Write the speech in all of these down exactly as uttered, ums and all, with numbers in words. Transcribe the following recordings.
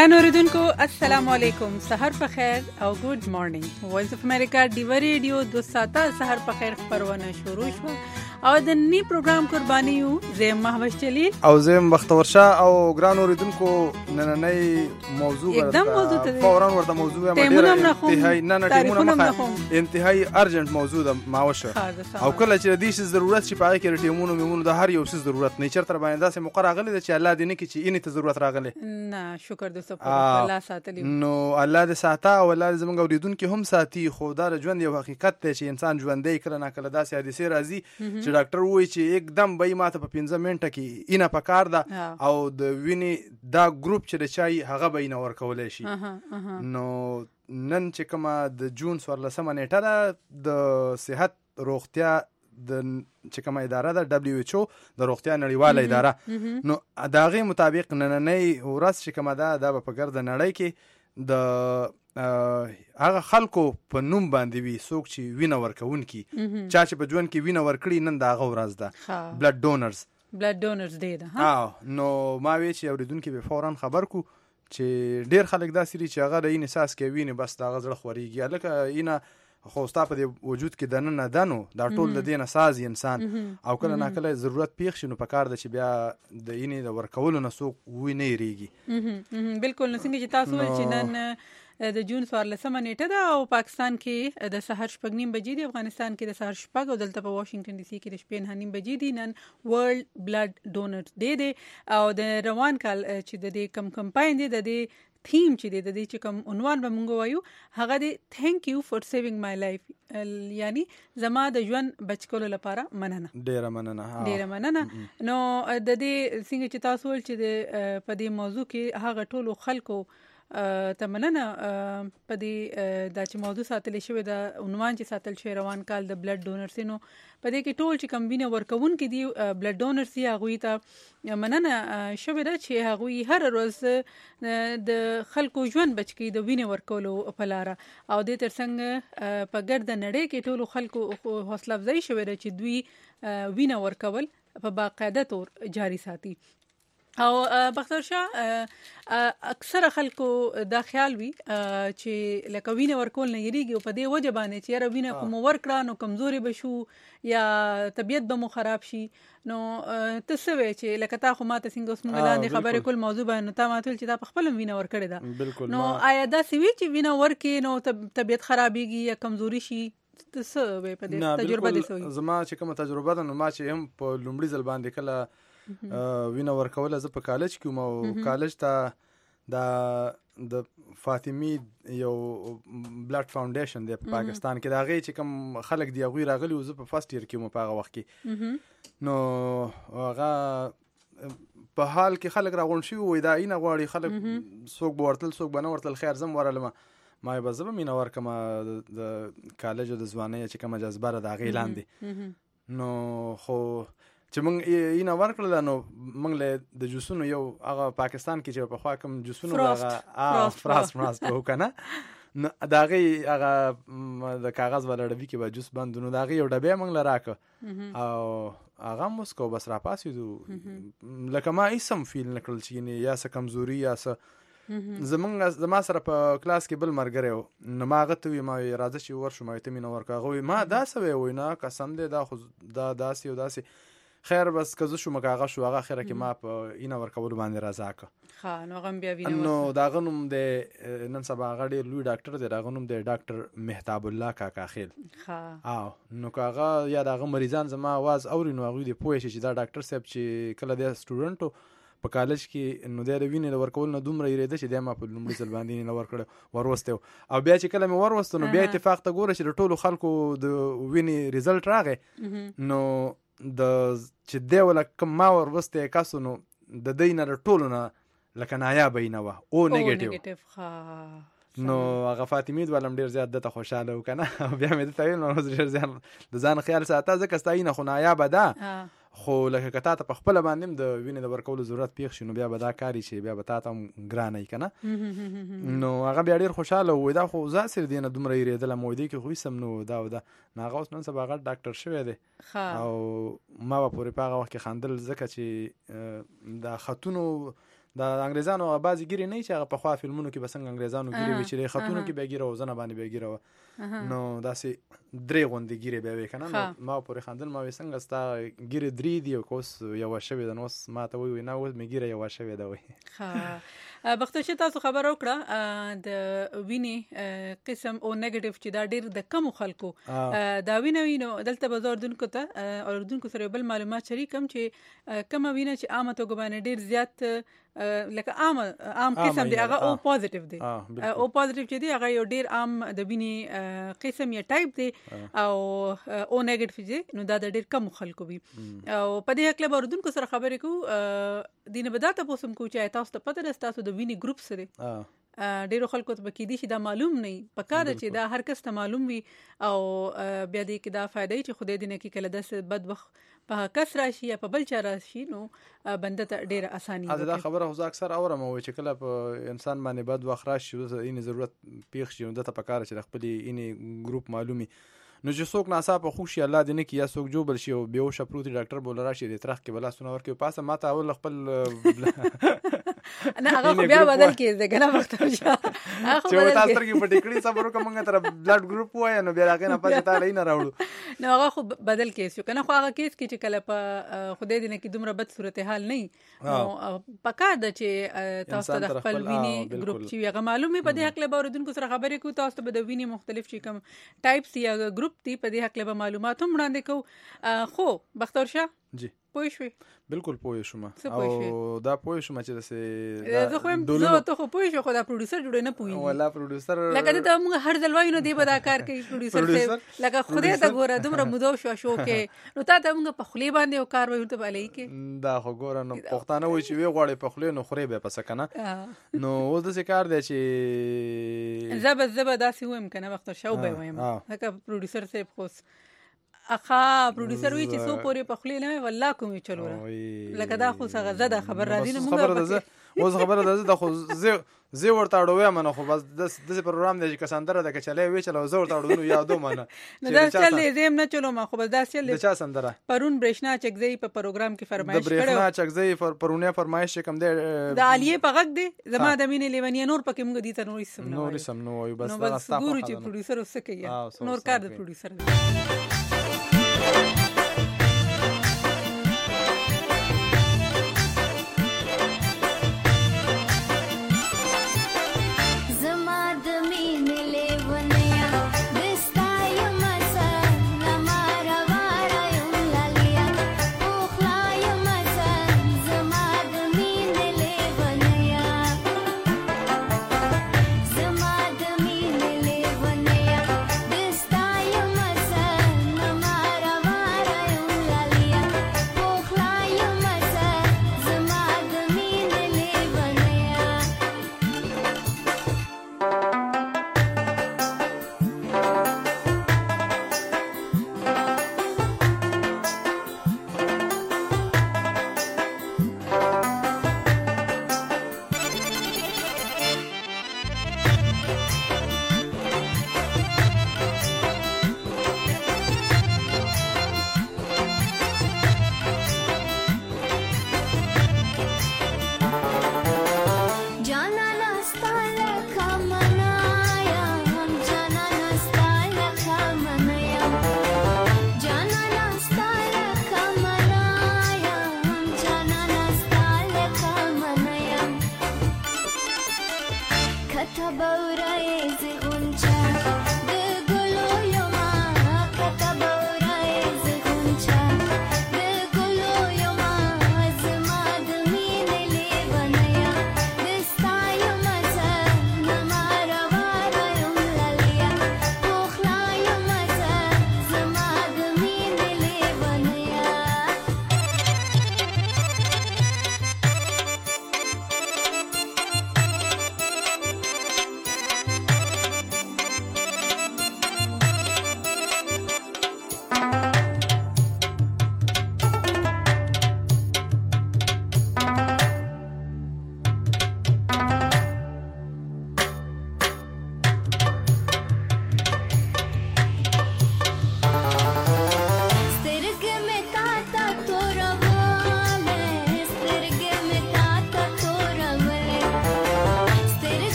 ګران اوریدونکو السلام علیکم، سحر په خیر او ګډ مارنینګ. وایس اف امریکا ډیو ریډیو دو ساته سحر په خیر خبرونه شروع شو او د نی پروګرام قرباني یو زم محمد جلیل او زم بختور شاه. او ګران اوریدونکو نننۍ موضوع एकदम موضوع ته فورا ورته موضوع ما ډیره انتهایی نه نه ټیمونه مخه انتهایی ارجنت موضوع د ماوشه او کله چې د دې ضرورت چې پاره کې ټیمونه میمونه د هر یو څه ضرورت نه چرته باندې داسې مقرره غلي چې الله دې نه کې چې اینې ته ضرورت راغله. نه شکر د سپورت الله ساتلی نو الله دې ساته او الله دې زموږ اوریدونکو هم ساتي. خو دا ژوند یو حقیقت دی چې انسان ژوندې کړه نه کله داسې حادثه راځي چې ډاکټر وایي چې एकदम به ماته په پنځه منټه کې اینه پکار ده او د وینې دا ګروپ چې چای هغه به اینه ورکولای شي. نو نن چې کومه د جون څوارلسمه نیټه ده د صحت روغتیا د چې کومه اداره ده دبليو ایچ او د روغتیا نړیواله اداره، نو د هغې مطابق نننۍ ورځ چې کومه ده دا به په ګرده نړۍ کې د هغه خلکو په نوم باندې وي څوک چې وینه ورکوونکي چا چې په ژوند کې وینه ورکړي نن د هغه ورځ ده بلډ ډونرز بلډ ډونرز ډے ده. نو ما وی چې اوریدونکي به فورا خبر کو چې ډیر خلک داسې دي چې هغه د اینې ساس کې وینه بس د هغه زړه خورېږي لکه اینه خو ستا په دې وجود کې دننه دنو دا ټول د دې نه سازي انسان او کله نا کله ضرورت پیښ شي نو پکار ده چې بیا د اینې د ورکولو نه څوک وینه ریږي. بالکل. نو څنګه چې تاسو ول چې نن د جون څوارلسمه نیټه ده او پاکستان کې د سحر شپږ نیم بجې دي، افغانستان کې د سحر شپږ او دلته په واشنگټن ډي سي کې د شپې نه نیم بجې دي. نن ورلد بلډ ډونرز ډے دی او د روان کال چې د دې کم کمپاین دی د دې تھیم چې د دې چې کوم عنوان به مونږ وایو هغه دی تھینک یو فار سیوینګ مای لایف، یعنی زما د ژوند بچ کولو لپاره مننه، ډیره مننه ډیره مننه. نو د دې څنګه چې تاسو ول چې د په دې موضوع کې هغه ټولو خلکو ته مننه په دې دا چې موضوع ساتل شوی د عنوان چې ساتل شوی روان کال د بلډ ډونرز نو په دې کې ټول چې کوم وینه ورکوونکي دي بلډ ډونرز یې هغوی ته مننه شوې ده چې هغوی هر ورځ د خلکو ژوند بچ کړي د وینې ورکولو په لاره او دې تر څنګ په ګرده نړۍ کې ټولو خلکو حوصله افزایي شوې ده چې دوی وینه ورکول په باقاعده طور جاري ساتي. او بختور شاه اکثره خلکو دا خیال وي چې لکه وینه ورکول نه یریږي او په دې وجه باندې چې یاره وینه کوم ورکړه نو کمزوري بشو یا طبیعت به مو خراب شي. نو ته څه وایې چې لکه تا خو ماته څنګه اوس موږ لاندې خبرې کول موضوع باندې نو تا ماته ویل چې تا په خپل وینه ورکړې ده، نو آیا داسې وي چې وینه ورکې نو طبیعت خرابېږي یا کمزوري شي؟ ته څه وایې په دې تجربه دې څه وایي؟ زما چې کومه تجربه ده نو ما چې هم په لومړي ځل باندې کله وینه ورکوله زه په کالج کې وم او کالج ته د د فاطمی یو بلډ فاونډیشن دی په پاکستان کې د هغې چې کوم خلک دی هغوی راغلي و زه په فرست ایئر کې وم په هغه وخت کې. نو هغه په حال کې خلک راغونډ شوي وایي دا اینه غواړي خلک څوک به ورتل څوک به نه ورتل. خیر زه م ورغلم ما به زه به مینه ورکړم د کالج او د ځوانۍ چې کومه جذبه ده د هغې لاندې. نو خو چې موږ اینه ورکړله نو موږ له د جوسونو یو هغه پاکستان کې چې پخوا کوم جوسونو هغه فراست فراست به وکړه نو د هغې هغه د کاغذ والا ډبي کې به جوس بند نو د هغې یو ډبی موږ له راکړه او هغه موسکو بس راپاسېدو لکه ما هېڅ هم فیل نه کړل چې یا څه کمزوري یا څه. زمونږ زما سره په کلاس کې بل ملګری و نو ما هغه ته وویل ما وایي راځه چې ورشو ما ته مینه ورکړه. هغه وایي ما دا څه وایې وایي نه قسم دی دا خو دا داسې او داسې. خیر بس که زه شوم که هغه شو هغه اخره کې ما په اینه ورکولو باندې رضا کړه. نو هغه بیا وینه نو د هغه نوم دی نن سبا هغه ډېر لوی ډاکټر دی، د هغه نوم دی ډاکټر مهتاب الله کاکا خیل. او نو که هغه یا د هغه مریضان زما آواز اوري نو هغوی دې پوه شي چې دا ډاکټر صاحب چې کله دی سټوډنټ په کالج کې نو دی د وینې د ورکولو نه دومره یېرېده چې دی ما په لومړي ځل باندې نه ورکړی وروستی او بیا چې کله مې وروسته نو بیا اتفاق ته ګوره چې د ټولو خلکو د وینې ریزلټ راغی نو د چې دی وله کوم ما وروستی کسو نو د دی نه د ټولو نه لکه نایابه یې نه وه او نیګیټیو. نو هغه فاطمې دوالم ډېر زیات دته خوشحاله و که نه بیا مې دته ویل نو ډېر زیات د ځان خیال ساته ځکه ستا یې نه خو نایابه ده خو لکه که تا ته په خپله باندې هم د وینې د ورکولو ضرورت پیښ شي نو بیا به دا کار چې بیا به تا ته هم ګرانه وي که نه. نو هغه بیا ډېر خوشحاله ووایي دا خو زه هسې دې نه دومره یېرېدلم وایي دې کې خو هېڅ هم نه و دا و دا نو هغه اوس نن سبا هغه ډاکټر شوی دی او ما به پورې په هغه وخت کې خندل ځکه چې دا خطونو د انګریزانو بعضې ګیرې نه چې هغه پخوا فلمونو کې به څنګه انګریزانو ګیرې وي چې خطونو کې به ګیره وه زنه باندې به ګیره وه نو داسې درې غوندې ګیرې بیا وې که نه نو ما پورې خندل ما وې څنګه ستا ګیرې درې دي او که اوس یوه شوې ده نو اوس ما ته وایي نه اوس مې ګیره یوه شوې ده وایي بختور تاسو خبر وکړه د وینې قسم او نیگیټیو چې دا ډېر د کمو خلکو دا وینه وینو دلته به زه اردوونکو ته اردوونکو سره بل معلومات شریکم چې کومه وینه چې عامه توګه باندې ډېر زیات لکه عام عام قسم دی هغه او پوزټیو دی او پوزټیو چې دی هغه یو ډیر عام د وینې قسم یا ټایپ دی او او نیگیټیو دی نو دا د ډیر کم خلکو وي او په دې حق له اردوونکو سره خبرې کو دینه بداته پوسم کو چې تاسو ته پته ده تاسو د وینې ګروپ سره ډیرو خلکو ته بکې دي چې دا معلوم نه پکاره چې دا هر کس ته معلوم وي او بیا دې کې دا فائدې چې خدای دې نه کې کله داس بد وخت په کس راشي یا په بل چا راشي نو بنده ته ډیره اساني ده دا خبره خو اکثر اورم وي چې کله په انسان باندې بد وخت راشي یې ضرورت پیښ شي نو د ته پکاره چې خپل یې ګروپ معلومي نو چې څوک ناڅاپه خوشي الله دې نه کړي یا څوک جوبل شي او بېهوشه پروت ډاکټر بوله راشي د ترخ کې بلا سونه ورکوي پاسه ما ته اول خپل نه هغه بیا بدل کېږي کنه وخت شه چې وای تاسو ترګي په ټیکړي صبر وکړم تر بلډ ګروپ وای نو بیا راغې نه پاتې تا لای نه راوړو نو هغه خو بدل کېږي کنه خو هغه کېس کې چې کله په خدای دې نه کې دومره بد صورتحال نه نو پکار ده چې تاسو ته خپل ویني ګروپ چې هغه معلومه په دې حق له باوردونکو سره خبرې کوو تاسو ته د ویني مختلف شي کوم ټایپس یا ګروپ دی په دې حق له معلومات هم وړاندې کوو خو بختور شاه جی پوه شوي بالکل پوه شوم او دا پوه شوم چې داسې زه خو هم زه ته خو پوه شو خو دا پروډوسر جوړې نه پوهېږي ولا پروډوسر لکه ته موږ هر ځل وایو نو دی به دا کار کوي پروډوسر صاحب لکه خدای ته ګوره دومره موده شو شو کې نو تا ته موږ په خولې باندې یو کار وایو ته به هلې کې دا خو ګوره نو پښتانه وایي چې ویې غواړې په خولې نو خورې به پسه که نه نو اوس داسې کار دی چې زه به زه به داسې ووایم که نه بختور شاه وبه وایم لکه پروډوسر صاحب خو اخا پروډوسر وی چې سو پورې په خلی نه والله کوم چلوره لکه دا خو څنګه زده خبر را دي نه موږ اوس خبره ده زه خو زه زه ورته اړوم نه خو بس د دې پروګرام دی چې کساندره د کچلې وی چلو زه ورته اړوم یادو منه نه دا چلې زم نه چلو ما خو بس دا چلې د چا سندره پرون برېښنا چکزئی په پروګرام کې فرمایش کړو د برېښنا چکزئی پرونه فرمایش کوم دی د عالیه په غږ دی زما د مینې لیونی نور پکې موږ دي ته نور سم نور سم نو وي بس دا ستا ګورو چې پروډوسر وسه کوي نور کار د پروډوسر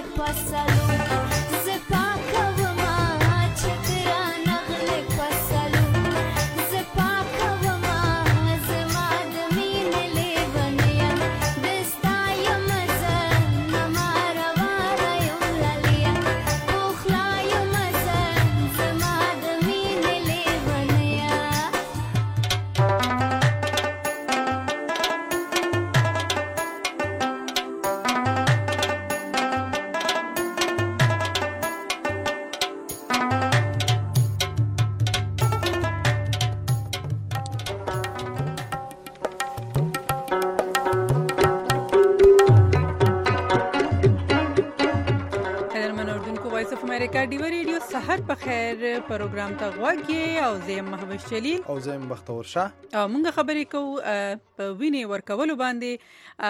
ډیو ریډیو سحر په خیر پروګرام ته غوږی او زم محبوب جلیل او زم بختور شاه او موږ خبرې کوو په وینې ورکولو باندې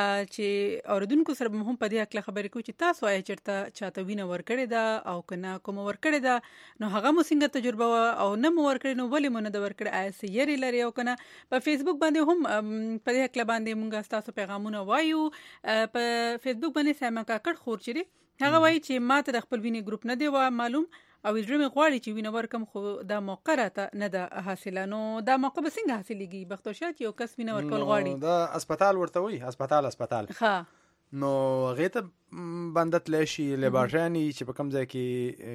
چې اوردونکو سره هم په دې اړه خبرې کوو چې تاسو آیا چرته چاته وینې ورکړې ده او کنه کوم ورکړې ده نو هغه مو څنګه تجربه او نه مو ورکړې نو ولې مونږ نه ورکړې آیا سیری لري او کنه په فیسبوک باندې هم په دې اړه باندې موږ تاسو پیغامونه وایو په فیسبوک باندې سیمه کاکړ خور چری هغه وایي چې ماته د خپل وینې ګروپ نه دی و معلوم او زړه مې غواړي چې وینه ورکم خو دا موقع راته نه ده حاصله نو دا موقع به څنګه حاصلېږي بختور شاه چې یو کس وینه ورکول غواړي دا هسپتال ورته وي هسپتال هسپتال ها نو هغه ته بندت لشي لیبارټري چې په کوم ځای کې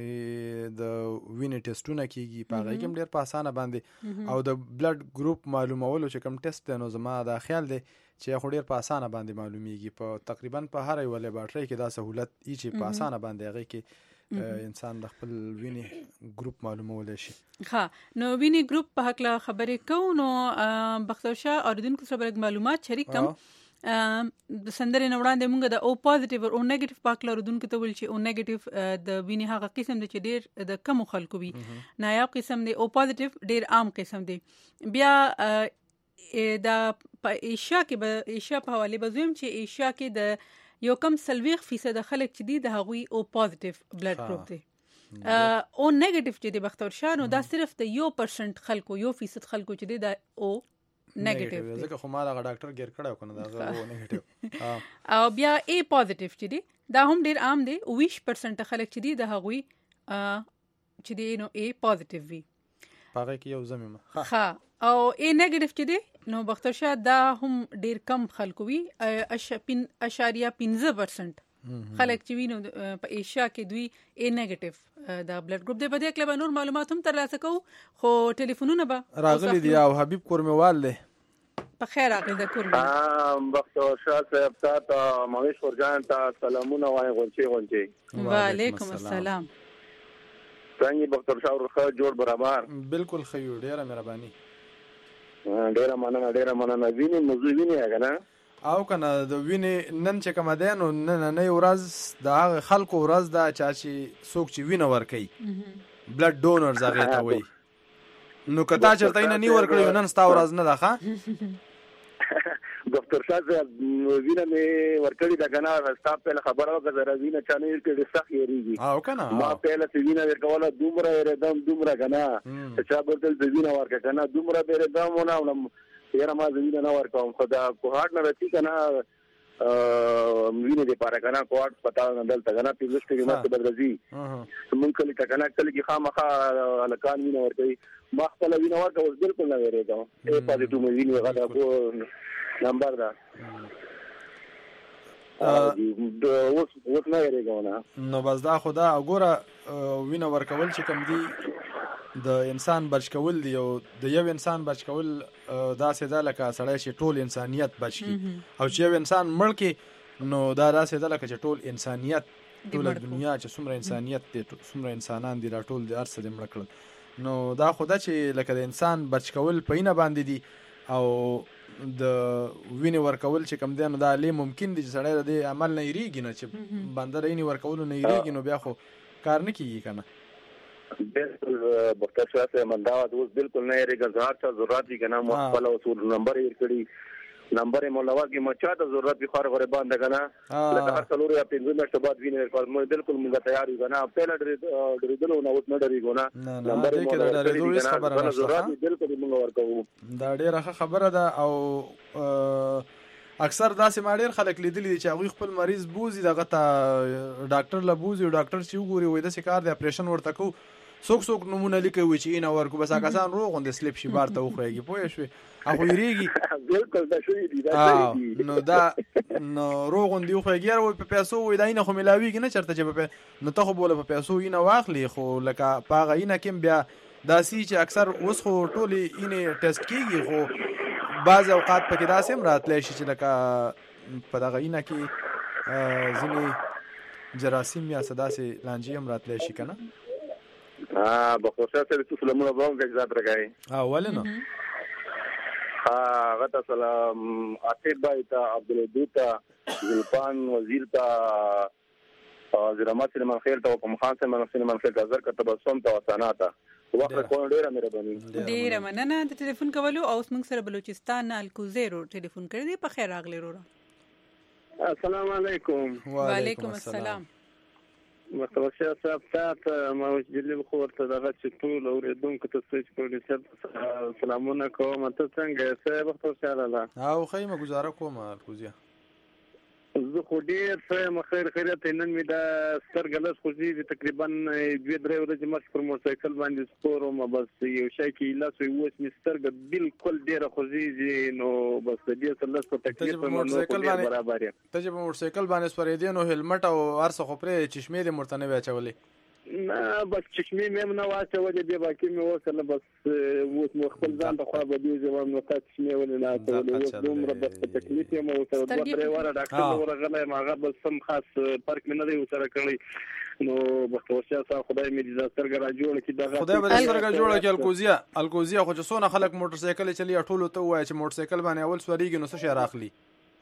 د وینې ټیسټونه کیږي په هغه کې ډېر په اسانه باندې او د بلډ ګروپ معلومولو چې کوم ټیسټ نو زما دا خیال دی چې خو ډېر په اسانه باندې معلومیږي په تقریبا په هر یو لیبارټري کې دا سہولت ای چې په اسانه باندې هغه کې انسان د خپل وینې ګروپ معلومول شي. ها نو وینې ګروپ په حق لا خبرې کوو نو بختور شاه اوریدونکو سره معلومات شریک کوم د سندرې نوړاندې موږ د او پوزټیو او نیگیټیو پاک لرودونکو ته ویل چې او نیگیټیو د وینې هغه قسم د چې ډېر د کم خلکو وي نایاب قسم دی او پوزټیو ډېر عام قسم دی بیا دا په ایشیا کې به ایشیا په حواله بزویم چې ایشیا کې د یو کم سلويخ فیصد خلک چې دي د هغوی او پوزټیو بلډ ګروپ دی او نیگیټیو چې د بختور شاه نو دا صرف د یو پرسنټ خلکو یو فیصد خلکو چې دي د او نیگیټیو ځکه خو ما هغه ډاکټر ګیر کړو کنه دا او نیگیټیو او بیا ای پوزټیو چې دي دا هم ډیر عام دي او بیس پرسنټ خلک چې دي د هغوی چې دي نو ای پوزټیو وي پاره کې یو زميمه ها او ای نیگیټیو چې دي نو بختور شاه دا هم ډیر کم خلکو وي اشاریه پنځه پرسنټ خلک چې وینو په ایشیا کې دوی ای نیگیټیو دا بلډ ګروپ دی په دې کې به نور معلومات هم ترلاسه کوو خو ټلیفونونه به راغلي دي او حبیب کورمیوال له په خیر راغلی د کورمیوال بختور شاه صاحب ته مویش ورجان ته سلامونه وایي غونچي غونچي وعلیکم السلام څنګه بختور شاه ورخه جوړ برابر بالکل خیو ډیره مهرباني ډیره مننه ډیره مننه ویني موضوع ویني هغه نه او کنه د وینې نن چې کوم ده نو نن نه ورځ د خلکو ورځ دا چې څوک چې وینه ورکي بلډ ډونرز هغه ته وایي نو کته چرته نه نی ورکړي نن ستا ورځ نه ده ښه ډاکټر صاحب وینه مې ورکړي دا کنه ستا په خبره غوړه وینه چانه کې سخت یریږي او کنه ما په لته وینه ورکوله دومره ردم دومره کنه چې بدل د وینه ورکړه کنه دومره به ردم ونه یاره ما وینه نه ورکوم خدا کوهاټ نه رتی کنه وینه دې پاره کنه کوهاټ پتا نه دلته کنه پیلوس کې ما ته بدرځي مونږ کلی کنه کلی کې خامخا الکان وینه ورکوي ما خپل وینه ورکوم بالکل نه ورېدم اے پازیټیو مې وینه غدا کو نمبر دا اوس اوس نه ورېږم نو بس دا خدا وګوره وینه ورکول چې کوم دی د انسان بچ کول دی او د یو انسان بچ کول دا ساده لکه سړی چې ټول انسانيت بچ کی او چې یو انسان مړ کی نو دا دا ساده لکه چې ټول انسانيت ټول دنیا چې څومره انسانيت دي څومره انسانان دي را ټول د ارسه د مړ کړل نو دا خدا چې لکه د انسان بچ کول پینه باندې دي او د وینې ورکول چې کم دی نو دا لې ممکن دي چې سړی د عمل نه یریږي نه چې بنده وینې ورکول نه یریږي نو بیا خو کار نه کیږي کنه بالکل بختور شاه سے منداوت اوس بالکل نه یریږي ضرورت ضرورت دي کنه مو خپل اصول نمبر یې کړی نمبر مولا کی مچا ته ضرورت به خار غره باندې کنه لکه هر څلور یا پنځه میاشتې بعد وینې ورکول مو بالکل موږ تیار یو کنه پهل ډریدل نو اوس نه ډریږو نه نمبر یې ډریدل خبره نه ضرورت بالکل موږ ورکو دا ډیره خبره ده او اکثر داسې ما ډېر خلک لیدلي دي چې هغوی خپل مریض بوزي دغه ته ډاکټر له بوزي او ډاکټر چې وګوري وایي داسې کار دی اپریشن ورته کوو څوک څوک نمونه لیکي وایي چې اینه ورکو بس هغه کسان روغ غوندې سلیپ شي بار ته وخوېږي پوه شوې هغوی ویرېږي بالکل دا شوي دي دا شوي دي نو دا نو روغ غوندې وخوېږي یاره وایي په پیسو وایي دا اینه خو میلاوېږي نه چېرته چې په نو ته خو بوله په پیسو اینه واخلي خو لکه په هغه اینه کې بیا داسې چې اکثر اوس خو ټولې اینې ټیسټ کېږي خو بعض اوقات پکې داسې هم راتلی شي چې لکه په دغه اینه کې ځینې جراثیم یا څه داسې لانجې هم راتلی شي که نه ها بخصوص سے تو سلامونه به هم اجازه راکړئ ها ولې نو ها غته سلام عاطف بھائی تا عبدالودود تا زلفان وزیر تا زرمات سلیمان خیل تا حکم خان سلیمان خیل تا زر کا تبسم تا وسانا تا وخت کو ډیره مهرباني ډیره مننه د ټلیفون کولو او موږ سره بلوچستان الکوزیرو ټلیفون کړی دی په خیر راغلی وروره السلام علیکم وعلیکم السلام متوسع صاحب تاسو ما وجلل خو ورته دغه چې ټول اوریدونکو ته سوچ پروډوسر سلامونه کوم ته څنګه څه وخت خوشاله ده او خیمه گزاره کوم الکوزیا زه خو ډېر ښه یم خیر خیریت نن مې دا سترګه لس خوځېږي تقریبا دوې درې ورځې مخکې پر موټرسایکل باندې سپور وم بس یو شی کې لاس وي اوس مې سترګه بالکل ډېره خوځېږي نو بس د دې سره لس په تکلیف یم نو ډېر برابر یم ته چې په موټرسایکل باندې سپرېدې نو هلمټ او هر څه خو پرې چشمې دې ورته نه وې اچولې نه بس چشمې مې هم نه واچولې بیا باقي مې وکړله بس اوس مو خپل ځان ته خوا بدېږم هم نو تا چشمې ولې نه اچولې اوس دومره بس په تکلیف یم ورسره دوه درې واره ډاکټر ته ورغلی یم هغه بس هم خاص فرق مې نه دی ورسره کړی نو بختوشیا صاحب خدای مې دې دا سترګه را جوړه کړي دغه خدای به دې سترګه جوړه کړي الکوزیا الکوزیا خو چې څونه خلک موټرسایکل چلي ټولو ته ووایه چې موټرسایکل باندې اول سورېږي نو څه شی راخلي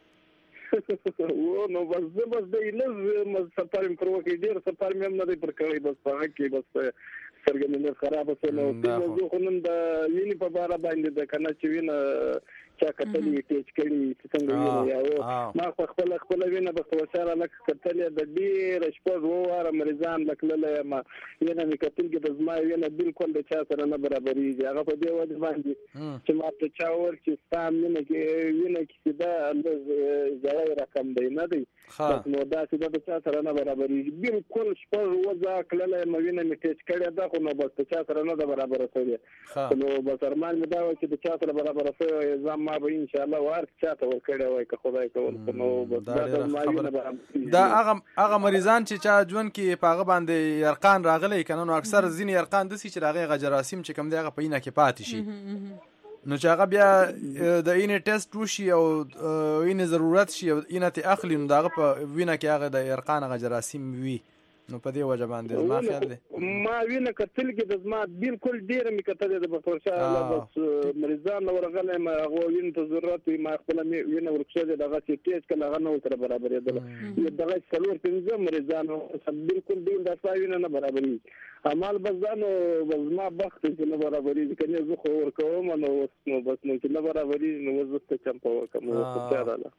و نو بس زه بس د لږ سفر مې پر وکړی ډېر سفر مې هم نه دی پر کړی بس په هغه کې بس سترګه مې لږ خرابه شوه نو زه خو نن د وینې په باره باندې ده که نه چې وینه چا کتلې ټیچ کړي چې څنګه وینه یا ما خو خپله خپله وینه بختوساره لکه کتلې د ډېره شپږ اوه واره مریضان لکللی یم وینه مې کتل کې د زما وینه بالکل د چا سره نه برابرېږي هغه په دې وجه باندې چې ما ته چا وویل چې ستا وینه کې وینه کې چې دا لږ زړی رقم دی نه دی نو داسې دا د چا سره نه برابرېږي بالکل شپږ اووه ځله کللی یم وینه مې ټیچ کړې ده خو نو بس د چا سره نه ده برابره شوې نو بس ارمان مې دا وه چې د چا سره برابره شوې ځان ما به انشاءالله وار چاته ورکړی وای که خدای کول نو بس دا د ما وینه برابرېږي دا هغه هغه مریضان چې چا ژوند کې په هغه باندې یرقان راغلی که نه نو اکثر ځینې یرقان داسې چې د هغې هغه جراثیم چې کوم دی هغه په اینه کې پاتې شي نو چې هغه بیا د اینې ټیسټ وشي او اینې ضرورت شي او اینه ترې اخلي نو د هغه په وینه کې هغه د یرقان هغه جراثیم وي نو په دې وجه باندې زما خیال دی ما وینه کتل کې د زما بالکل ډېره مې کتلې ده بختوشاه بس مریضان نه ورغلی یم هغه وینې ته ضرورت وي ما خپله مې وینه ورکښلې دغه چې ټیسټ کله هغه نه ورسره برابرېدله دغه څلور پنځه مریضان بالکل ډېر د ستا وینه نه برابرېږي عمل بس دا نو بس زما بخت چې نه برابرېږي که نه زه خو ورکوم نو اوس نو بس نو چې نه برابرېږي نو اوس زه ته چمپه وکړم اوس چا راله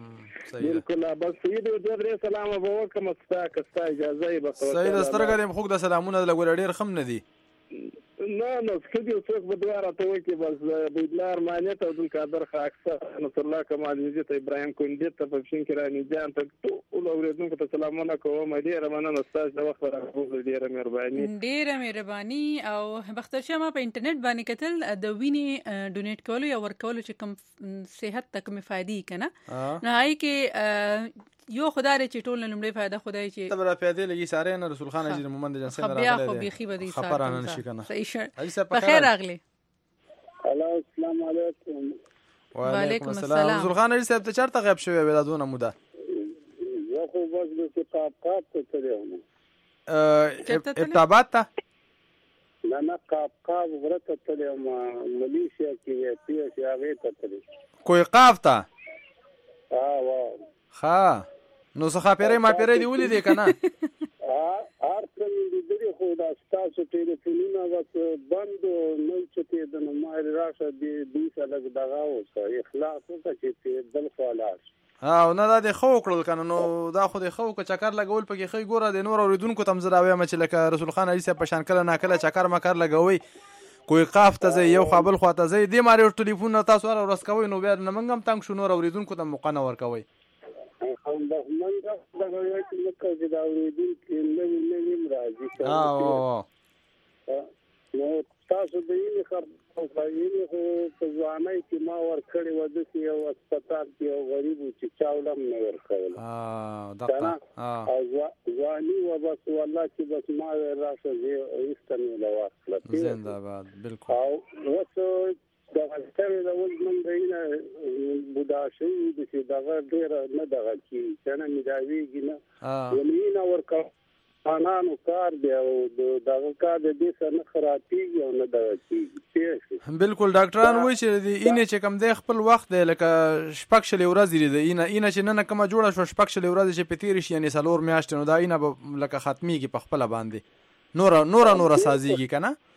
بالکل بس سید دوه درې سلامه به وکړم ستا که ستا اجازه یې سید سترګه دې خوږ د سلامونه لګوره ډېر خم نه دي نه نو سکدي څوک به دوه راته وکړي بس بودلار مانیت او عبدالقادر خاکسر نصر الله کمال نجي ته ابراهیم کندې ته پښین کې رانی جان ته ټول اوریدونکو ته سلامونه کوم ډېره مننه ستاسو د وخت راغلو ډېره مهرباني ډېره مهرباني او بختوشاه ما په انټرنیټ باندې کتل د وینې ډونیټ کولو یا ورکولو چې کوم صحت ته کومې فایدې که نه نو هغې کې یو خدای چې ټول لومړی فایده خدای چې تبره پیاده لګي ساره نه رسول خان اجر مومند جنسه نه راغله خو بيخي بدی ساره خبر نه نشي کنه صحیح شه په خیر راغلی السلام علیکم وعلیکم السلام رسول خان اجر صاحب ته چرته غیب شوی ولادونه موده زه خو بس د قاپقاب ته تلم ابتابات ته نه نه قاپقاب ورته تلم ملیشیا کې پی اس هغه ته تلم کوی قاف ته ها واه ها نو څه خاپېرې ما پېرې دی ولې دی کنه ا ار څنګه دې خو دا تاسو ټلیفونونه وس بند نو چې د نو ما راشه دې دوی سره دغه اوسه اخلاص وکړي چې بل خلاص ها نه دا د خو کړل کنه نو دا خو د خو ک چکر لګول پکې خې ګوره د نور اوریدونکو تم زراوي مچ لکه رسول خان علي صاحب په شان کله نا کله چکر مکر لګوي کوی قاف ته ځئ یو خوا بل خوا ته ځئ دې مارې ټلیفون تاسو هره ورځ کوئ نو بیا نه موږ هم تنګ شو نور اورېدونکو ته موقع نه ورکوئ همدغه دغه وایي چې لکه چې د اورېدونکي نوي نوي هم راځي نو تاسو د یوې خبرې خو په ځوانۍ کې ما ورکړې وه داسې یو هسپتال کې یو غریب و چې چاوله هم نه ورکوله او ځواني وه بس والله چې بس ما راشه زه ایسته مې له واخله زنده‌باد بالکل او اوس دغه سره د اوس من دینه بوډا شوي دي چې دغه ډېره نه دغه کېږي که نه مداویږي نه ونې نه ورکوه انانو کار دی او دغه کار د دې سره نه خرابېږي او نه دغه کېږي بالکل ډاکټران وایي چې د اینې چې کوم دی خپل وخت دی لکه شپږ شلې ورځې دی اینه اینه چې نن کومه جوړه شوه شپږ شلې ورځې چې په تېرې شي یعنې څلور میاشتې نو دا اینه به لکه ختمېږي په خپله باندې نوره نوره نوره سازېږي که نه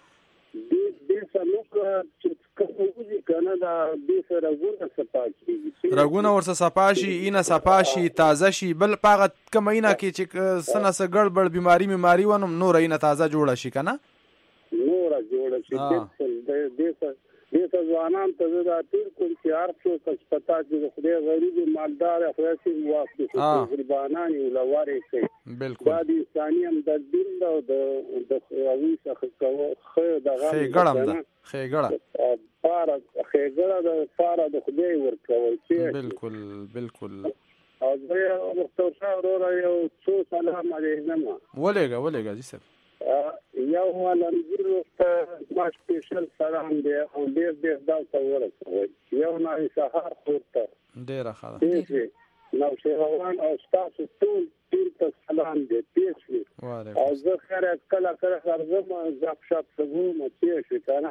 دې سره نوره چې کومه کنه دا دې سره رګونه صفا کیږي رګونه ورسره صفا شي اینه صفا شي تازه شي بل پاغه کوم اینه کې چې سنه سره ګړبړ بیماری بیماری ونم نور اینه تازه جوړه شي کنه نور جوړه شي دې دې دې ځوانان ته دا تیر کوم چې هر څوک هسپتال کې خدای غریب مالدار خلاصي واسطه غریبانان ولواري کوي بالکل دا د انساني همدردي او د د اوی څخه کوه خو دغه خېګړم ده خېګړه پاره خېګړه د پاره د خدای ورکول چې بالکل بالکل او زه ورته ورته یو څو سلام علیکم ولېګه ولېګه جی سر یو ولنګر ته ما سپیشل سلام دی او ډېر ډېر دا ورته یو نه سهار ورته ډېر ښه نو شهوان او تاسو ټول ټول ته سلام دی پیښ او زه خره کله کله راځم زپ شپ کوم چې کنه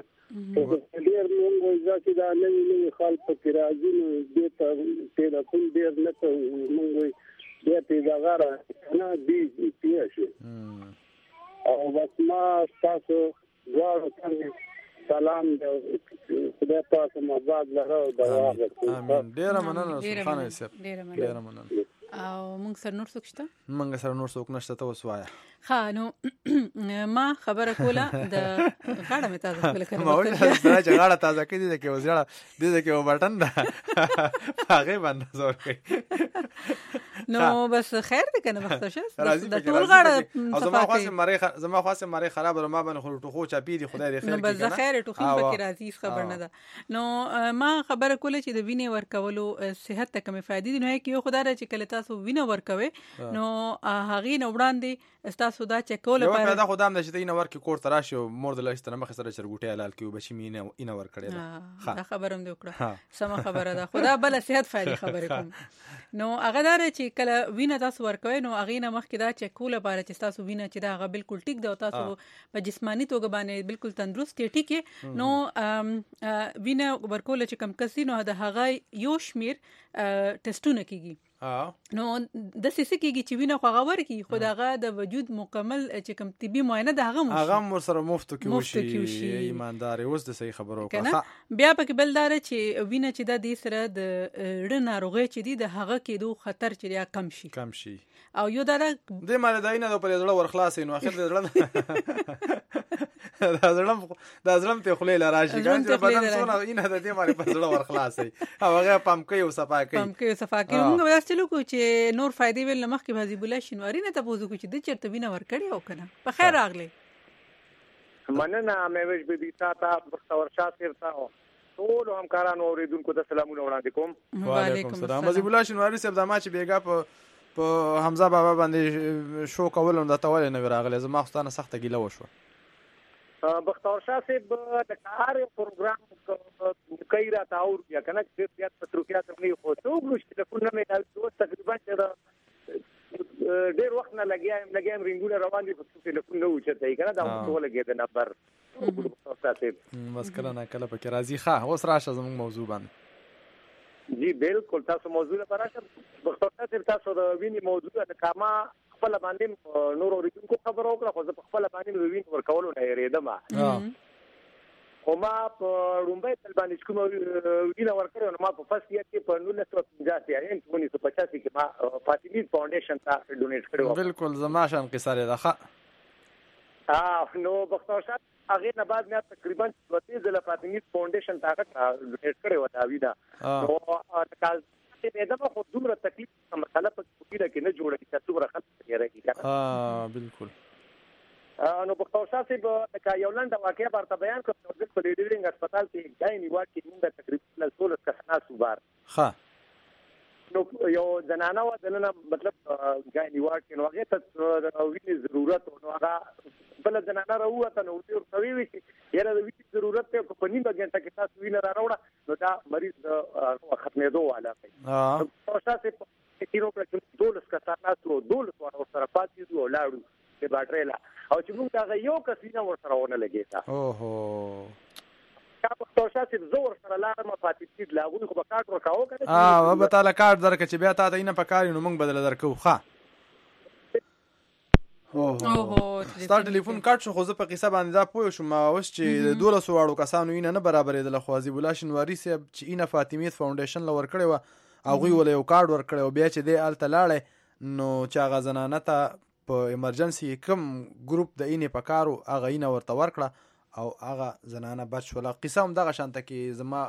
ډېر مونږ ځکه دا نوی نوی خلک په راځي نو دې ته ټلیفون ډېر نه کوي مونږ دې ته دا غره نه دی پیښ او بس ما تاسو دواړو ته سلام دی خدای تاسو مباد لره او دوا امين ډیره مننه سبحان صاحب ډیره مننه او موږ سره نور څوک شته موږ سره نور څوک نشته ته وسوایا ها نو ما خبره کوله د غاړه مې تازه کوله کنه ما ول سره چې غاړه تازه کړي د کې وزړه د دې کې و بټن ده هغه باندې زور کوي نو بس خیر دې کنه وخت شه د ټول غاړه زما خاصه مری زما خاصه مری خراب ما باندې خو خو چاپی دي خدای دې خیر کړي نو بس خیر ټوخي پکې راځي خبر نه ده نو ما خبره کوله چې د وینې ورکولو صحت ته کومه فائدې دي نو کې یو خدای چې کله تاسو وینې ورکوي نو هغه نه وړاندې تاسو دا چک کول لپاره دا خدام د شته نه ورکې کور تراشي او مور د لښت نه مخ سره چرګوټي حلال کیو بچی مینه اینه ور کړی دا خبرم دی وکړه سم خبره ده خدا بل صحت فائدې خبره کوم نو هغه دار چې کله وینه تاسو ورکوي نو هغه نه مخ کې دا چک کول لپاره چې تاسو وینه چې دا هغه بالکل ټیک دی او تاسو په جسمانی توګه باندې بالکل تندرست ټیک نو وینه ورکول چې کم کسي نو د هغه یو شمیر ټیسټونه کیږي نو د سې کېږي چې وینه خو غوړ کی خداغه د وجود مکمل چې کوم طبي معاینه د هغه مو هغه مر سره مفت کې وشي ایماندار اوس د صحیح خبرو کنه بیا پکې بلدار چې وینه چې د دې سره د رڼا ناروغي چې دی د هغه کېدو خطر چې یا کم شي کم شي او یو دا د مال داینه د پرې ځړه ور خلاصې نو اخر د ځړه دا ځړم دا ځړم ته خلې لراشي ګان بدن سونه اینه د دې مال په ځړه ور خلاصې او هغه پم کوي او صفا کوي پم کوي صفا کوي موږ چلو کو چې نور فائدې ول مخ کې حزب الله شنواری نه تاسو کو چې د چرته وینه ور کړی او کنه په خیر راغلی مننه مې وښ به دي تاسو په ورشا سیرتا ټول همکارانو اوریدونکو ته سلامونه وړاندې کوم وعلیکم السلام حزب الله شنواری صاحب د ما چې بیګا په په حمزه بابا باندې شو کول نو د تول نه راغلی زما خو نه سخته ګیله وشو بختور شاه صاحب د کار پروګرام کوي را تاور بیا کنه چې بیا پتروکیا ته نه خو ته وګورئ چې په نومه د تقریبا ډېر وخت نه لګیایم لګیایم رینګونه روان دي په ټلیفون نه وچته کنه دا ټول لګید نه پر بختور شاه صاحب مسکره نه کله پکې راځي ښه اوس راشه زموږ موضوع باندې جی بالکل تاسو موضوع لپاره راشه بختور شاه صاحب تاسو د ویني موضوع د کاما خپل باندې نور اوریدونکو خبر وکړه خو زه خپل باندې وین ورکولو نه یریدم خو ما په رومبای تل باندې کوم وین ورکړو نو ما په فاست یې کې په نولس سو پنځه یا انټونی سو پچاس کې ما فاطمی فاونډیشن ته ډونیټ کړو بالکل زما شان قصاره ده ها نو بختور شاه هغه نه بعد مې تقریبا دوه ځله فاطمی فاونډیشن طاقت ډونیټ کړی و دا وینا نو کال دې دا خو دومره تکلیف مسله په کوټه کې نه جوړه چې څومره خلک یې راځي ها بالکل نو بختور شاه صاحب کا یو لنډه واقعه ورته بیان کړم چې په ډیډرینګ هسپتال کې ځای نیوات کې موږ تقریبا ټول کسان سوبار ها نو یو زنانه و دنه مطلب ځای نیوات کې نو هغه ته ویني ضرورت نو هغه بل زنانه راوته نو ورته سوي وي چې یاره د ویني ضرورت ته په نیمه غنټه کې تاسو ویني راوړه نو دا مریض ختمېدو والا کوي ها بختور شاه صاحب چې نو کله دولس کسان تاسو دولس ور سره پاتې دوه لاړو په باټریلا او چې موږ دا یو کسینه ور سره ونه لګیتا اوهو کا بختور شاه صاحب زور سره لارم پاتې کید لاغون خو په کاټ ورکاو کنه اه و به تعالی کاټ درکې چې بیا تا ته نه پکاري نو موږ بدل درکو ښا اوهو ستار ټلیفون کاټ شو خو زه په قصه باندې دا پوه شوم اوس چې دولس واړو کسانو نه برابرې د لخوازی بولا شنواری صاحب چې اینه فاطمیت فاونډیشن لور کړی و هغه ول یو کارت ور کړی او بیا چې دی الته لاړې نو چې هغه زنانه ته په ایمرجنسي کم ګروپ د اینې په کارو هغه اینه ورته ورکړه او هغه زنانه بچ شوله قصه هم دغه شانته کې زما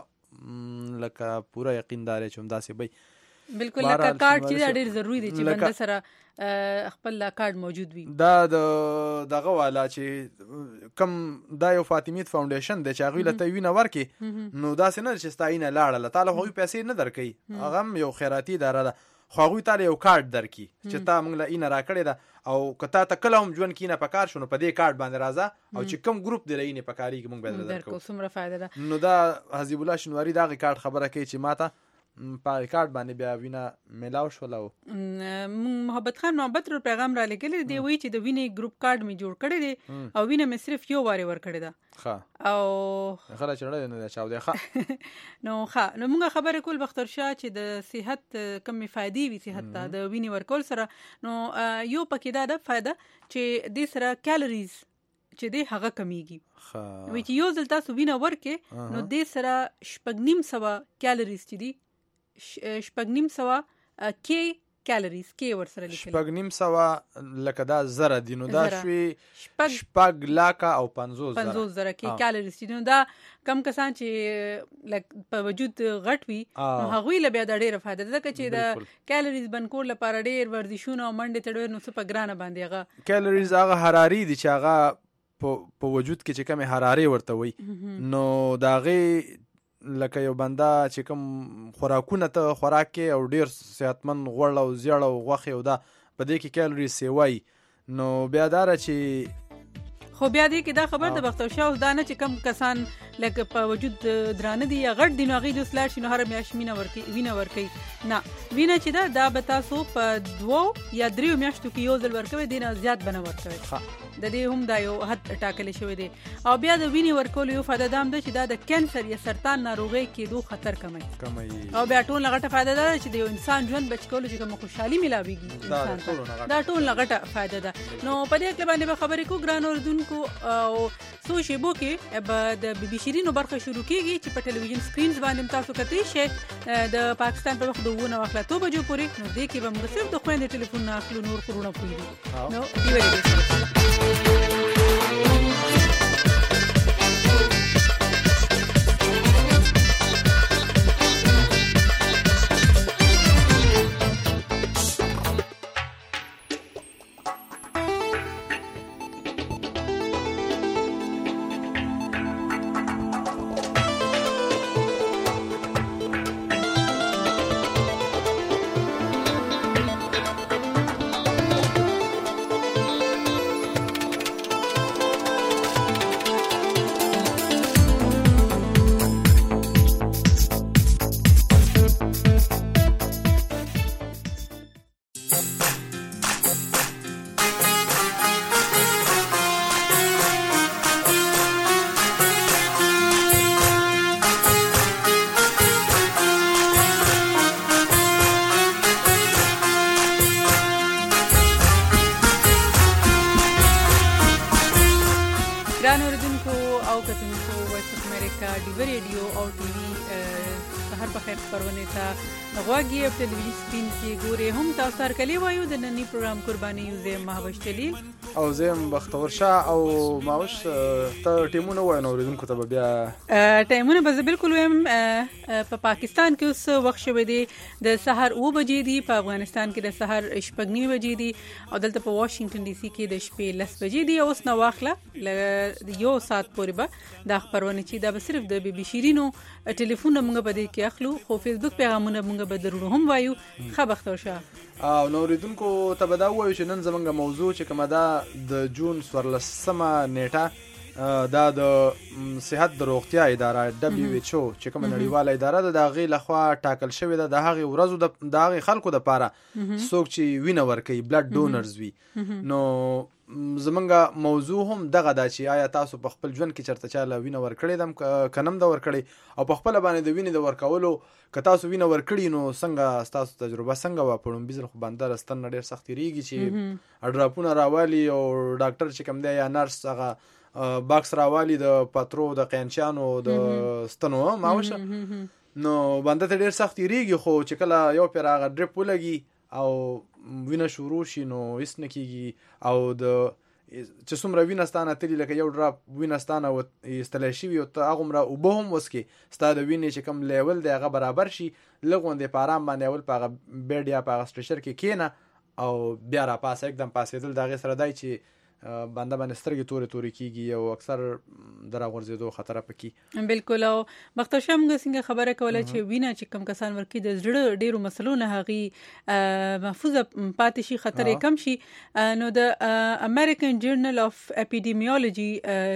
لکه پوره یقین دارې چې همداسې به بالکل لکه کارت چې ډېر ضروری دی چې بنده سره خپل کارت موجود وي دا د دغه والا چې کم دا یو فاطمیت فاونډیشن دی چې هغوی له ته وینه ورکړي نو داسې نه چې ستا اینه لاړله تا له هغوی پیسې نه درکوي هغه هم یو خیراتي اداره ده خو هغوی تا له یو کارت درکړي چې تا موږ له اینه راکړې ده او که تا ته کله هم ژوند کې اینه پکار شو نو په دې کارت باندې راځه او چې کوم ګروپ دی له اینې پکارېږي موږ به درکو څومره فایده ده نو دا حزیب الله شنواري دغه کارت خبره کوي چې ما ته په کارت باندې بیا وینه میلاو شوله محبت خان محبت رو پیغام را لګلی دی وی چې د وینې ګروپ کارت می جوړ کړی دی او وینه مې صرف یو واره ور کړی ده ښه او خلا چړې نه چاو دی ښه نو ښه نو موږ خبرې کول بختور شاه چې د صحت کمې فائدې وي صحت ته د وینې ورکول سره نو یو پکې دا ده فائدہ چې د سره کیلریز چې دی هغه کمیږي ښه وی چې یو ځل تاسو وینه ورکې نو د سره شپږ نیم سوه کیلریز چې دی شپږ نیم سوه کې کیلریز کې ور سره لیکل شپږ نیم سوه لکه دا زره دي نو دا شوي شپږ لاکه او پنځوس زره پنځوس زره کې کیلریز دي نو دا کم کسان چې لک په وجود غټ وي نو هغوی له بیا د ډېره فایده ده ځکه چې د کیلریز بند کول لپاره ډېر ورزشونه او منډې ته ډېر نو څه په ګرانه باندې هغه کیلریز هغه حراري دي چې هغه په وجود کې چې کمې حرارې ورته وي نو د هغې لکه یو بنده چې کوم خوراکونه ته خوراک کې او ډیر صحتمند غوړ او زیړ او غوښې او دا په دې کې کیلوري سیوای نو بیا داره چې خو بیا دې کې دا خبر د بختور شاه اوس دا نه چې کم کسان لکه په وجود درانه دي یا غټ دي نو هغوی دوس لاړ شي نو هره میاشت مینه ورکوي وینه ورکوي نه وینه چې ده دا به تاسو په دوو یا دریو میاشتو کې یو ځل ورکوي دې نه زیات به نه ورکوي د دې هم دا یو حد ټاکلی شوی دی او بیا د وینې ورکولو یو فایده دا هم ده چې دا د کینسر یا سرطان ناروغۍ کېدو خطر کموي او بیا ټول نه غټه فایده ده چې د یو انسان ژوند بچ کولو چې کومه خوشحالي میلاویږي انسان ته دا ټول نه غټه فایده ده نو په دې کې باندې به خبرې کوو ګران اورېدونکو او څو شیبو کې به د بي بي شیرینو برخه شروع کېږي چې په ټلویزیون سکرینز باندې تاسو کتلی شئ د پاکستان په وخت د اووه نه واخله اتو بجو پورې نو دې کې به موږ صرف د خویندې ټلیفون نه اخلو نور خورونه پوهېږو نو دې ولې غواګي په ټلویزیون سکرین کې ګوري هم تاسو سره کلی وایو د نننی پروګرام قرباني یوزه مهوش جلیل او زم بختور شاه او مهوش ته ټیمونه وای نو ورېدونکو ته بیا ټیمونه به بالکل ویم په پاکستان کې اوس وخت شوه دی د سحر او بجې دی په افغانستان کې د سحر شپږ نیمه بجې دی او دلته په واشنگټن ډي سي کې د شپې لس بجې دی. اوس نو واخله یو ساعت پورې به دا خبرونه چې دا به صرف د بي بي شیرینو ټلیفون موږ به دې کې اخلو خو فیسبوک پیغامونه موږ به درونو هم وایو. خبختور شه او نو ریدونکو ته به دا وایو چې نن زمونږ موضوع چې کومه ده د جون څوارلسمه نیټه دا د صحت د روغتیا اداره دبليو ایچ او چې کومه نړیواله اداره ده د هغې لخوا ټاکل شوې ده د هغې ورځو د هغې خلکو دپاره څوک چې وینه ورکوي بلډ ډونرز وي. نو زمونږ موضوع هم دغه ده چې آیا تاسو په خپل ژوند کې چېرته چاله وینه ورکړې ده که نم ده ورکړې او په خپله باندې د وینې د ورکولو که تاسو وینه ورکړي نو څنګه ستاسو تجربه څنګه وه؟ په لومبي ځل خو بنده رستن نه ډېر سخت تېرېږي چې اډراپونه راوالي او ډاکټر چې کوم دی یا نرس هغه باکس راوالي د پترو د قینچانو د ستنو ماوشه نو بنده ته ډېر سخت تېرېږي خو چې کله یو پرې هغه ډریپ ولګي او وینه شروع شي نو هېڅ نه کېږي او د چې څومره وینه ستانه تلي لکه یو ډراپ وینه ستانه ایستلی شوي او ته هغومره اوبه هم وڅکې ستا د وینې چې کوم لیول دی هغه برابر شي لږ غوندې په ارام باندې اول په هغه بیډ یا په هغه سټریچر کې کښېنه او بیا راپاسه یکدم پاسېدل د هغې سره دی چې بنده باندې سترګې تورې تورې کېږي او اکثر د راغورځېدو خطره پکې. بالکل او بختور شاه موږ څنګه خبره کوله چې وینه چې کم کسان ورکوي د زړه ډېرو مسلو نه هغې محفوظه پاتې شي خطر یې کم شي. نو د امریکن جرنل اف اپیډیمیولوژي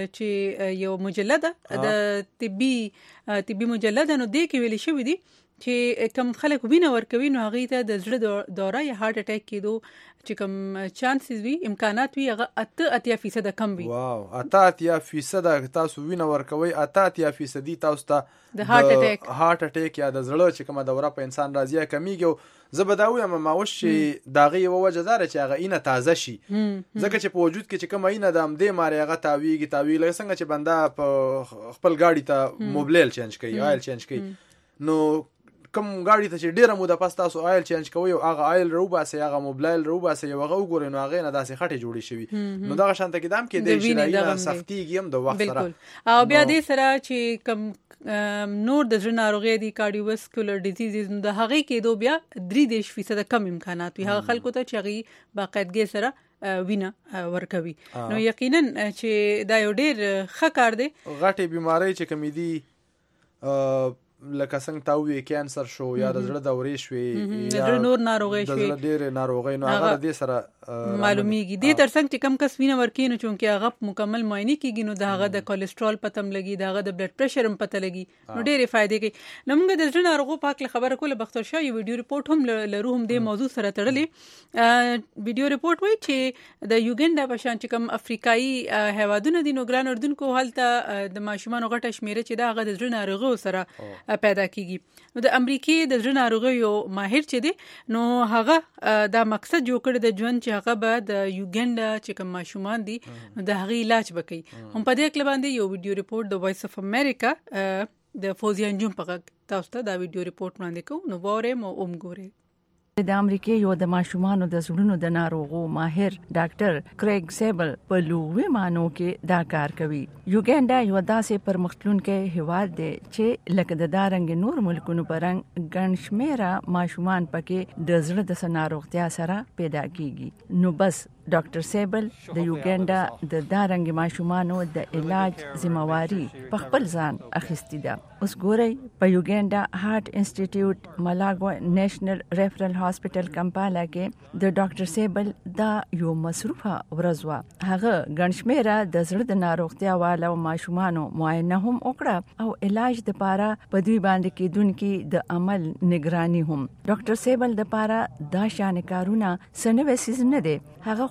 چې یو مجله ده د طبي طبي مجله ده نو دې کې ویلي شوي دي چې کم خلک وینه ورکوي نو هغې ته د زړه دوره یا هارت اټیک کېدو چې کوم چانسز وي امکانات وي هغه اته اتیا فیصده کم وي. واو اته اتیا فیصده تاسو وینه ورکوي اته اتیا فیصدي تاسو ته د هارت اټیک هارت اټیک یا د زړه چې کومه دوره په انسان راځي کمیږي او زه به دا ووایم ماوش چې د هغې یوه وجه دا ده چې هغه اینه تازه شي ځکه چې په وجود کې چې کومه اینه ده همدې مارې هغه تاویږي تاویږي لکه څنګه چې بنده په خپل ګاډي ته موبلیل چینج کوي آیل چینج کوي نو کوم ګاډي ته چې ډیره موده پس تاسو آیل چینج کوئ او هغه آیل روباسئ هغه موبلایل روباسئ او هغه وګورئ نو هغې نه داسې خټې جوړې شوي نو دغه شانته کې دا هم کېدی شي رایونه سختېږي هم د وخت سره او بیا دې سره چې کوم نور د زړه ناروغۍ دي کارډیوواسکولر ډیزیزز نو د هغې کېدو بیا درې دېرش فیصده کم امکانات وي هغه خلکو ته چې هغې باقاعدګۍ سره وینه ورکوي. نو یقینا چې دا یو ډېر ښه کار دی. غټې بیمارۍ چې کومې دي لکه څنګه تا وویې کینسر شو یا د زړه دورې شوې د زړه نور ناروغۍ شوې د زړه ډېرې ناروغۍ نو هغه د دې سره معلومیږي. دې تر څنګ چې کم کس وینه ورکوي نو چونکې هغه مکمل معاینې کېږي نو د هغه د کولیسټرول پته هم لګي د هغه د بلډ پریشر هم پته لګي نو ډېرې فایدې کوي. نو موږ د زړه ناروغو په هکله خبره کوله بختور شاه یو ویډیو ریپورټ هم لرو هم دې موضوع سره تړلې. ویډیو ریپورټ وایي چې د یوګنډا په شان چې کوم افریقایي هیوادونه دي نو ګران اردوونکو هلته د ماشومانو غټه شمېره چې دا هغه د زړه ناروغیو سره پیدا کېږي. نو د امریکې د زړه ناروغیو ماهر چې دی نو هغه دا مقصد جوړ کړی د ژوند چې هغه به د یوګنډا چې کوم ماشومان دي نو د هغې علاج به کوي. هم په دې هکله باندې یو ویډیو ریپورټ د وایس اف امریکا د فوزیه انجم په غږ تاسو ته دا ویډیو ریپورټ وړاندې کوو نو واورئ او هم ګورئ. د امریکای یو د ماشومانو د زړونو د ناروغو ماهر ډاکټر کریګ سیبل په لوی مانو کې دا کار کوي. یوګنډا یو داسې پرمختلونکی هیواد دی چې لکه د دارنګ نور ملکونو په رنګ ګڼ شمېره ماشومان پکې د زړه د ناروغتیا سره پیدا کیږي. نو بس ډاکټر سیبل د یوګنډا د دارنګ ماشومانو د علاج ذمہواری په خپل ځان اخیستې ده. اوس ګورئ په یوګنډا هارت انسټیټیوټ ملاګو نیشنل ریفرل هاسپټل کمپالا کې د ډاکټر سیبل دا یو مصروفه ورځ وه. هغه ګڼ شمېره د زړه د ناروغتیا والو ماشومانو معاینه هم وکړه او علاج دپاره په دوی باندې کېدونکي د عمل نگراني هم. ډاکټر سیبل دپاره دا شان کارونه څه نوی څیز نه دی. هغه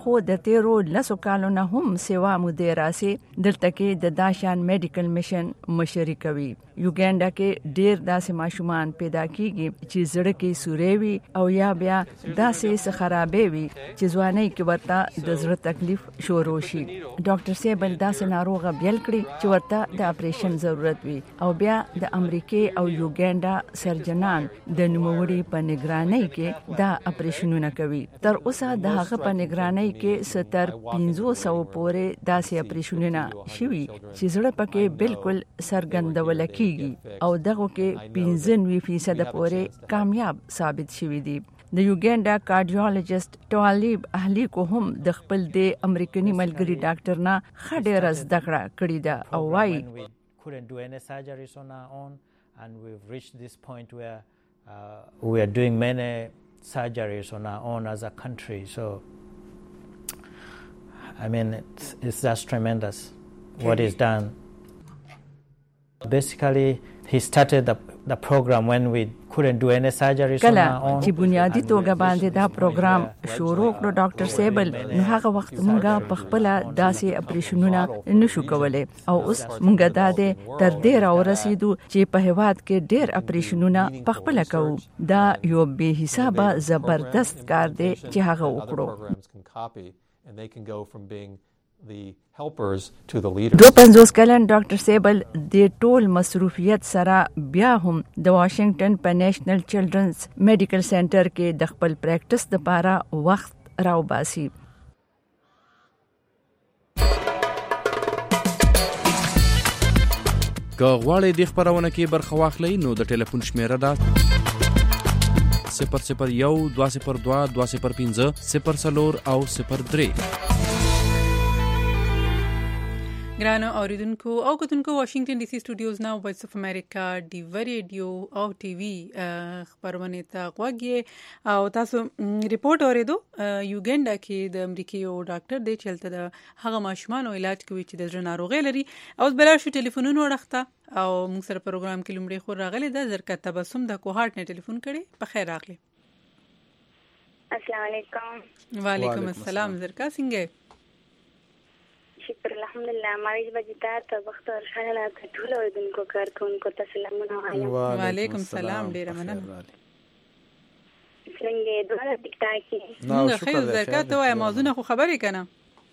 خو د تیرو لسو کالو نه هم سیوا مودې راسي دلته کې د داشان میډیکل میشن مشري کوي. یوګانډا کې ډیر داسې ماشومان پیدا کیږي چې زړه کې سورې وي او یا بیا داسې خرابې وي چې ځواني کې ورته د زړه تکلیف شروع شي. ډاکټر سیبل داسې ناروغه بیل کړي چې ورته د اپریشن ضرورت وي او بیا د امریکا او یوګانډا سرجنان د نوموړي په نگرانۍ کې دا اپریشنونه کوي. تر اوسه د هغه په نگرانۍ کې ستر پنځه سوه پورې داسې اپریشنونه شوي چې زړه پکې بالکل سرګندول کیږي او دغه کې پنځه نوي فیصد پورې کامیاب ثابت شوي دي. د یوګانډا کارډیولوژیست ټوالیب اهلی کو هم د خپل د امریکایي ملګری ډاکټر نه خډه رز دکړه کړی دا او وايي couldn't do any surgeries on our own and we've reached this point where uh, we are doing many surgeries on our own as a country. So I mean it's, it's just tremendous what is done. Basically he started the, the program when we couldn't do any surgeries on our own. چې بنیادی توګه باندې دا پروګرام شروع کړ ډاکټر سیبل نو هغه وخت مونږه په خپل داسې اپریشنونه نشو کولای او اوس مونږه دا د تر دې را ورسېدو چې په هواد کې ډېر اپریشنونه په خپل کوو. دا یو به حسابه زبردست کار دی چې هغه وکړو. and they can go from being the helpers to the leaders. دو پنځوس کلن ډاکټر سیبل د ټول مصروفیت سره بیا هم د واشنگټن په نېشنل چلډرنز میډیکل سنټر کې د خپل پریکټس لپاره وخت راوباسي. که غواړئ د خبرونه کې برخه واخلئ نو د ټلیفون شمیره ده صفر صفر یو دوه صفر دوه دوه صفر پنځه صفر څلور او صفر درې. ګرانو اوریدونکو او کتونکو واشنگټن ډي سي سټوډیوز نو وایس اف امریکا ډیو ریډیو او ټي وي خبرونه ته غوږی او تاسو ریپورت اوریدو. یوګانډا کې د امریکا یو ډاکټر دی چې هلته د هغه ماشومانو علاج کوي چې د زړه ناروغي لري او بل شو ټلیفونونو ورخته او موږ سره پروګرام کې لومړی خور راغلی د زرکه تبسم د کوهارت نه ټلیفون کړي. په خیر راغلی. السلام علیکم. وعلیکم السلام. زرکه څنګه؟ شکر الحمدلله. ماویش بجتا ته بختور شاله ټول اوریدونکو کارکونکو ته سلامونه وایم. وعلیکم السلام. ډیره مننه. څنګه دوه ټیکټاکي نو خیر زرکه ته وای موضوع خو خبرې کنه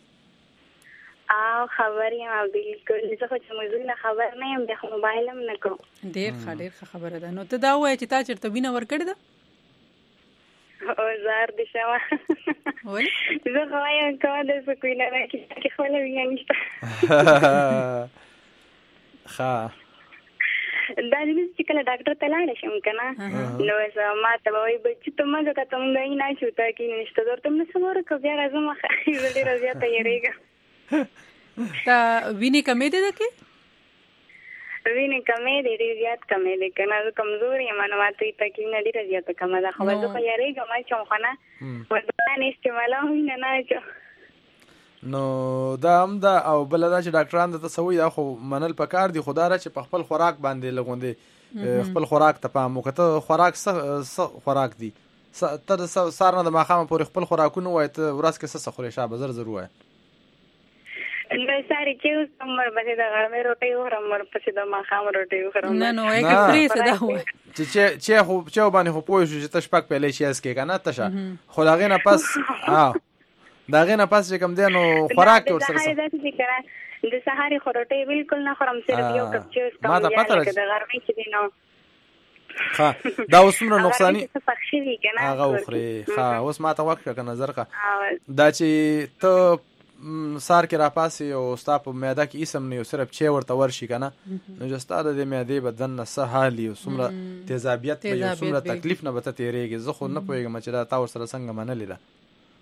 او خبرې ما بالکل زه خو چې موضوع نه خبر نه یم د موبایل هم نه کوم. ډیر ښه ډیر ښه خبره ده. نو ته دا وای چې تا چیرته وینه ورکړې ده؟ او زار دې شوه ولې زه خو وایم کومه د څه کوینه نه کې خو نه وینه نشته. ښه دا دې چې کله ډاکټر ته لاړ شم کنه نو زه ما ته وایي بچی ته ما ځکه ته مونږ یې نه شو تا کې نشته درته مې سمور کو بیا راځم زه ډېره زیاته یېرېږم. تا وینې کمې ده کې؟ وینې کمې دي ډېر زیات کمې دي کنه زه کمزوري یم نو ماته یې پکې وینه ډېره زیاته کمه ده خو زه خو یېرېږم اچوم خو نه ورته نه استعمالوم وینه نه اچوم. نو دا هم ده او بل دا چې ډاکټران د تسوي دا خو منل پکار دي خدای را چې په خپل خوراک باندې لګوندې خپل خوراک ته پام وکړه. خوراک څه خوراک دي تر سار نه د ماښام پورې خپل خوراکونه وای ته ورځ کې څه خورې شابه زر زر وای. نو ساری چې اوس عمر پسې د غرمې روټۍ وخورم ورپسې د ماښام روټۍ وخورم. نه نو یې کې پرې څه دا وای چې چې خو چې باندې خو پوه شو چې ته شپږ پیلې شي اس کې کنه تشه خو هغه نه پس ها دا غي نه پس چې کوم دی نو خوراک ورسره سره د سهاري خوراټي بالکل نه خورم صرف یو کپ چای اسکم ما ته پته ده د غرمې کې دی نو ها دا اوسمره نقصانی څه پخشي وی کنه هغه وخري ها اوس ما ته وخت کنه زرقه دا چې ته سار کې را پاسې او ستا په معده کې اسم نه یو صرف چای ورته ورشي کنه نو چې ستا د معدې بدن نه څه حالي او څومره تیزابیت به یو څومره تکلیف نه به ته تیریږي. زه خو نه پوهېږم چې دا تا ورسره څنګه منلې ده.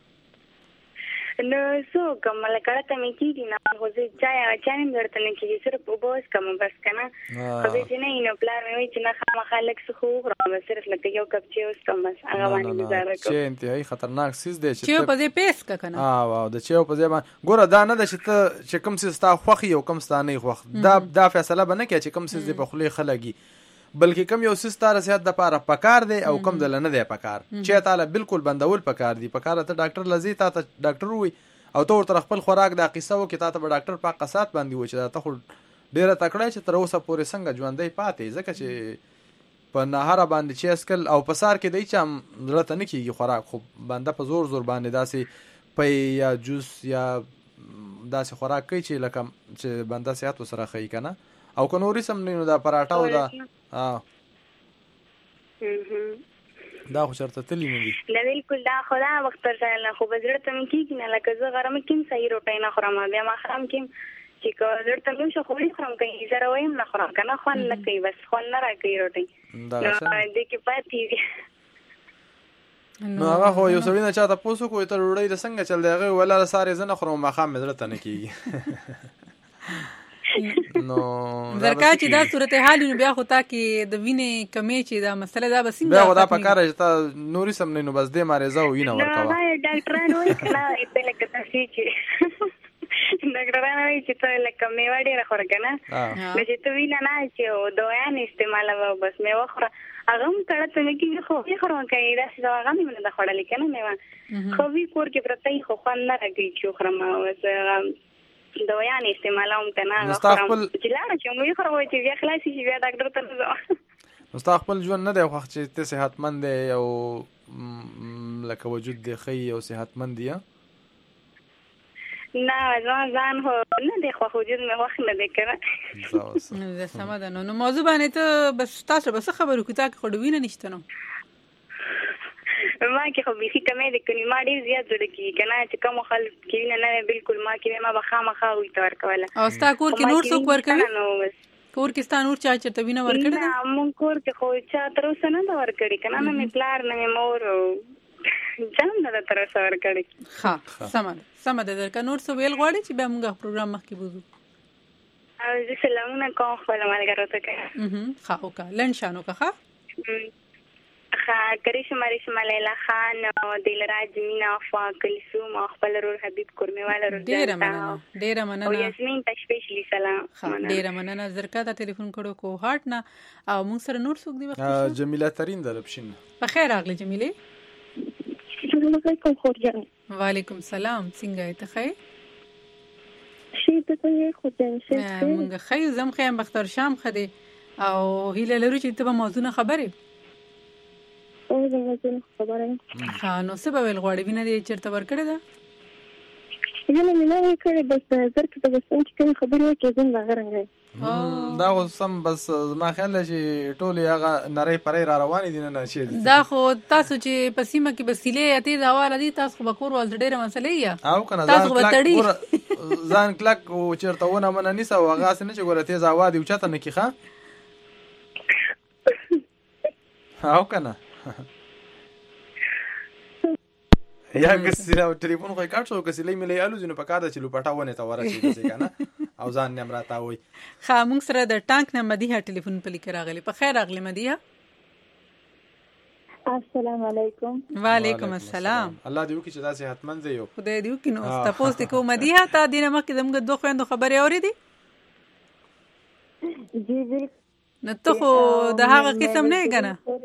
نو څو کوم لکه ته مې کېږي نه خو زه چای چای هم درته نه کېږي صرف اوبه وڅښم بس که نه خو بیا چې نه نو پلار مې وایي چې نه خامخا لږ څه خو وخورم بس صرف لکه یو کپ چای وڅښم بس هغه باندې ګزاره کوم. چای انتهایي خطرناک څیز دی چې چای په ځای پیس که که نه او د چای په ځای باندې ګوره دا نه ده چې ته چې کوم څیز ستا خوښ وي او کوم ستا نه وي خوښ دا دا فیصله به نه کوې چې کوم څیز دې په خولې ښه لګي. بلکې کم یو څه ستاره صحت د پاره پکار دی او کم دل نه دی پکار چې تعالی بالکل بندول پکار دی پکار ته ډاکټر لزی تا ته ډاکټر وي او ته ورته خپل خوراک د قصه وکي تا ته ډاکټر په قصات باندې و چې ته خو ډیره تکړه چې تر اوسه پورې څنګه ژوندۍ پاتې ځکه چې په نهاره باندې چې اسکل او په سار کې دی چې زړه ته نه کېږي خوراک خو بنده په زور زور باندې داسې پی یا جوس یا داسې خوراک کوي چې لکه چې بنده صحت ورسره ښیي که نه او که نورې سم نه نو دا پراټه او دا دا خو چېرته تلي نه دي دا بلکل دا خو دا وخت پر ځای نه خو به زړه ته مې کېږي نه لکه زه غرمه کې هم صحیح روټۍ نه خورم بیا ماښام کې چې که زړه ته مې شو خوري خورم که زه راویم نه خورم که نه خوند نه کوي بس خوند نه راکوي روټۍ نو دې کې پاتې وي نو هغه خو یو سړي نه چا تپوس وکړو ته ډوډۍ د څنګه چل دی هغې ویل هله سهار یې زه نه خورم ماښام مې زړه ته نه کېږي نو زرکا چې دا صورتحال نو بیا خو تا کې د وینې کمی چې دا مسله دا به څنګه بیا خو دا پکاره چې تا نورې سم نه نو بس دې ماریزه او وینه ورکوه ډاکټران وایي که نه لکه تاسې چې ډاکټران وایي چې ته لکه میوه ډېره خوره که نه نو چې ته وینه نه چې دوايانې استعمالوه بس میوه خوره هغه هم کړه ته مې کېږي خو وی خورم که داسې دوا هغه مې نه ده خوړلې که نه میوه خو وي کور کې پرته وي خو خوند نه راکوي چې وخورم اوس دوايانې استعمالوم که نه هغه خورم چې لاړه شم وی خورم چې بیا خلاصې شي بیا ډاکټر ته نه ځم نو ستا خپل ژوند نه دی خوښ چې ته صحتمند دی او لکه وجود دی ښه او صحتمند دی نه ځان ځان خو نه دی خوښ وجود مې خوښ نه دی که نه سمه ده نو نو موضوع باندې ته بس تاسو به څه خبرې وکړو تا کې خو د وینه نشته نو ما کې خو بیخي کمی دی کنی ما ډېر زیات زړه کېږي که نه چې کومو خلک کې وینه نه وی بالکل ما کې ما به خامخا هغوی ته ورکوله او ستا کور کې نور څوک ورکوي کور کې ستا نور چا چېرته وینه ورکړې ده نه مونږ کور کې خو چا تر اوسه نه ده ورکړې که نه نه مې پلار نه مې مور چا هم نه ده تر اوسه ورکړې ښه سمه ده سمه ده درکه نور څه ویل غواړې چې بیا مونږ پروګرام مخکې بوځو او زه سلامونه کوم خپلو ملګرو ته که ښه وکړه لنډ شان وکړه ښه کرشمه رشمه لیلا خان دلراج مینا وفا کلثوم او خپل رور حبیب کورمیواله رور ډیره مننه ډیره مننه او یاسمین تشپیشلی سلام ډیره مننه زرکا ته ټلیفون کړو کو هارت نه او موږ سره نور څوک دی وخت جمیله ترین د لبشین په خیر راغلی جمیله السلام علیکم خورجان وعلیکم السلام څنګه ته خیر شي ته څنګه خورجان شه موږ خیر زم خیم بختر شام خدي او هیله لرو چې ته به موضوع خبرې او زه موضوع خبره ها نو څه به ویل غواړې وینه دې چېرته ورکړې ده وینه مې نه کړې بس په نظر کې ته بس څنګه چې کومې خبرې وکړې زه هم هغه رنګه دا خو سم بس زما خیال دی چې ټولې هغه نرۍ پرۍ را روانې دي نه چې دا خو تاسو چې په سیمه کې بسیلې اتې د هوا دي تاسو خو به کور ول ډېره مسلې یا او که نه ځان کلک ځان کلک چېرته ونه منه نیسه او هغسې نه چې ګوره تیز هوا دي اوچته نه کښې ښه او که نه یا کسیله ټلیفون خو یې کټ شو کسیلې مې الوځي نو په کار ده چې لوپټه ونې ته ورسېږي داسې که نه او ځان نه هم راته وایي ښه موږ سره د ټانک نه مدیحه ټلیفون په لیکه راغلی په خیر راغلی مدیحه السلام علیکم وعلیکم السلام الله دې وکړي چې دا صحتمند دی یو خدای دې وکړي نو تپوس دې کوو مدیحه تا دې نه مخکې زموږ دوه خویندو خبرې اورېدې جی بالکل نو ته خو د هغه قسم نه یې که نه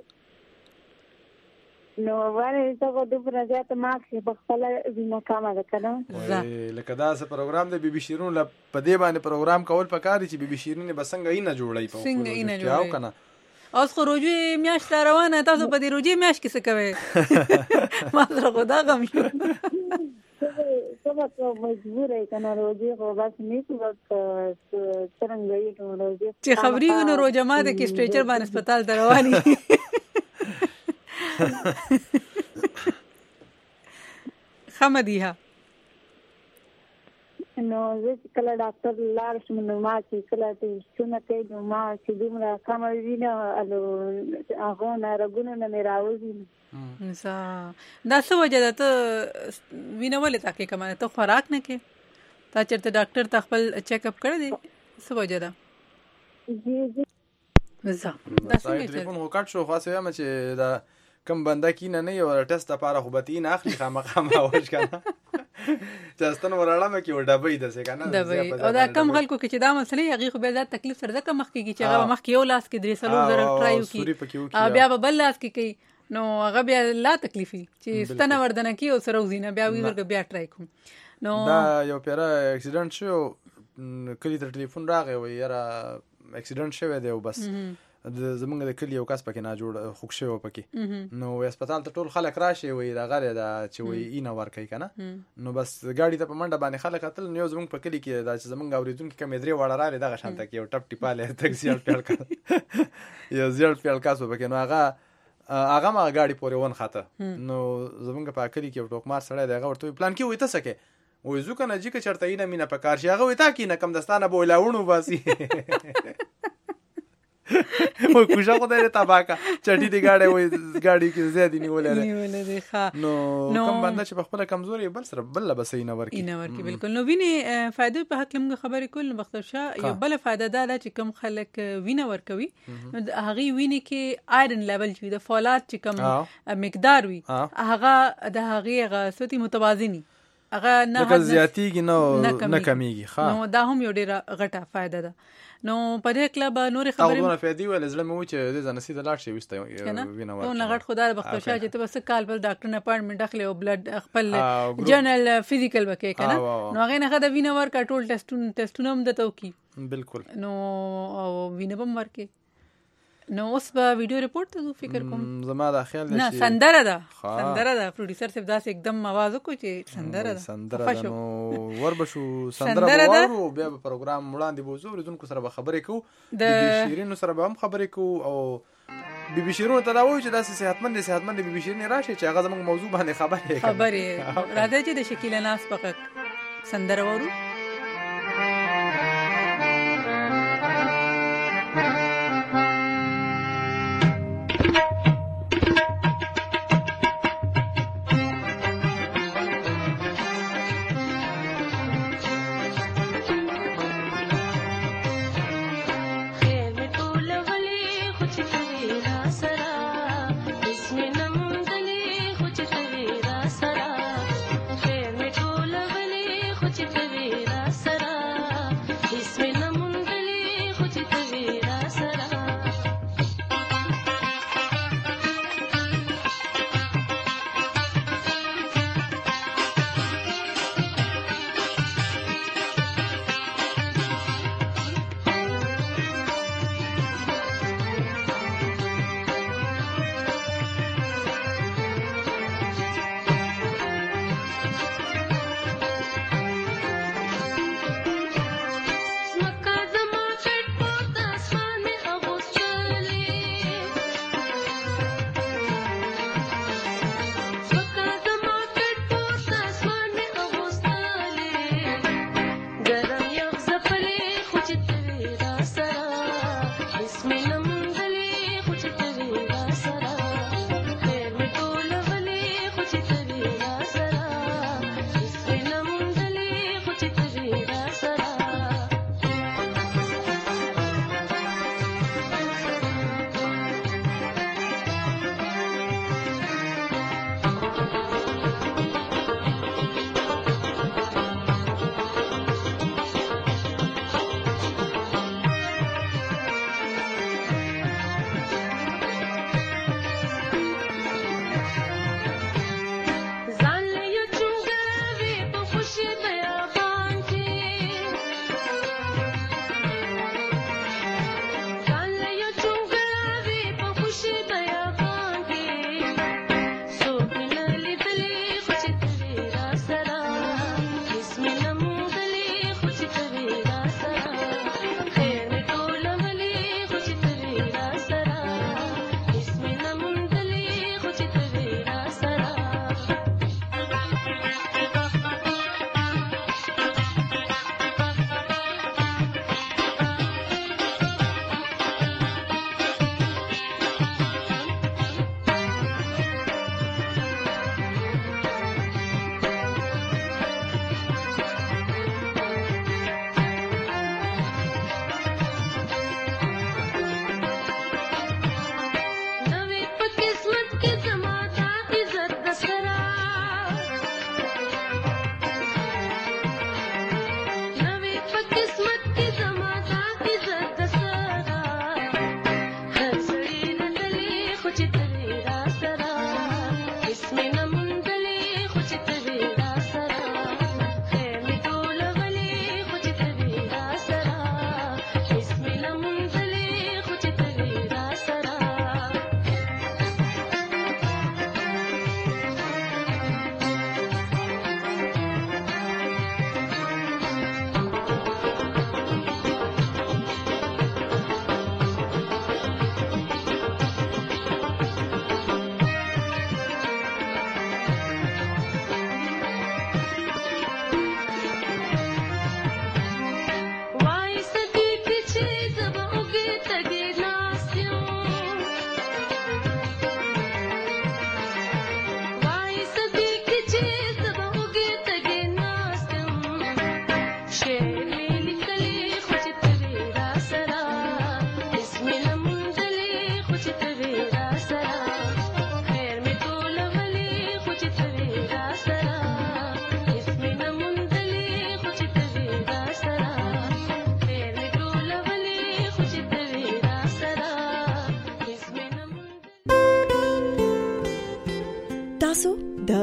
نو ولې ته خو دومره زیاته ماکس په خپله وینه کمه ده که نه لکه داسې پروګرام دی بي بي شیرین له په دې باندې پروګرام کول پکار دي چې بي بي شیرین به څنګه اینه جوړوي څنګه اینه جوړوي که نه اوس خو روژې میاشت را روانه تاسو په دې روژې میاشت کې څه کوئ ما سره خو دا غم شو ته به ته مجبوره یې که نه روژې خو بس نیسو بس څرنګه یې نو روژې چې خبرې وي نو روژه ماته کې سټریچر باندې هسپتال ته روانې ښه مدیحه نو زه چې کله ډاکټر لاړ شم نو ما چې کله ټېسټونه کوي نو ما چې دومره کمه وینه هغو نه رګونو نه مې راوځي دا څه وجه ده ته وینه ولې تا کې کمه ده ته خوراک نه کوې تا چېرته ډاکټر ته خپل چیک اپ کړی دی څه وجه ده جی جی ټلیفون خو کټ شو خاصه وایم چې دا کم بنده کینه نه یو ټیسټ لپاره خو به تی نه اخلي خامخا ماوج که نه چاستن وراړه مې کې وډبې د څه کنه دبې او دا کم خلکو کې چې دا مسلې هغه خو به دا تکلیف سره ځکه مخ کېږي چې هغه مخ کې یو لاس کې درې سلو زره ټرایو کې بیا به بل لاس کې کوي نو هغه بیا لا تکلیفي چې ستنه وردنه کې او سره وزینه بیا وی ورګ بیا ټرای کوم نو دا یو پیرا اکسیډنټ شو کلی تر ټلیفون راغی و یاره اکسیډنټ شوی دی او بس زمونږ د کلی یو کس پکې نه جوړ خوښ شوی پکې نو هسپتال ته ټول خلک راشي وي راغلی دا چې وي اینه ورکوي که نه نو بس ګاډي ته په منډه باندې خلک اتل نو یو زمونږ په کلي کې دا چې زمونږ اورېدونکي کمې درې واړه راغلې دغه شانته کې یو ټپ ټیپالی تک زیړ پیړ کس یو زیړ پیړ کس و پکې نو هغه هغه هم هغه ګاډي پورې ونښته نو زمونږ په کلي کې یو ټوکمار سړی دی هغه ورته وایي پلان کې وایي ته څه کې وایي ځو که نه جي که چېرته اینه مینه په کار شي هغه وایي تا کې نه کم دستانه به ویلاوڼو باسي وای کوشا خدای دې تباکه چټي دی گاډي وای گاډي کې زیاتې نیولې نیولې دی ښه نو کوم باندې چې په خپل کمزوري بل سره بل بس نه ورکی نه ورکی بالکل نو ویني فائدې په حق لمغه خبرې کول نو بختر شاه یو بل فائدہ دا چې کم خلک وینه ورکوي نو هغه ویني کې آیرن لیول چې د فولاد چې کم مقدار وي هغه د هغه غوثي متوازنی هغه نه زیاتیږي نو نه کمیږي ښه نو دا هم یو ډیره غټه فائدہ ده نو په دې کله به نورې خبرې او دونه فائدې ول زړه مې و چې د ځنسي د لاړ شي وسته وینه ورکړه نو غټ خدای بختر شاه چې ته بس کال پر ډاکټر نه اپاینټمنټ اخلي او بلډ خپل جنرال فزیکل وکې کنه نو هغه نه غدا وینه ورکا ټول ټیسټونه ټیسټونه هم دته وکي بالکل نو او وینه بم ورکې نو اوس به ویډیو ریپورت ته فکر کوم زما دا خیال دی نه سندره ده سندره ده پروډوسر صاحب داس एकदम आवाज کو چې سندره ده سندره ده نو ور بشو سندره ورو بیا په پروګرام وړاندې بوزو ورزونکو سره به خبرې کوو د شیرینو سره به هم خبرې کوو او بي بي شیرینو ته دا وایي چې داسې صحتمند دي صحتمند بي بي شیرین راشي چې هغه زموږ موضوع باندې خبرې خبرې راځي چې د شکیله ناز پکک سندره ورو Chitavira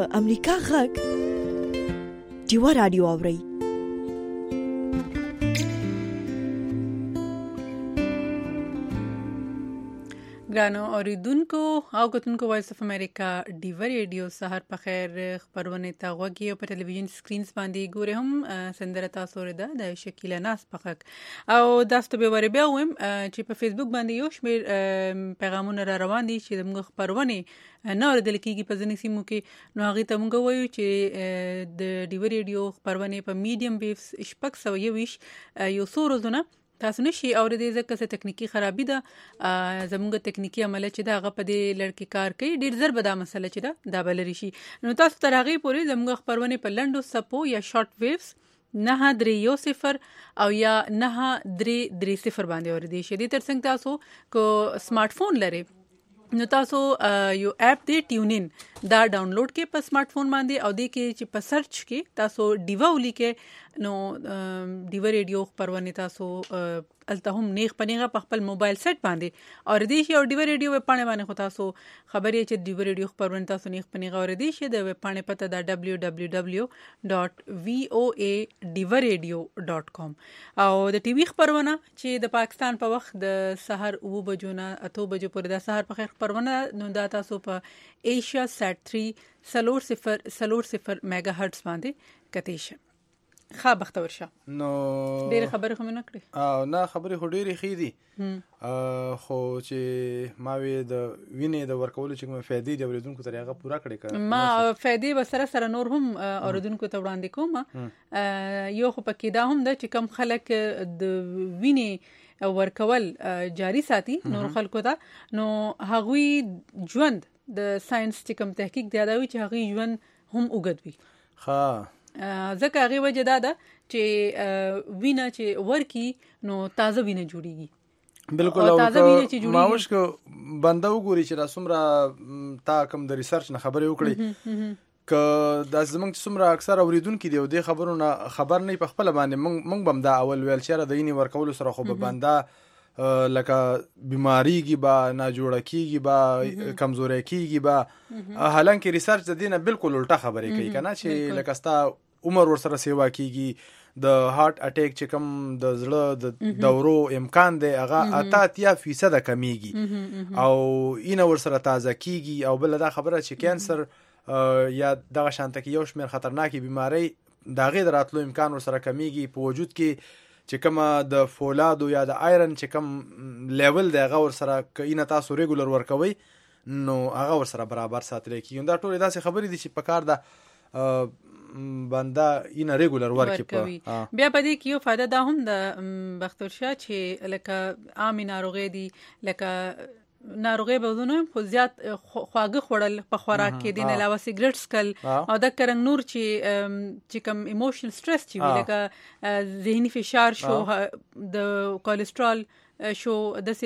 امریکا غږ ډیوا رادیو اورئ. ګرانو اوریدونکو او کتونکو وایس اف امریکا ډیوا ریډیو سحر په خیر خبرونه تا غوږی او په ټلویزیون سکرینز باندې ګوري هم سندره تاسو ورده د شکیلا ناس پخک او داستو به ور بیا ویم چې په فیسبوک باندې یو شمیر پیغامونه را روان دي چې موږ خبرونه نه اوریدل کیږي په ځینې سیمو کې. نو هغه ته موږ وایو چې د ډیوا ریډیو خبرونه په میډیم ویوز شپږ سوه یویش یو څو ورځې تاسو نشي اورېدې ځکه چې تکنیکی خرابې ده زموږ تکنیکی عمل چې دا هغه په دې لړ کې کار کوي ډیر زر به دا مسله چې دا دا بلری شي. نو تاسو تر هغه پورې زموږ خبرونه په لنډو سپو یا شارټ ویوز نه درې یو صفر او یا نه درې درې صفر باندې اورېدې شي. دې ترڅنګ تاسو کو سمارټ فون لري نو تاسو یو اپ دی ټیون ان دا ډاونلوډ کې په سمارټ فون باندې او دې کې چې په سرچ کې تاسو ډیوا ولیکئ نو ډیوا ریډیو خبرونه تاسو الته هم نیغ پنیغه په خپل موبایل سیټ باندې اور دې شي او ډیوا ریډیو په پاڼه باندې خو تاسو خبرې چې ډیوا ریډیو خبرونه تاسو نیغ پنیغه اور دې شي د پاڼه پته دا دبليو دبليو دبليو ډاٹ وی او اے ډیوا ریډیو ډاٹ کام او د ټي وي خبرونه چې د پاکستان په وخت د سحر او بجو نه اته بجو پورې د سحر په خیر خبرونه نو دا تاسو په ایشیا سات تھری سلور صفر سلور صفر میگا هرتز باندې کتیش خا بختور شه. نو ډېر خبرې خو مې نه کړې او نه خبرې خو ډېرې ښې دي خو چې ما وی د وینې د ورکولو چې کومه فائدې د اوریدونکو تر هغه پوره کړې کړه ما فائدې به سره سره نور هم اوریدونکو ته وړاندې کوم. یو خو پکې دا هم ده چې کم خلک د وینې ورکول جاری ساتي نور خلکو ته نو هغوی ژوند د ساينس چې کوم تحقیق دی دا وی چې هغوی ژوند هم اوږد وي. ها ځکه هغه وجه دا ده چې وینه چې ورکی نو تازه وینه جوړیږي. بالکل او ماوش کو بنده وګوري چې را سمره تا کوم د ریسرچ نه خبرې وکړي ک د زمنګ سمره اکثر اوریدونکو دی او د خبرونه خبر نه په خپل باندې مونږ بم دا اول ویل چې را د یینی ورکول سره خو به بنده لکه بیماریږي با نه جوړه کیږي با کمزوري کیږي با حالانکه ریسرچ د دینه بالکل الټا خبرې کوي کنه چې لکه ستا عمر ور سره سیوا کیږي د هارت اٹیک چې کوم د زړه د دورو امکان دی هغه اته اتیا فیصد کمیږي او اینه ور سره تازه کیږي او بل دا خبره چې کانسر یا دغه شانته کې یو شمیر خطرناکي بیماری دغه دراتلو امکان ور سره کمیږي په وجود کې چې کومه د فولاد یا د آیرن چې کوم لیول دی هغه ور سره کینه تاسو ریګولر ورکوي نو هغه ور سره برابر ساتل کیږي. دا ټول داسې خبرې دي چې په کار ده بنده اینه ریګولر ورکي په بیا پدې کې یو فائدہ دا هم د بختور شاه چې لکه عام ناروغي دي لکه ناروغي بودونه خو زیات خواږه خوړل په خوراک کې دین علاوه سیګریټ سکل او د کرنګ نور چې چې کوم ایموشنل سټرس چې لکه ذهني فشار شو د کولیسټرول شو د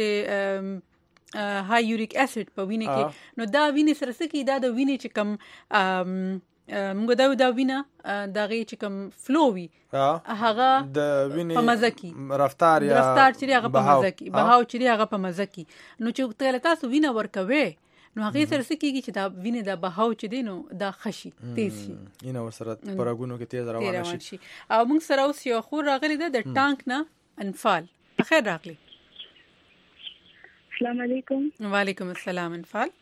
سه های یوریک اسید په وینې کې نو دا وینې سره سکی دا د وینې چې کوم موږ دا دا وینا دا غي چې کوم فلو وي هغه د وینې په مزه کې رفتار یا رفتار چې هغه په مزه کې بهاو چې هغه په مزه کې نو چې ته تاسو وینا ورکوي نو هغه سره سکیږي چې دا وینې د بهاو چې دی نو دا خشي تیز شي اینه ور سره پرګونو کې تیز روان شي. او موږ سره اوس یو خور راغلی ده د ټانک نه انفال. خیر راغلی. السلام علیکم. وعلیکم السلام انفال.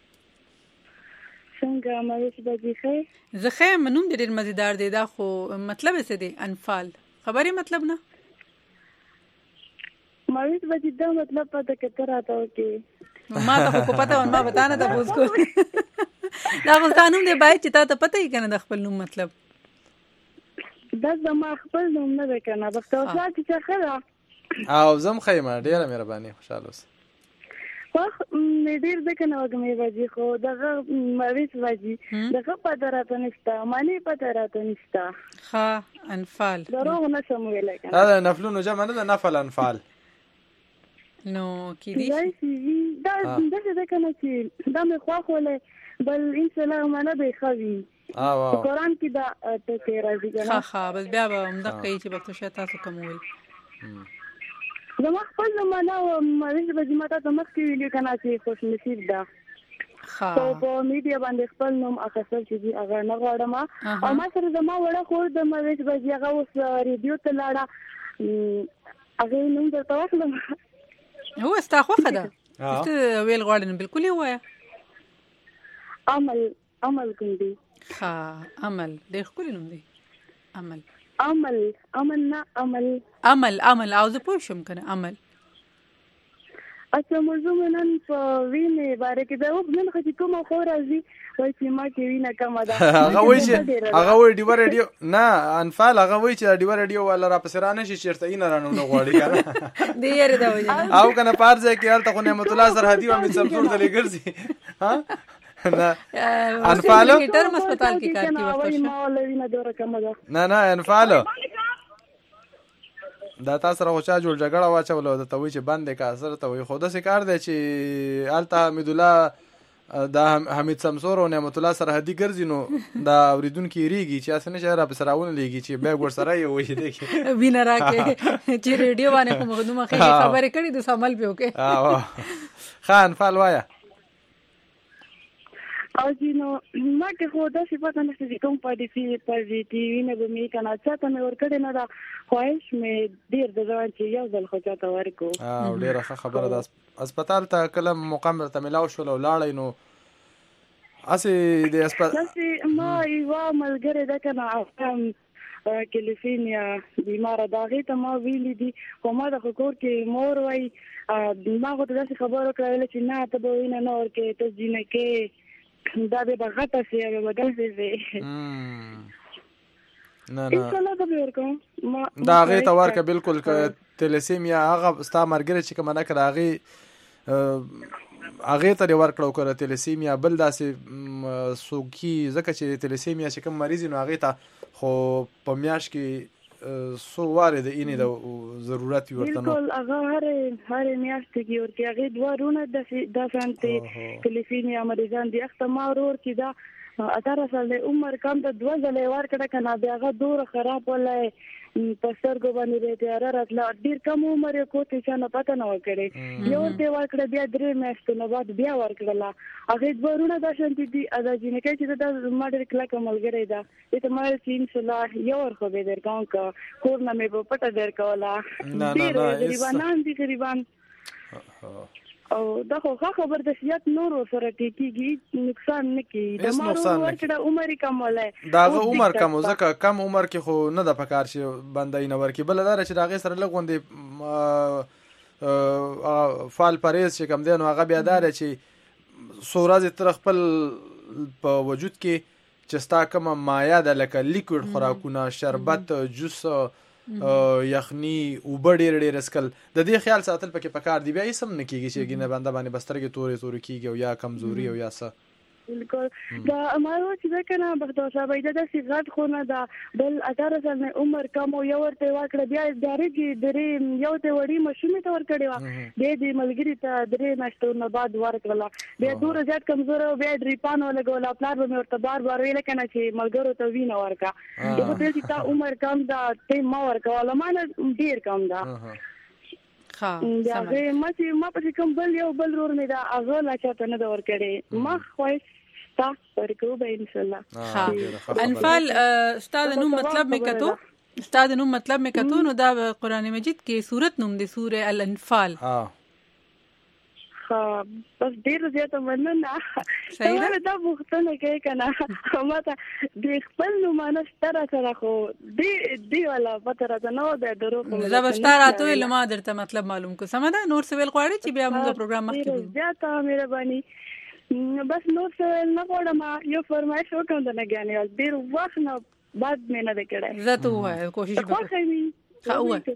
څنګه مې بجې ښه زخه منوم ډېر مزیدار دی دا خو مطلب څه دی انفال خبري مطلب نه مې بجې دا مطلب پته کتر راته وکي ما ته خو پته ونه ما بتانه ته پوس کو دا خو قانون دی بای چې ته پته یې کنه د خپل نوم مطلب دا زما خپل نوم نه ده کنه بختور شاه چې خره او زم خیمه ډیره مهرباني خوشاله اوسه واخ مې ډیر د کنه وګمې وځي خو دغه مریض وځي دغه پته راته نشته معنی پته راته نشته. ها انفال دروغ نه سم ویل کنه دا نفلونو جمع نه نفل انفال نو کې دي دا دغه کنه چې دا مې خو خو له بل ان شاء الله معنی به خوي اه واو قرآن کې دا ته کې راځي کنه ها ها بس بیا به هم دغه کوي چې بخښه تاسو کومول زما خپل زمانه او مریض به زما ته مخ کې ویل کنه چې خوش نصیب ده خو په میډیا باندې خپل نوم اخیستل چې هغه نه غواړم او ما سره زما وړه خور د مریض بجې هغه اوس ریډیو ته لاړه هغه نوم درته واخلم هو ستا خوښه ده ته ویل غواړې نو بالکل یې ووایه عمل عمل کوم دی ښه عمل ډېر ښکلی نوم دی عمل عمل عمل نه عمل عمل عمل او زه پوه شم که نه عمل اچھا موضوع مې نن په وینې باره کې ده اوس نن خو چې کومه خو راځي وایي چې ما کې وینه کمه ده هغه وایي چې هغه وایي ډیوه ریډیو نه انفال هغه وایي چې ډیوه ریډیو والا راپسې رانه شي چېرته یې نه رانه نه غواړي که نه د یېرې د وجې او که نه په هر ځای کې هلته خو نعمت الله سرحدي او امید سمسور ځلې ګرځي نه انفالو ټرم هسپتال کې کار کوي وایي ما وله وینه دوره کمه ده نه نه انفالو دا تاسو سره خو چا جوړ جګړه واچوله او درته وایي چې بند دی که سره ته وایي خو داسې کار دی چې هلته حمید الله د حمید سمسور او نعمت الله سرحدي ګرځي نو دا اورېدونکي یېرېږي چې هسې نه چې راپسې راونه لېږي چې بیګ ورسره یې وایي دی کې وینه راکړې چې ریډیو باندې خو مخدومه خېږي خبرې کړي د عمل پې وکړې ښه انفال وایه او چې نو ما کې خو داسې پته نشته چې کوم پازیټیوي به مې که نه چاته مې ورکړې نه ده خواهش مې ډېر د ځوان چې یو ځل خو چاته ورکړو او ډېره ښه خبره ده هسپتال ته کله مقام درته میلاو شول او لاړئ نو هسې د هسپتال داسې ما یوه ملګرې ده که نه کلیفورنیا بیماره ده هغې ته ما ویلي دي خو ما د خو کور کې مور وایي ما خو ته داسې خبره وکړه ویله چې نه ته به وینه نه ورکوې ته جینکې دا به به غټه سي او به داسې سي نه نه دا هغې ته ورکه بالکل که تلسیمیا هغه ستا ملګرې چې کومه نه کړه هغې هغې ته دې ورکړه او که تلسیمیا بل داسې څوک ځکه چې تلسیمیا چې کوم مریض نو هغې ته خو په میاشت کې څو وارې د اینې د ضرورت وي ورته نو بالکل هغه هرې هرې میاشتې کې ورکوي هغې دوه رونه دا شانتې کلیفورنیا مریضان دي اخته ما ورور کې دا اتاره سال دی عمر کم ته دوه ځله یې ورکړه که نه بیا هغه دوره خراب ولی په سترګو باندې به تیاره راتله ډېر کم عمر یې کور ته چا نه پته نه ورکړې یو ورته یې ورکړه بیا درې میاشتو نه بعد بیا ورکړله هغې دوه رونه دا شانتې دي دا جینکۍ چې ده دا زما ډېر کلکه ملګرې ده دې ته ما ویل چې انشاءالله یو ور خو به یې درکوم که کور نه مې په پټه درکوله ډېر غریبانان دي غریبان او دا خو ښه خبر ده چې یاد نور ورسره ټیکېږي نقصان نه کوي د ما ورور ورکړه عمر یې کم ولی د هغه عمر کم و ځکه کم عمر کې خو نه ده په کار چې بنده یې نه ورکړي بله دا ده چې د هغې سره لږ غوندې فعال پرهیز چې کوم دی نو هغه بیا دا ده چې څو ورځې تر خپل په وجود کې چې ستا کومه مایع ده لکه لیکوډ خوراکونه شربت جوس یخني اوبه ډېر ډېر څښل د دې خیال ساتل پکې پکار دي بیا هېڅ هم نه کېږي چې ګینه بنده باندې به سترګې تورې تورې کېږي او یا کمزوري او یا څه بالکل دا ما چې ده که نه بختور صاحب دا داسې غټ خو نه ده بل اتاره سال نه عمر کم و یو ورته یې ورکړه بیا ډایرکټ درې یو ته وړي ماشومې ته ورکړې وه بیا دې ملګري ته درې میاشتو نه بعد ورکړله بیا دومره زیات کمزوره و بیا یې ډریپان ولګوله پلار به مې ورته بار بار ویله که نه چې ملګرو ته وینه ورکړه ده ورته ویل چې تا عمر کم ده ته یې مه ورکوله ما نه ډېر کم ده د هغې ما چې ما پسې کوم بل یو بل ورور مې ده هغه لا چاته نه ده ورکړې ما خواهش انفال استاد نوم مطلب میں کتو استاد نوم مطلب میں کتو نو دا قرآن مجید کې سورت نوم دی سورہ الانفال ها بس ډیر زیاته مننه صحیح ده دا وختونه کې کنه ما ته د خپل نومانه ستاره سره خو دی دی ولا پته راته نو ده درو کوم زبستار اته لما درته مطلب معلوم کو سمدا نور سویل غواړي چې بیا موږ پروګرام مخکې زیاته مهرباني بس نور څه نه غواړم یو فرمایش وکړم د نګیانې ډېر وخت نه بعد مې نه دی کړی زه ته ووایه کوشش به کوم ښه ووایه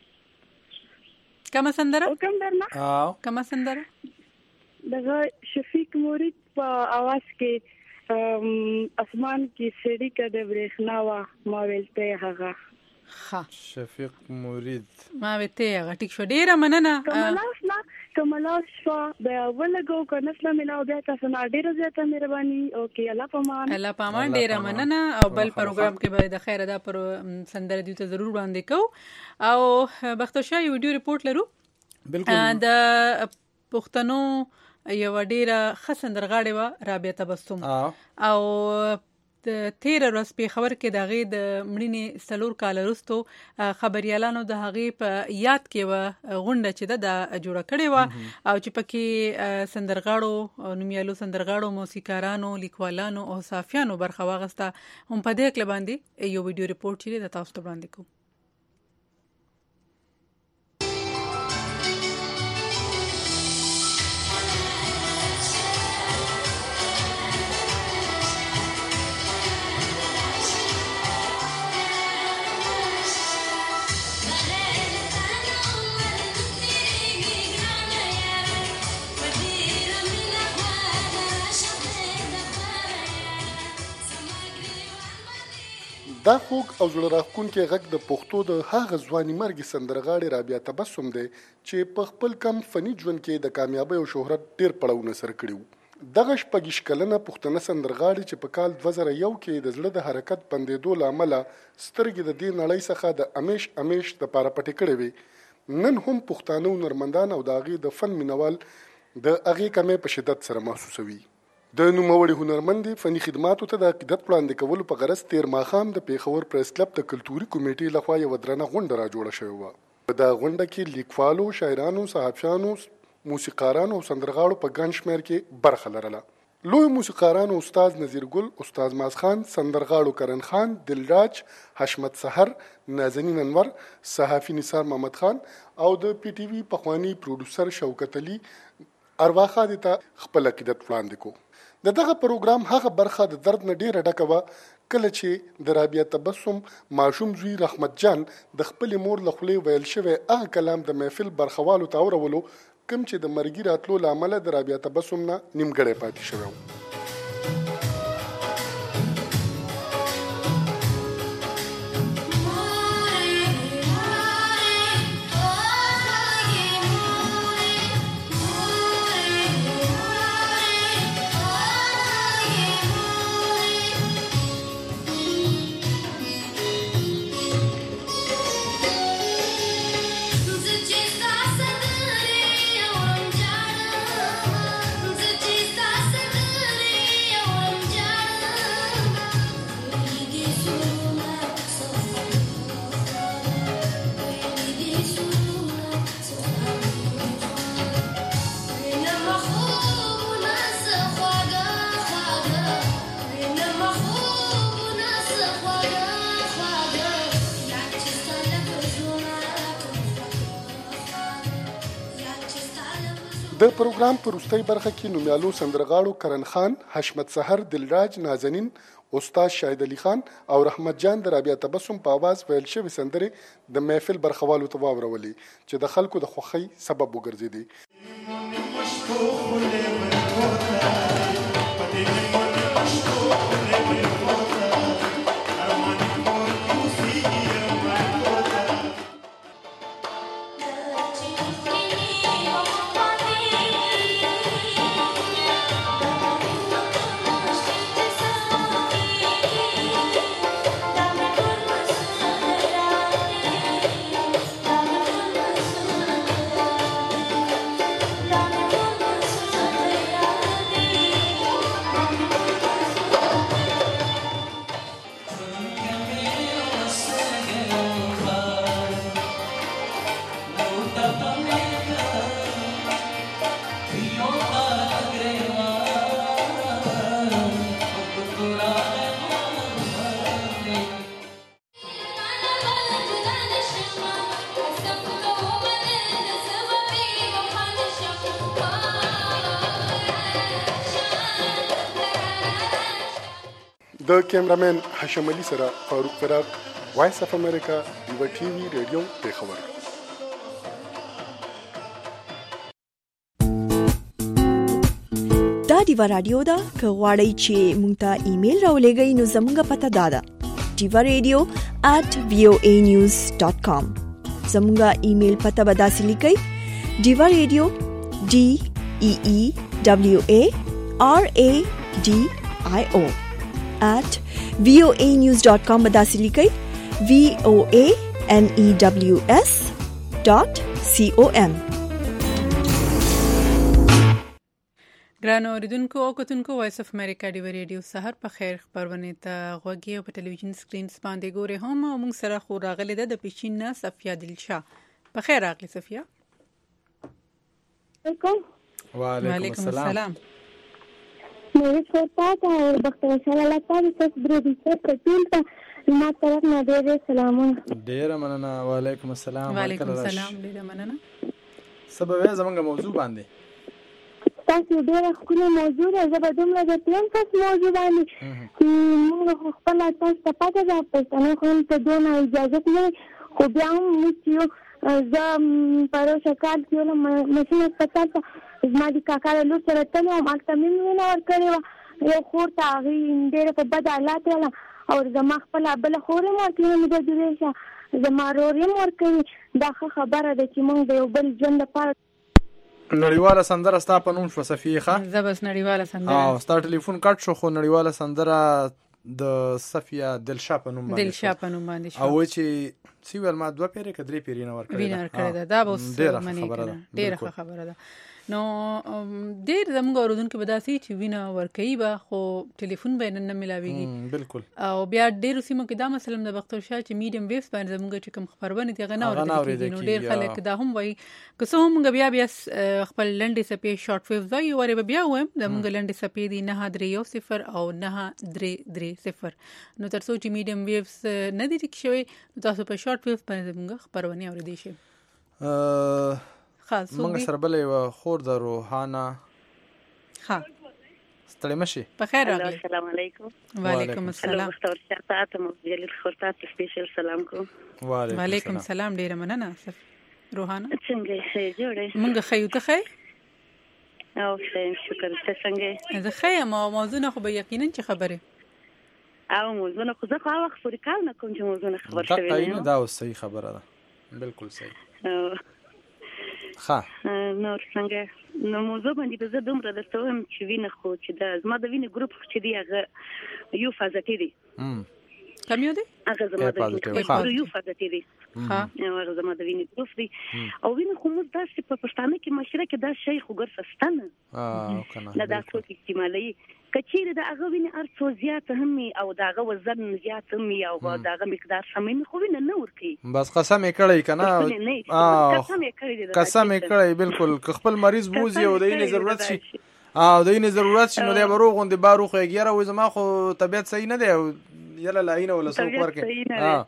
کومه سندره کوم درنه کومه سندره دغه شفیق مرید په اواز کې اسمان کې سړی که د برېښنا وه ما ویل ته هغه شفیق مرید ما ویل ته هغه ټیک شو ډېره مننه کملاس نه کملاس شو بیا ولګو که نسله ملاو بیا تاسو نه ډېره زیاته مهرباني اوکې الله پامان الله پامان ډېره مننه او بل پروګرام کې به د خیره دا پر سندره دوی ته ضرور وړاندې کوو او بختور شاه یو ویډیو ریپورټ لرو بالکل د پښتنو یو ډیره ښه سندرغاړې وه رابعه تبسم او د تیر ورځ په خبر کې د هغې د مړینې څلور کاله وروسته خبریالانو د هغې په یاد کې وه غونډه چې ده دا جوړه کړې وه او چې پکې سندرغاړو نومیالو سندرغاړو موسیقارانو لیکوالانو او صحافیانو برخه واخیسته. هم په دې هکله باندې یو ویډیو ریپورټ چې د تاسو ته وړاندې کوو. دا خوږ او زړه راښکونکی غږ د پښتو د هغه ځواني مرګي سندرغاړې رابعه تبسم دی چې په خپل کم فني ژوند کې د کامیابۍ او شهرت ډېر پړاوونه سر کړي وو. دغه شپږ کلنه پښتنه سندرغاړې چې په کال دوه زره یو کې د زړه د حرکت بندېدو له امله سترګې د دې نړۍ څخه د امیش امیش دپاره پټې کړې وې، نن هم پښتانه هنرمندان او د هغې د فن مینوال د هغې کمی په شدت سره محسوسوي. د نوموړي هنرمندې فني خدماتو ته د عقیدت وړاندې کولو په غرض تیر ماښام د پېښور پریس کلب د کلتوري کمیټې لخوا یوه درنه غونډه را جوړه شوې وه. په دغه غونډه کې لیکوالو، شاعرانو، صحافیانو، موسیقارانو او سندرغاړو په ګڼ شمېر کې برخه لرله. لوی موسیقارانو استاد نذیر ګل، استاد ماز خان، سندرغاړو کرن خان، دلراج، حشمت سحر، نازنین انور، صحافي نثار محمد خان او د پی ټي وي پخوانی پروډوسر شوکت علي ارواخا دې ته خپل عقیدت وړاندې کو. د دغه پروګرام هغه برخه د درد نه ډیره ډکه وه کله چې د رابعه تبسم ماشوم زوی رحمت جان د خپلې مور له خولې ویل شوی هغه کلام د محفل برخوالو ته اورولو کوم چې د مرګي راتلو له امله د رابعه تبسم نه نیمګړی پاتې شوی و. د پروګرام په وروستۍ برخه کې نومیالو سندرغاړو کرن خان، حشمت سحر، دلراج، نازنین، استاد شاهد علي خان او رحمت جان د رابعه تبسم په اواز ویل شوې سندرې د محفل برخوالو ته واورولې چې د خلکو د خوښۍ سبب وګرځېدې. د کیمرامین هشم علي سره فاروق فراق، وایس اف امریکا، ډیوا ټي وي ریډیو پېښور. دا ډیوا رادیو ده. که غواړئ چې مونږ ته ایمیل راولېږئ نو زموږ پته دا ده ډیوا ریډیو at voa news dot com. زموږ ایمیل پته به داسې لیکئ ډیوا ریډیو ډي ای ای دبلیو ای آر ای ډي آی او at voa news dot com بداسې لیکئ voa news dot com. ګران اوریدونکو او کتونکو وایس اف امریکا دی ریډیو سحر په خیر خبرونه ته غوږی او په ټلویزیون سکرین باندې ګوري هم موږ سره خو راغلی ده د پیچینه صفیه دلشاه. په خیر راغلی صفیه. وعلیکم السلام. مې څه او ډاکټر صلی الله تعالی تاسو درې څه ټول ما طرف نه ډېر سلامونه. ډېر مننه. وعلیکم السلام. وعلیکم السلام. ډېر مننه. سبب زمونږ موضوع باندې تاسو ډېر ښکلې موضوع ده. زه به دومره د تیم تاسو موضوع باندې چې موږ خپل تاسو ته پته ده پښتنو خو ته دونه اجازه نه خو بیا هم چې زه پروسه کال کې ولم مشین هسپتال ته زما د کاکا له لور سره تللی وم. هلته مې وینه ورکړې وه. یو خور ته هغې ډېره په بد حالات وله او زما خپله بله خور هم ورکوي مې د دریشه زما ورور هم ورکوي. دا ښه خبره ده چې موږ د یو بل ژوند لپاره نړیواله سندره ستا په نوم شوه صفیه ښه؟ زه بس نړیواله سندره او ستا ټلیفون کټ شو خو نړیواله سندره د صفیه دلشاه په نوم باندې دلشاه په نوم باندې شو. او چې سی ویل ما دوه پیرې که درې پیرې نه ورکړې وینه ورکړې ده. دا به اوس منې کړه. ډېره ښه خبره ده. نو ډېر زموږ اورېدونکي به داسې چې وینه ورکوي به خو ټلیفون به یې نه میلاویږي. بالکل. او بیا ډېرو سیمو کې دا مثلا د بختور شاه چې میډیم ویوز باندې زموږ چې کوم خبرونه دي هغه نه اورېدل کېږي. نو ډېر خلک دا هم وایي که څه هم موږ بیا بیا خپل لنډې څپې شارټ ویوز وایي ورې به بیا ووایم زموږ لنډې څپې دي نهه درې یو صفر او نهه درې درې صفر. نو تر څو چې میډیم ویوز نه دي ټیک شوی نو تاسو په شارټ ویوز باندې زموږ خبرونه اورېدی شئ. منګ سره بلې و خور د روحانه. ها ستړي مشي. په خیر راغلی. السلام علیکم. وعلیکم السلام. مختار شاه ته مجلل خورتات سپیشل سلام کوم. وعلیکم السلام. ډیره مننه روحانه. څنګه یې جوړه؟ منګ خیو ته خی او شکر ته څنګه؟ زه خیم او موضوع نه خو به یقینا چې خبره او موضوع نه خو زه خو وخت پورې کار نه کوم چې موضوع نه خبر شوی. دا دا صحیح خبره ده. بالکل صحیح. ښه نور څنګه نو موضوع باندې به زه دومره درته وایم چې وینه خو چې دا زما د وینې ګروپ چې دی هغه یو فازټي دی. کوم یو دی؟ هغه زما د وینې یو فازټي دی. هغه زما د وینې ګروپ دی او وینه خو موږ داسې په پښتانه کې مشره کې دا شی خو ګرځستانه نه دا څوک استعمالوي کچېرې د هغه وینې هر څو زیات هم او د هغه وزن زیات هم او د هغه مقدار سمې خو وینه نه ورکوي. بس قسم یې کړی که نه قسم یې کړی قسم یې کړی بالکل که خپل مریض بوزي او د وینې ضرورت شي او د وینې ضرورت شي نو دی به روغ غوندې بار وخوږي یاره وایي زما خو طبیعت صحیح نه دی او یله لاینه وله څوک ورکړي.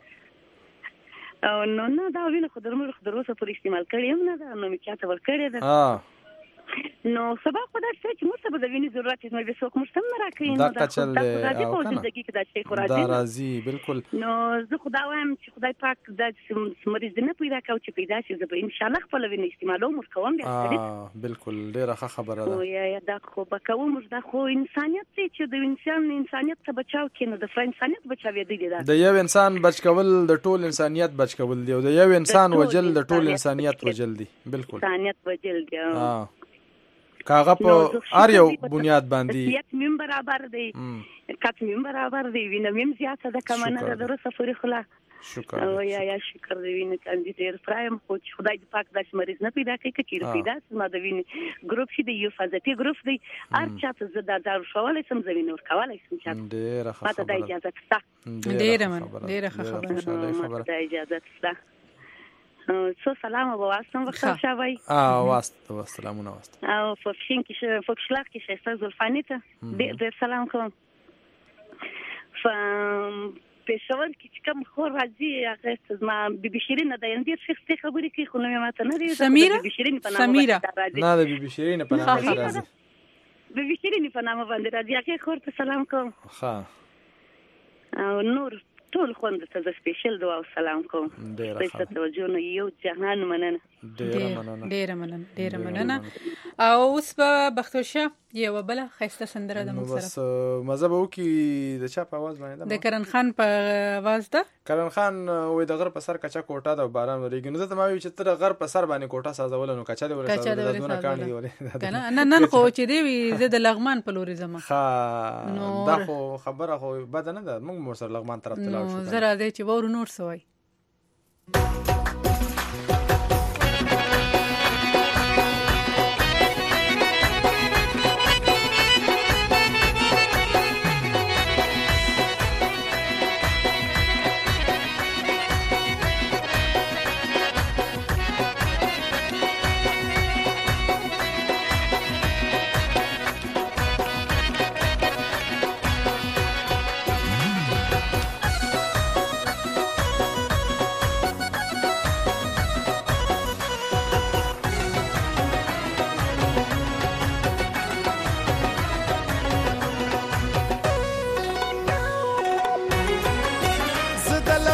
او نو نه دا وینه خو در موږ خو در اوسه پورې استعمال کړې هم نه ده نو مې چاته ورکړې ده. نو سبا خو دا چې موږ ته د وینې ضرورت نو به څوک موږ ته نه راکوي. دا کچل دی او کنه دا راځي بالکل. نو زه خو دا وایم چې خدای پاک دا مریض نه پیدا کوي چې پیدا شي زه به انشاءالله خپل وینې استعمالوم ورکوم بیا. بالکل ډېره ښه خبره ده. او یا دا خو به کوم دا خو انسانیت دی چې د انسان انسانیت ته بچاو کړي نو د انسانیت بچاوېدل دي. د یو انسان بچ کول د ټول انسانیت بچ کول دی او د یو انسان وجل د ټول انسانیت وجل دی. بالکل انسانیت وجل دی. کاغه په هر یو بنیاد باندې یت مم برابر دی کټ مم برابر دی وینه مم زیاته ده کمنه ده درو سفر خلا. شکر او یا یا شکر دی وینه کاندي ډیر فرایم خو خدای دې پاک داس مریض نه پیدا کوي کچې پیدا سم د وینه ګروپ شي دی یو فازټي ګروپ دی هر چاته زدا دار شوالې سم زمينه ور کولای سم چاته ډیر ښه ماته د اجازه تاسو ډیر من ډیر ښه خبره ماته د اجازه تاسو سو سلام او واسم وخت شوی اه واست سلامونه واست او فوکشین کې فوکشلاک کې شته زلفانیته ډېر سلام کوم. ف پېښور کې کوم خور راځي هغه زما بیبي شیرین د ډېر شخص ته خبرې کوي خو نو ماته نه دی. سمیرا بیبي شیرین په نامه سمیرا نه د بیبي شیرین په نامه راځي. بیبي شیرین په نامه باندې راځي هغه خور ته سلام کوم. ښه او نور ټول خوند ته د سپیشل دعا او سلام کوم. ډېر ښه توجه نو یو جهان مننه. ډېر مننه ډېر مننه ډېر مننه. او اوس په بختور شاه یو بل خسته سندره د موږ سره بس مزه به وکي د چا په आवाज باندې د کرن خان په आवाज ده. کرن خان وې د غر په سر کچا کوټه د باران ورېږي نو زه ته ما وی چې تر غر په سر باندې کوټه سازول نو کچا دی ورته د دونه کانی دی کنه نه نه خو چې دی وی زه د لغمان په لوري زما ښه دا خو خبره خو بد نه ده موږ مر سره لغمان طرف ته لاړ شو. زه راځي چې ور نور سوای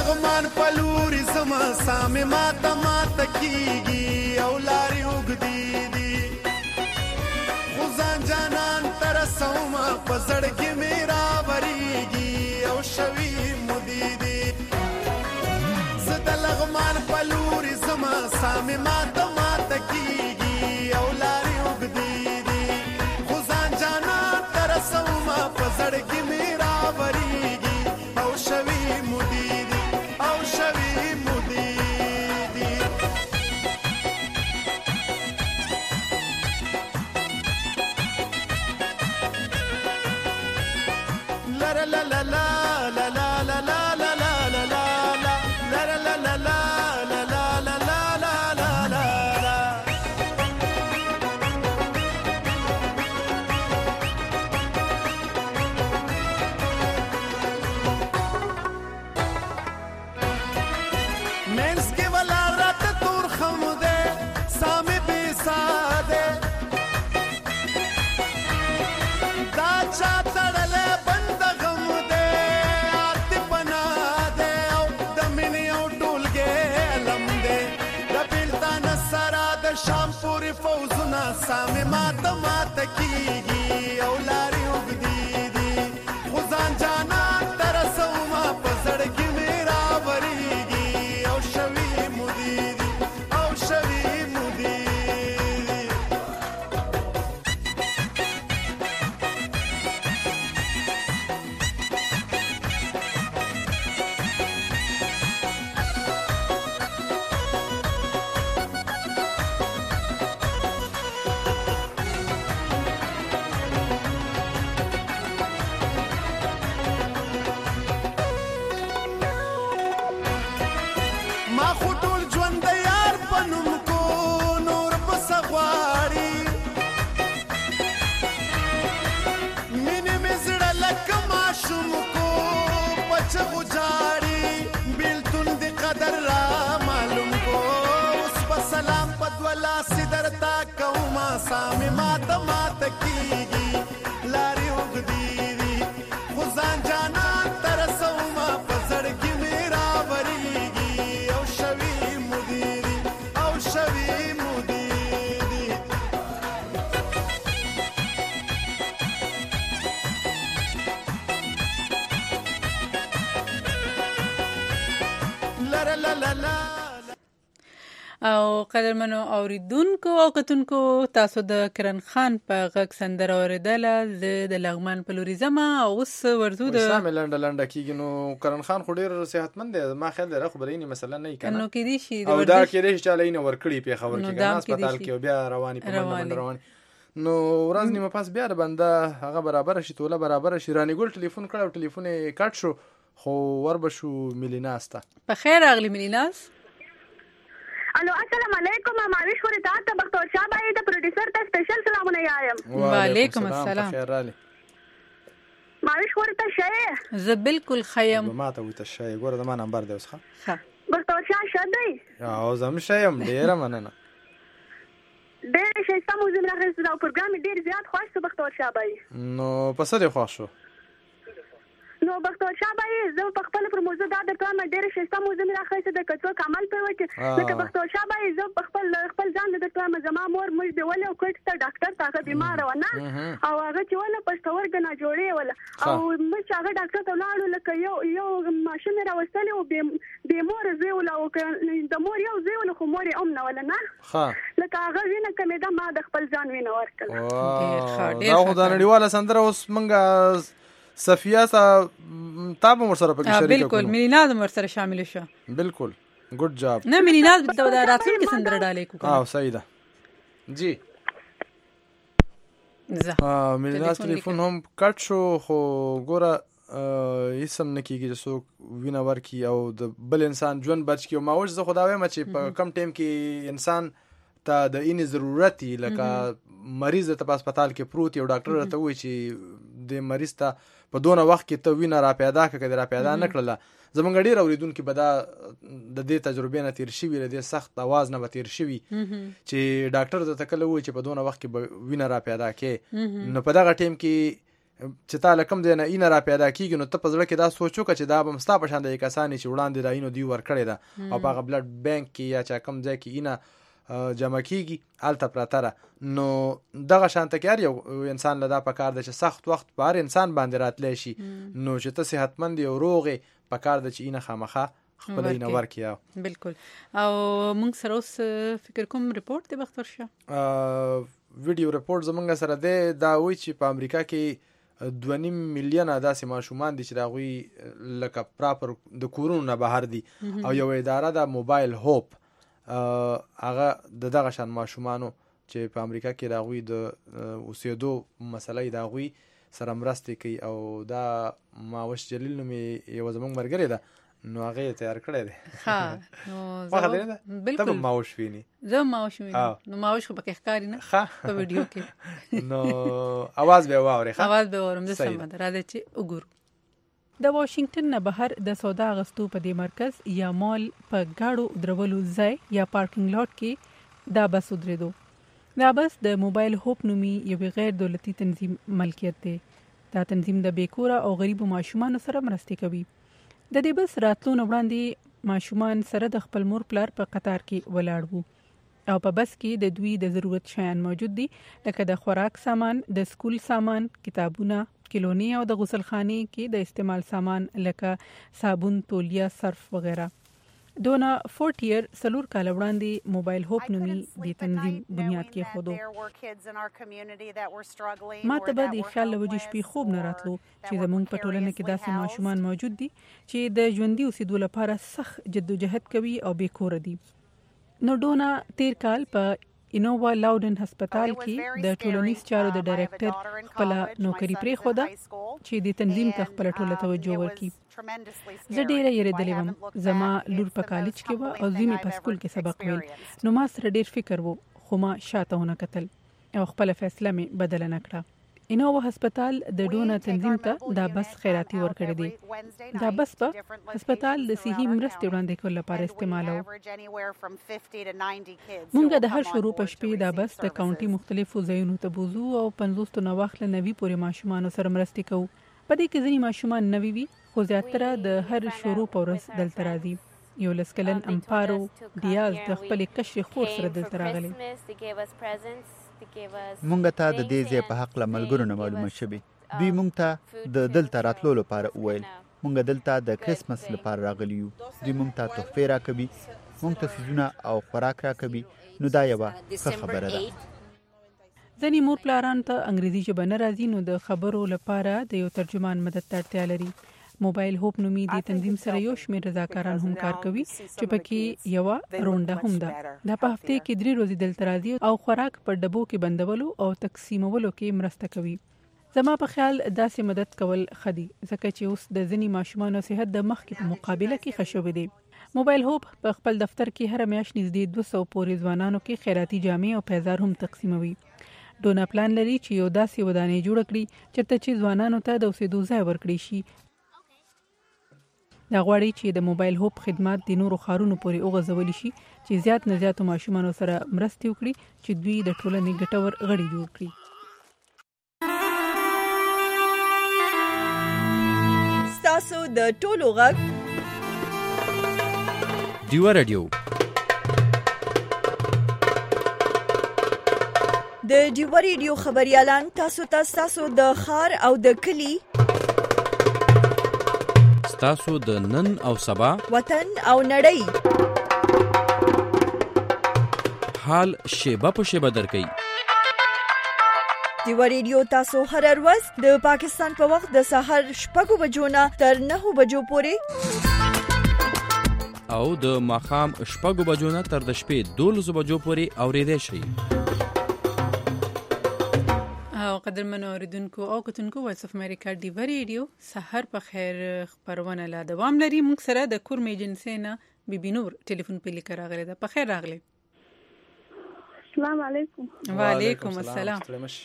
لغمان پلوري زما سامي ماته ماته کیږي او لارې اوږدې دي خو ځان جانان ته رسومه په زړګي مې راورېږي او شوي مودې دي زه د لغمان پلوري زما سامي ماته ماته کیږي او لارې اوږدې دي خو ځان جانان ته رسومه په زړګي مې راورېږي او شوي مودې دي او شوي مودې دي لا لا لا لا لا لا لا لا لا لا لا لا لا لا لا لا لا لا شام پورې فوزونه سامي ماته ماته کیږي او لارې اوږدې دي خو ځان جانان ته رسومه په زړګي مې راورېږي او شوي مودې دي او شوي مودې دي ما خو ټول ژوند د یار په نوم کو نور پسه غواړي مینې مې زړه لکه ماشوم کو په چغو جاړي بېلتون د قدر را معلوم کو اوس په سلام په دوه لاسې درته کومه سامي ماته ماته کیږي لارې اوږدې دي خو ځان جانان ته رسومه په زړګي مې راورېږي او شوي مودې دي او شوي مودې دي لا لا لا لا لا او قدرمنو اوریدونکو او کتونکو تاسو د کرن خان په غږ سندره اوریدله د لغمان په لوري زما او اوس ورزو د سامي لنډه لنډه کیږي نو کرن خان خو ډیر صحتمند دی ما خیال دی خبرینی مثلا نه کنه نو کې دي شي او دا کې دي چې چالینه ورکړي په خبر کې کنه هسپتال کې بیا رواني په منډه رواني نو ورځ نیمه پاس بیا د بنده هغه برابر شي توله برابر شي رانی ګل ټلیفون کړ او ټلیفون یې کټ شو خو وربشو ملیناستا په خیر اغلی ملیناس الو السلام علیکم ماویش خوري تاسو بختور شاه بای د پروډوسر ته سپیشل سلامونه یایم وعلیکم السلام خیر علي ماویش خوري ته شای زه بالکل خیم ما ته وته شای ګوره د ما نمبر دی اوس ښه بختور شاه شدی او زم شایم ډیره مننه ډیر شي سمو زمره خسته دا پروګرام ډیر زیات خوښ بختور شاه بای نو پس دې خوښ شو نو بختور شاه بای زه په خپل پر موضوع دا د ټول ډیر شي سمو زمره خسته د کڅو کمال په وکه لکه بختور شاه بای زه په خپل خپل ځان د ټول زما مور مې دی ول او کوټ ته ډاکټر تاګه بیمار و نه او هغه چې ول پښتور غنا جوړې ول او مې چې هغه ډاکټر ته لاړو لکه یو یو ماشين راوستل او به مور زی ول او د مور یو زی ول خو مور ام نه ول نه ها لکه هغه وینه کمه دا ما د خپل ځان وینه ورکړ دا خو دا نړیواله سندره اوس منګه صفیه سا تاب مر سره پکې شریک بالکل میناز مر سره شامل شو بالکل ګډ جاب نه میناز د راتل کې سندره ډالې کو اه صحیح ده جی زه اه میناز ټلیفون هم کټ شو خو ګوره هیڅ هم نه کېږي چې څوک وینه ورکړي او د بل انسان ژوند بچ کړي او ما اوس زه خو دا وایم چې په کم ټایم کې انسان ته د اینې ضرورت دی لکه مریض ته په هسپتال کې پروت یو ډاکټر ته وایي چې د مریض ته په دونه وخت کې ته وینه را پیدا کړه را پیدا نه کړله زمونږ ډېر اوریدونکي به دا د دې تجربې نه تیر شوي د دې سخت اواز نه به تیر شوي چې ډاکټر ته کله وایي چې په دونه وخت کې به وینه را پیدا کې نو په دغه ټایم کې چې تا لکم دی نه اینه را پیدا کیږي نو ته په زړه کې دا سوچ وکړه چې دا به ستا په شان د کسانې چې وړاندې را اینو دوی ورکړې ده او په هغه بلډ بانک کې یا چا کم ځای کې اینه جمع کیږي هلته پراته ده نو دغه شانته کې هر یو انسان له دا پکار ده چې سخت وخت په هر انسان باندې راتلی شي نو چې ته صحتمند یې او روغ یې پکار ده چې اینه خامخا خپل اینه ورکړي. بالکل. او موږ سره اوس فکر کوم ریپورټ دی بختور شه ویډیو ریپورټ زمونږ سره دی دا وایي چې په امریکا کې دوه نیم میلیونه داسې ماشومان دي چې د هغوی لکه پراپر د کورونو نه بهر دي او یو اداره ده موبایل هوپ هغه د دغه شان ماشومانو چې په امریکا کې د هغوی د اوسېدو مسله یې د هغوی سره مرستې کوي او دا ماوش جلیل نومې یوه زموږ ملګرې ده نو هغه یې تیار کړی دی. ښه نو بالکل ته به ماوش ویني. زه ماوش وینم نو ماوش خو پکې ښکاري نه په ویډیو کې نو اواز به واورې. ښه اواز به واورم. زه سمه ده راځئ چې وګورو. د واشنگټن نه بهر د سودا اغستو په دې مرکز یا مال په ګاډو درولو ځای یا پارکینګ لاټ کې دا بس ودرېدو. دا بس د موبایل هوپ نومي یو غیر دولتي تنظیم ملکیت دی. دا تنظیم د بیکوره او غریبو ماشومانو سره مرستې کوي. د دې بس راتلو نه وړاندې ماشومان سره د خپل مور پلار په قطار کې ولاړ وو او په بس کې د دوی د ضرورت شیان موجود دي لکه د خوراک سامان، د سکول سامان، کتابونه، کلونی او د غسلخانې کې د استعمال سامان لکه صابون، تولیه، صرف وغیرہ. دونه فورټیر سلور کال وړاندې موبایل هوپ نومي د تنظیم بنیاد کې خودو. ما ته به د خیال لوجې شپې خوب نه راتلو چې زمونږ په ټولنه کې داسې ماشومان موجود دي چې د ژوندي اوسېدو لپاره سخت جدوجهد کوي او بیکوره دي. نو ډونه تیر کال په انووا لاودن هسپتال کې د ټولنیز چارو د ډایریکټر خپل نوکری پرې خوده چې د تنظیم ته خپل ټوله توجه ورکړي. زه ډیره یریدلې وم. زما لور په کالج کې وه او زوی مې په سکول کې سبق ویل نو ما سره ډیر فکر و خو ما شاته ونه کتل او خپل فیصله مې بدله نه کړه. انووا هسپتال د ډونه تنظیم ته دا بس خیراتي ورکړی دی. دا بس په هسپتال د صحي مرستې وړاندې کولو لپاره استعمالوو. مونږ د هر شروع په شپې دا بس د کاونټي مختلفو ځایونو ته بوزو او پنځوس نه واخله نوي پورې ماشومانو سره مرستې کوو. په دې کې ځینې ماشومان نوي وي خو زیاتره د هر شروع په ورځ دلته راځي. یو لس کلن امپارو ډیاز د خپلې کشرې خور سره دلته راغلی. مونږ ته د دې ځای په حق له ملګرو نه معلومه شوې. دوی مونږ ته د دلته راتلو لپاره وویل. مونږ دلته د کرسمس لپاره راغلي یو. دوی مونږ ته تحفې راکوي، مونږ ته څیزونه او خوراک راکوي. نو دا یوه ښه خبره ده. ځینې مور پلارانو ته انګریزي ژبه نه راځي نو د خبرو لپاره د یو ترجمان مدد ته اړتیا لري. موبایل هوپ نومي د تنظیم سره یو شمېر رضاکاران هم کار کوي چې پکې یوه رونډه هم ده. دا په هفته کې درې ورځې دلته راځي او خوراک په ډبو کې بندولو او تقسیمولو کې مرسته کوي. زما په خیال داسې مدد کول ښه دي ځکه چې اوس د ځینې ماشومانو صحت د مخکې په مقابله کې ښه شوی دی. موبایل هوپ په خپل دفتر کې هر میاشت نږدې دوه سوه پورې ځوانانو کې خیراتي جامې او پیزار هم تقسیموي. ډونا پلان لري چې یو داسې ودانۍ جوړه کړي چېرته چې ځوانانو ته د اوسېدو ځای ورکړی شي. دا غواړي چې د موبایل هوپ خدمات د نورو ښارونو پورې وغځولی شي چې زیات نه زیاتو ماشومانو سره مرستې وکړي چې دوی د ټولنې ګټور غړي جوړ کړي. ستاسو د ټولو غږ ډیوه رادیو د ډیوه رادیو خبريالان تاسو ته تاسو د خار او د کلی تاسو د نن او سبا وطن او نړۍ حال شیبه په شیبه درکې. ډیوه رادیو تاسو هر ورځ د پاکستان په وخت د سحر شپږ بجو نه تر نهه بجو پورې او د ماښام شپږ بجو نه تر د شپې دولس بجو پورې اورېدای شئ. قدرمنو اوریدونکو او کتونکو وایس اف امریکا ډیوه رادیو سحر په خیر خبرونه لا دوام لري. موږ سره د کورم ایجنسی نه بیبي نور ټلیفون په لیکه راغلی ده. په خیر راغلی. السلام علیکم. وعلیکم السلام.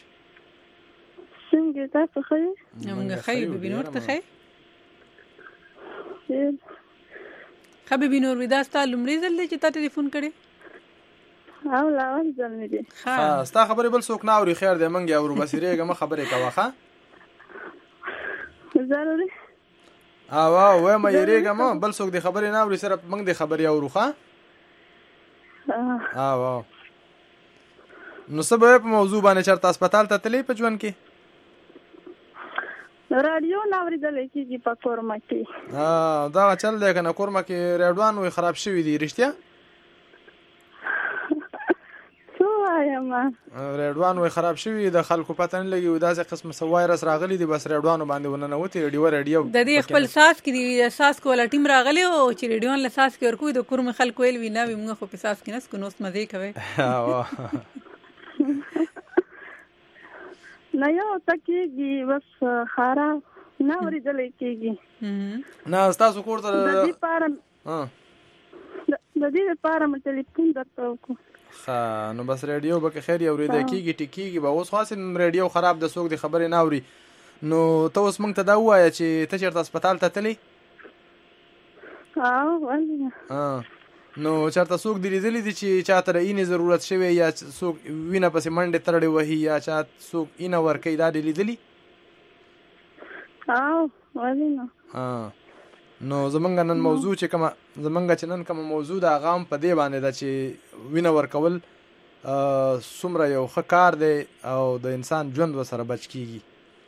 څنګه تاسو ښه یې؟ موږ ښه یو. بیبي نور ته ښه یې؟ ښه بیبي نور وي دا ستا لومړی ځل دی چې تا ټلیفون کړی؟ او لاول ځل مې دی. ها ستا خبرې بل څوک نه اوري. خیر دی موږ یې اورو. بس ریږه مه خبرې کوه. ښه ضروري او واو وای مې ریګم بل څوک د خبرې نه اوري سره موږ د خبرې اورو ښا ها واو نو سبب په موضوع باندې چرته هسپتال ته تللی په ژوند کې رادیو ناوریدل کېږي په کورما کې ها دا چل دی کنه کورما کې ریډوان وي خراب شوی دی رښتیا څو وایم ریډوان وي خراب شوی د خلکو پته نه لګي دا ځکه قسم سو وایرس راغلی دی بس ریډوان باندې ونه وتی ریډیو ریډیو د دې خپل ساس کې دی ساس کوله ټیم راغلی او چې ریډیوان له ساس کې ورکوي د کورم خلکو ویل وی نه وي موږ خو په ساس کې نس کو نوس مزه کوي نه یو تکیږي بس خارا نه ورېدل کېږي نه تاسو کور ته د دې لپاره ها د دې لپاره مې ټلیفون درته وکړ ها نو بس ریډیو به خیر یو ورېده کېږي ټیکيږي به اوس خاص ریډیو خراب د څوک د خبرې نه اوري نو ته اوس موږ ته دا وایې چې ته چېرته هسپتال ته تللی ها ولې ها نو چرته څوک دی لیدلی دي چې چاته رینې ضرورت شوی یا څوک وینه پسې منډې تړلې وهي یا چا څوک اینه ورکوي دا دی لیدلی او ولې نه نو زمونږ نن موضوع چې کومه زمونږ چې نن کومه موضوع د هغه هم په دې باندې ده چې وینه ورکول څومره یو ښه کار دی او د انسان ژوند ورسره بچ کېږي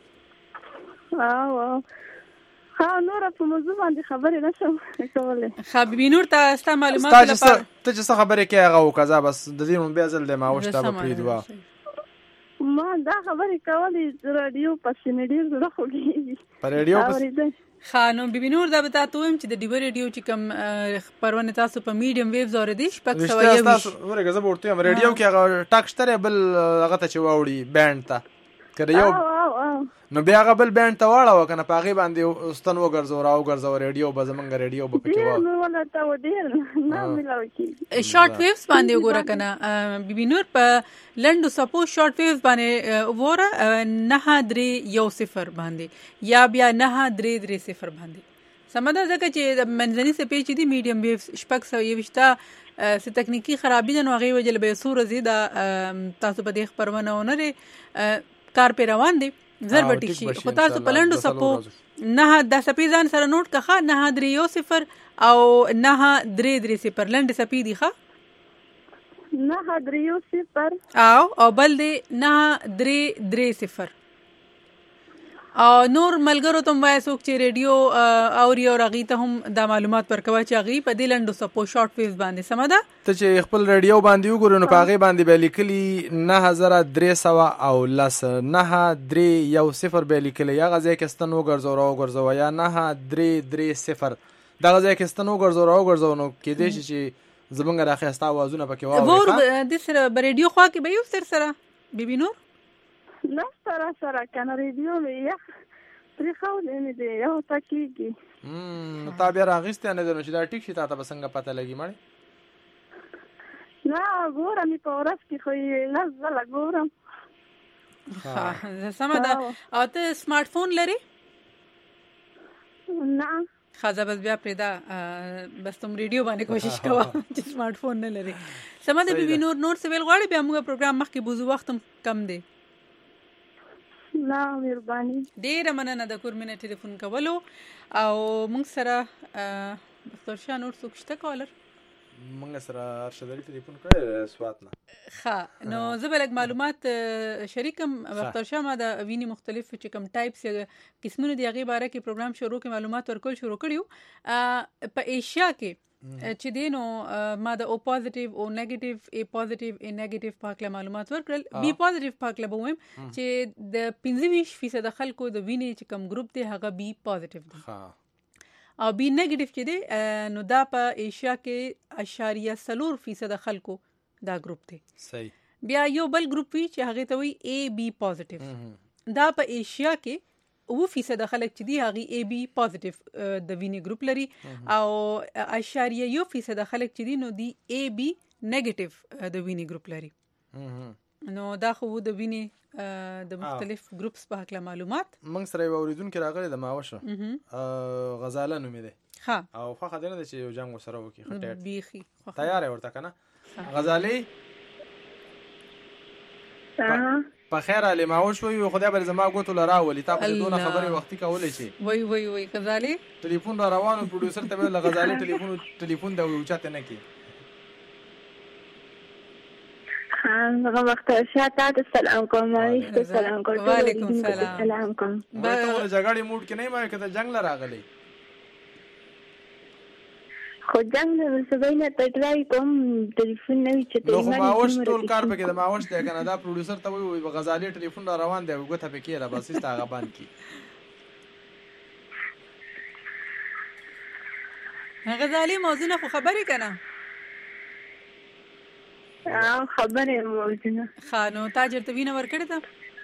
او او ها نور په موضوع باندې خبرې نشم کولای حبیبي نور ته ستا معلومات لپاره ته چې څه خبرې کوي هغه وکړه بس د دې نوم بیا ځل دی ما وشته به پرېږدو ما دا خبرې کولې رادیو پسې مې ډېر زړه خوږېږي په رادیو پسې ښه نو بیبي نور دا به تا ته ووایم چې د ډیبه رادیو چې کوم خپرونه تاسو په میډیم ویوز اورېدئ شپږ سوه یو ویشت ورېږه زه به ورته وایم رادیو کې هغه ټاک شته دی بل هغه ته چې واوړي بینډ ته که د یو نو بیا هغه بل بینډ ته واړوه که نه په هغې باندې ستن وګرځوه را وګرځوه ریډیو به زمونږ ریډیو به پکې شارټ ویوز باندې وګوره که نه بیبي نور په لنډو څپو شارټ ویوز باندې وګوره نهه درې یو صفر باندې یا بیا نهه درې درې صفر باندې سمه ده ځکه چې د منځني څپې چې دي میډیم ویوز شپږ سوه یوویشته څه تکنیکي خرابي ده نو هغې وجې له به یو څو ورځې دا تاسو په دې خپرونه ونه دی کار پې روان دی زر به ټیک شي خو تاسو په لنډو څپو نهه دا څپې ځان سره نوټ کړه نهه درې یو صفر او نهه درې درې صفر لنډې څپې دي ښه نهه درې یو صفر او او بل دی نهه درې درې صفر او نور ملګرو ته هم وایه څوک چې ریډیو اوري او هغوی ته هم دا معلومات ورکوه چې هغوی په دې لنډو څپو شارټ ویوز باندې سمه ده ته چې خپل ریډیو باندې وګورې نو په هغې باندې به لیکلي نهه زره درې سوه او لس نهه درې یو صفر به لیکلی هغه ځای کې ستن وګرځوه را وګرځوه یا نهه درې درې صفر دغه ځای کې ستن وګرځوه را وګرځوه نو کېدای شي چې زمونږ راښایسته اوازونه پکې واورې دې سره به ریډیو خوا کې به یو سر سره بیبي نور نه سره سره که نه ریډیو مې یخ پرېښودی مې دی یو ته کېږي نو تا بیا راغیستی نه دی نو چې دا ټیک شي تا ته به څنګه پته لګي مړې نه ګورم یې په ورځ کې خو یې لس ځله ګورم سمه ده او ته سمارټ فون لرې نه ښه زه بس بیا پرېږده بس تم ریډیو باندې کوشش کوه چې سمارټ فون نه لرې سمه ده بیبي نور نور څه ویل غواړې بیا موږ پروګرام مخکې بوځو وخت هم کم دی نه مهرباني ډېره مننه د کور مینه ټلیفون کولو او موږ سره بختور شاه نور څوک شته کالر موږ سره ارشد علي ټلیفون کړی سوات نه ښه نو زه به لږ معلومات شریکم بختور شاه ما د وینې مختلف چې کوم ټایپس یا قسمونه دي هغې باره کې پروګرام شروع کې معلومات ورکول شروع کړي وو په ایشیا کې چې دی نو ما د او پازیټیو او نیگیټیو ای پازیټیو ای نیگیټیو په هکله معلومات ورکړل بی پازیټیو په هکله به ووایم چې د پنځه ویشت فیصده خلکو د وینې چې کوم ګروپ دی هغه بی پازیټیو دی او بی نیگیټیو چې دی نو دا په ایشیا کې اشاریه څلور فیصده خلکو دا ګروپ دی صحیح بیا یو بل ګروپ وي چې هغې ته وایي ای بی پازیټیو دا په ایشیا کې اوه فیصده خلک چې دي هغې ای بی پازیټیو د وینې ګروپ لري او اشاریه یو فیصده خلک چې دي نو دی ای بی نیگیټیو د وینې ګروپ لري نو دا خو د وینې د مختلف ګروپس په هکله معلومات موږ سره یو اورېدونکی راغلی د ماوشه غزاله نومې دی ښه او خوښه دی نه دی چې یو جنګ ورسره وکړي ښه ټیټ بیخي تیار یې ورته که نه غزالې په خیر علي ماوش وي خدای به زما غوتو لراولي تاسو دونه خبرې وختي کولې شي وای وای وای غزالي ټلیفون را روانو پروډوسر ته ویل غزالي ټلیفون ټلیفون دا وچاته نه کی هغه وخت شاته السلام کوم السلام کوم وعلیکم السلام سلام کوم به ته جګړې موډ کې نه ما کته جنگ لراغلی خو جنگ نه وسوینه ټټرای کوم ټلیفون نه چې ته نو ما اوس ټول کار پکې د ما اوس ته کنه دا پروډوسر ته وی غزالي ټلیفون را روان دی وګته پکې را بس است هغه باندې کی غزالي موضوع نه خبرې کنه اه خبره موجوده خانو تاجر ته وینه ورکړه تا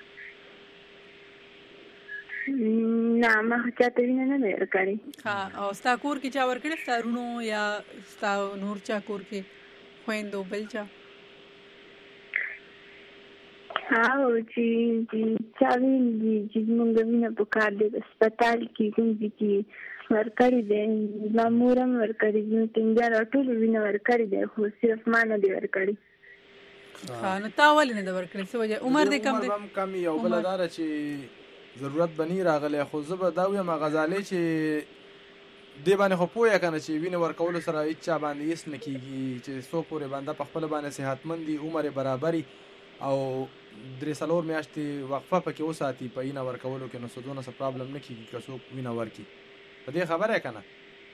نه ما چاته وینه نه ورکړي ها او ستا کور کې چا ورکړه ستارونو یا ستا نور چا کور کې خويندو بل چا ها او چې چا ویني چې موږ وینه په کار دی هسپتال کې کوم دي ورکړي دي مامورم ورکړي دي څنګه راټول وینه ورکړي دي خو صرف ما نه دی ورکړي ها نو تا ولې نه ورکړي څه وجه عمر دې کم دی عمر کم یو بل دار چې ضرورت بنی راغلی خو زه به دا ویم غزالي چې دی باندې خو پوهه کنه چې وینه ورکول سره هیڅ چا باندې هیڅ نه کیږي چې سو پورې باندې په خپل باندې صحتمند دي عمر برابرۍ او درې څلور میاشتې وقفه پکې وساتي په وینه ورکولو کې نو څه دونه څه پرابلم نه کیږي که څوک وینه ورکي په دې خبره کنه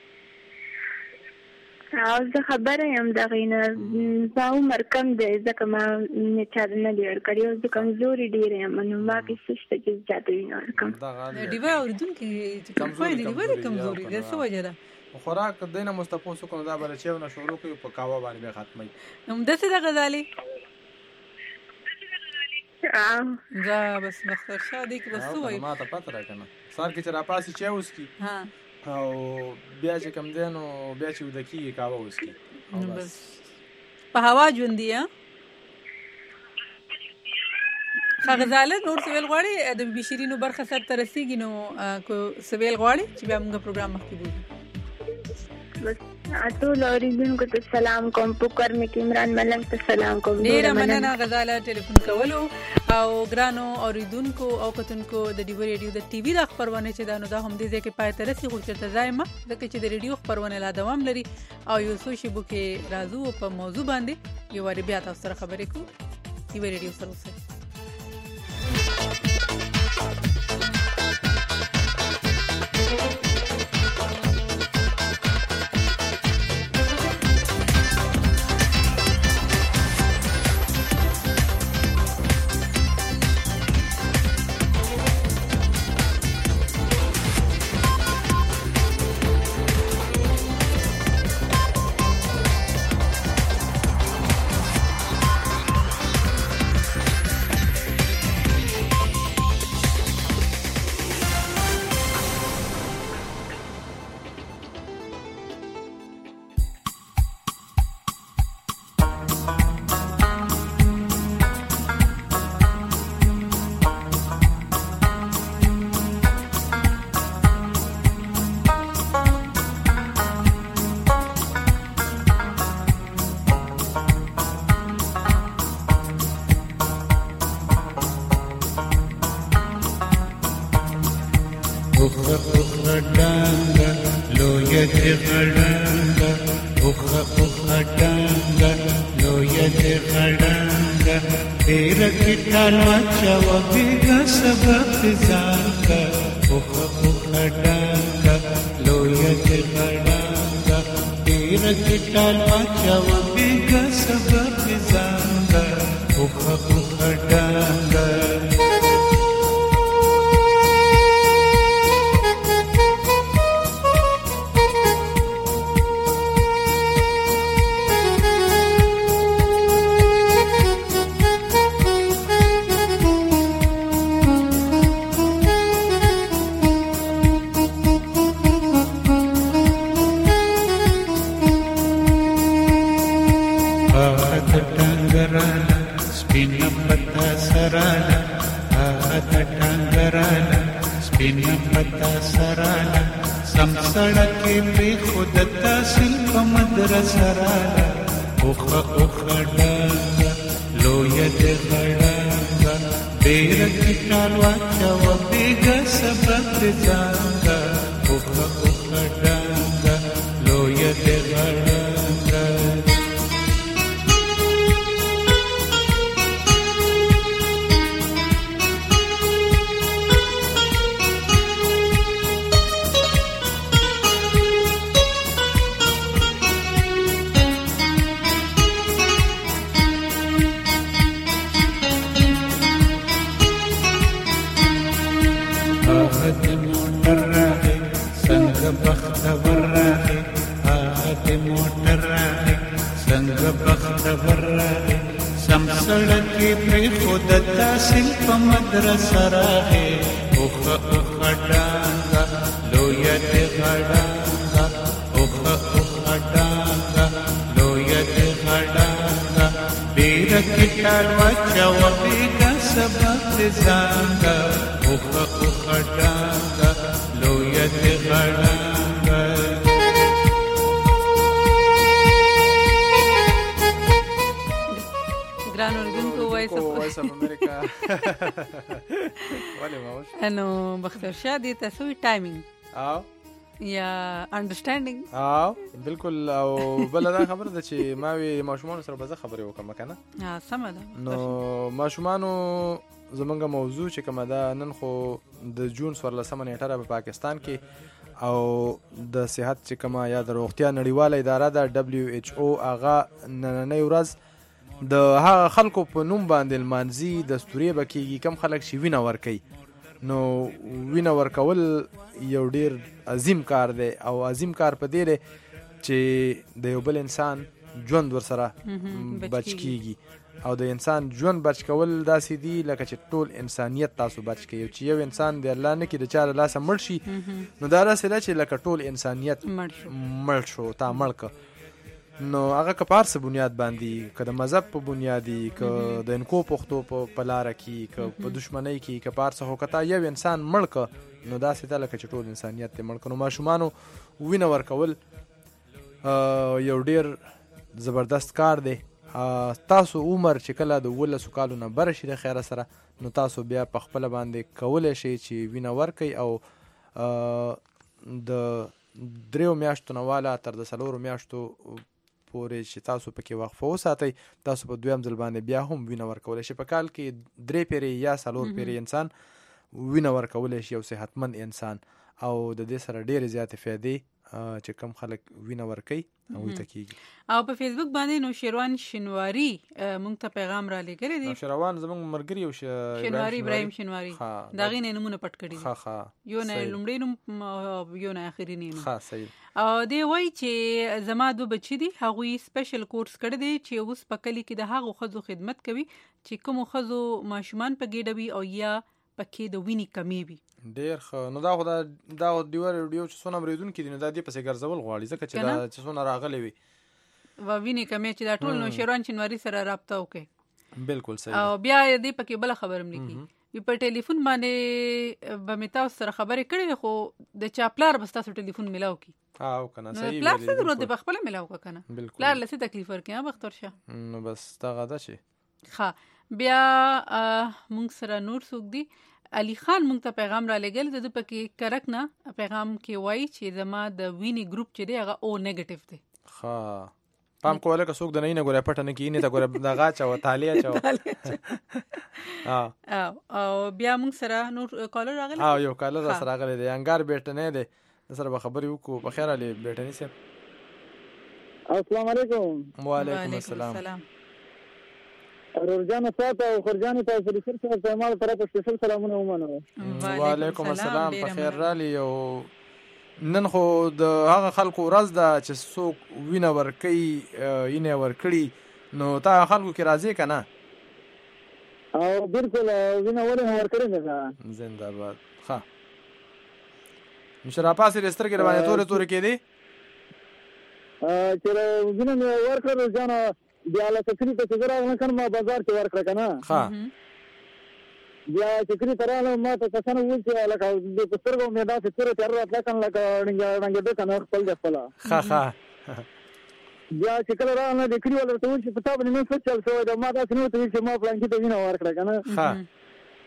او زه خبره یم دغه نه زه عمر کم دی ځکه ما نه چا نه دی ورکړی او زه کمزوري ډېره یم نو ما کې څه شته چې زیاته وینه ورکړم ډیوه اورېدونکي چې کمزوري دي ولې کمزوري دي څه وجه ده خوراک دینه مستپوسو کوم دا بل چې نه شروع کوي په کاوه باندې به ختمي نو دسه د غزالي اه دا بس مختار شادي کې بس وای ما ته پته راکنه سار کې چې را پاسي چې اوس کی ها او بیا چې کم دینو بیا چې ودکی کاوه اوس کی بس په هوا ژوند دی غزاله نور سویل غواړي د بشیرینو برخه سره ترسيږي نو کو سویل غواړي چې بیا موږ پروګرام مخکې وو بس ټول اوریدونکو ته سلام کوم پوکر مې عمران ملنګ ته سلام کوم ډیره مننه غزاله ټلیفون کولو او ګرانو اوریدونکو او کتونکو د ډیو ریډیو د ټي وي د خبرونه چې دا نو دا هم دې ځکه پای ته رسي خو چرته ځایمه ځکه چې د ریډیو خبرونه لا دوام لري او یو څو شی بو کې راځو په موضوع باندې یو ور بیا تاسو سره خبرې کوو ټي وي ریډیو سره اوسئ ډېر کټال واچوه بېګه سبق د ځانګه اوښه اوښه ډانګه لویه د غړنګه بختور راغی هغه د موټر راغی څنګه بختور راغی سم سړک کې پرېښود تحصیل په مدرسه راغی اوښه اوښه ډانګه لویه د غړانګه اوښه اوښه ډانګه لویه د غړانګه ډېره کټال واچوه بېګه سبق د ځانګه اوښه اوښه ډانګه لویه د غړانګه ګران اردوونکو وایس اف امریکا ولې ماوش انو بختیار شاه دې تاسو ټایمینګ او یا انډرستانډینګ او بالکل او بل دا خبره ده چې ما وی ماشومان سره به خبرې وکم کنه ها سم ده نو ماشومانو زمونږ موضوع چې کومه ده نن خو د جون څوارلسمه نیټه په پاکستان کې او د صحت چې کومه یا د روغتیا نړیواله اداره ده دبليو ایچ او هغه نننۍ ورځ د هغه خلکو په نوم باندې لمانځي دستوري به کېږي کم خلک چې وینه ورکوي نو وینه ورکول یو ډیر عظیم کار دی او عظیم کار په دی دی چې د یو بل انسان ژوند ورسره بچ کېږي او د انسان ژوند بچ کول داسې دي لکه چې ټول انسانیت تاسو بچ کړئ چې یو انسان د الله نه کې د چا له لاسه مړ شي نو دا داسې ده چې لکه ټول انسانیت مړ شو تا مړ که نو هغه که په هر څه بنیاد باندې که د مذهب په بنیادي که د انکو پښتو په لاره کې که په دشمنۍ کې که په هر څه خو که تا یو انسان مړ که نو داسې ده لکه چې ټول انسانیت دی مړ که نو ماشومانو وینه ورکول یو ډیر زبردست کار دی تاسو عمر چې کله د اوولسو کالو نه بره شي د خیره سره نو تاسو بیا په خپله باندې کولی شئ چې وینه ورکئ او د دریو میاشتو نه واله تر د څلورو میاشتو پورې چې تاسو پکې وقفه وساتئ تاسو په دویم ځل باندې بیا هم وینه ورکولی شي په کال کې درې پیرې یا څلور پیرې انسان وینه ورکولی شي یو صحتمند انسان او د دې سره ډېرې زیاتې فایدې چې کم خلک وینه ورکوي هغوی ته کېږي او په فیسبوک باندې نوشیروان شینواري موږ ته پیغام را لېږلی دی نوشیروان زموږ ملګري یو شینواري ابراهیم شینواري د هغې نه یې نومونه پټ کړي دي یو نه یې لومړی نوم یو نه یې اخري نوم او دی وایي چې زما دوه بچي دي هغوی سپیشل کورس کړی دی چې اوس په کلي کې د هغو ښځو خدمت کوي چې کومو ښځو ماشومان په ګېډه وي او یا پکې د وینې کمې وي ډېر ښه نو دا خو دا دا ډیور ویډیو چې څونه اورېدونکي دي نو دا دې پسې ګرځول غواړي ځکه چې دا چې څونه راغلی وي و وینې کمې چې دا ټول نوشیروان شینواري سره رابطه وکړي بالکل صحیح او بیا دې پکې بله خبره هم لیکي وي په ټلیفون باندې به مې تاسو سره خبرې کړې خو د چا پلار به ستاسو ټلیفون میلاو کړي او کنه صحیح پلار څه ضرورت دی په خپله میلاو کړه که نه پلار له څه تکلیف ورکړي ها بختور شه نو بس دغه ده چې ښه بیا موږ سره نور څوک دي علي خان موږ ته پیغام را لېږل د ده پکې کرک نه پیغام کې وایي چې زما د وینې ګروپ چې دی هغه او نیګټیو دی ښه پام کوله که څوک د نه یې نه ګوره پټه نه کړي نه ته ګوره دغه اچوه تالې اچوه او بیا موږ سره نور کالر راغلی او یو کالر را سره راغلی دی انګار بیټنی دی د سره به خبرې وکړو په خیر علي بیټني صاحب السلام علیکم وعلیکم السلام رورجان صاحب او خرجان ته سلیسر صاحب ته مال طرف سپیشل سلامونه ومنه وعلیکم السلام په خیر رالی او نن خو د هغه خلکو ورځ ده چې څوک وینه ورکوي وینه ورکړي نو تا خلکو کې راځي که نه او بالکل وینه ولې ورکړې ده زنده باد ښه مشر پاسې د سترګې د باندې تورې تورې کېدې چې وینه مې ورکړه رورجانه بیا له چکري ته چې زه راغلم که ما بازار کې ورکړه که نه بیا چکري ته راغلم ما ته کسانو وویل چې لکه په سترګو مې داسې تېره تیاره راتله که نه لکه ړنګېده که نه خپل د خپله بیا چې کله راغلم د کلي والا ورته وویل چې په تا باندې نن څه چل شوی ده ما داسې نه ورته ویل چې ما فلانکي ته وینه ورکړه که نه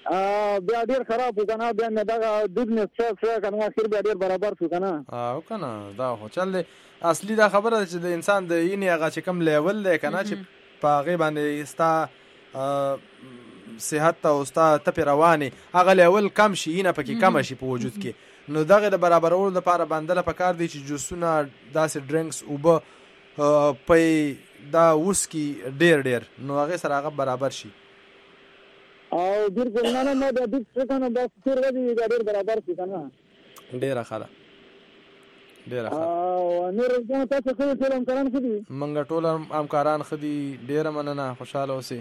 بیا ډیر خراب وکنه بیا نه دا دود نه څه څه کنه اخر بیا ډیر برابر شو کنه او کنه دا خو چل اصلي دا خبره چې د انسان د یینې هغه چې کم لیول دی کنه چې په هغه باندې ستا صحت او ستا تپ رواني هغه لیول کم شي نه پکې کم شي په وجود کې نو دغه د برابرولو لپاره باندې په کار دی چې جوسونه داسې ډرینکس او به په دا وسکی ډیر ډیر نو هغه سره هغه برابر شي او ډیر ګلنه نه د دې څه کنه بس تیر ودی ډیر برابر شي کنه ډیر خاله ډیر خاله او نور څنګه تاسو خو ټول همکاران خدي منګه ټول همکاران خدي ډیر مننه خوشاله اوسئ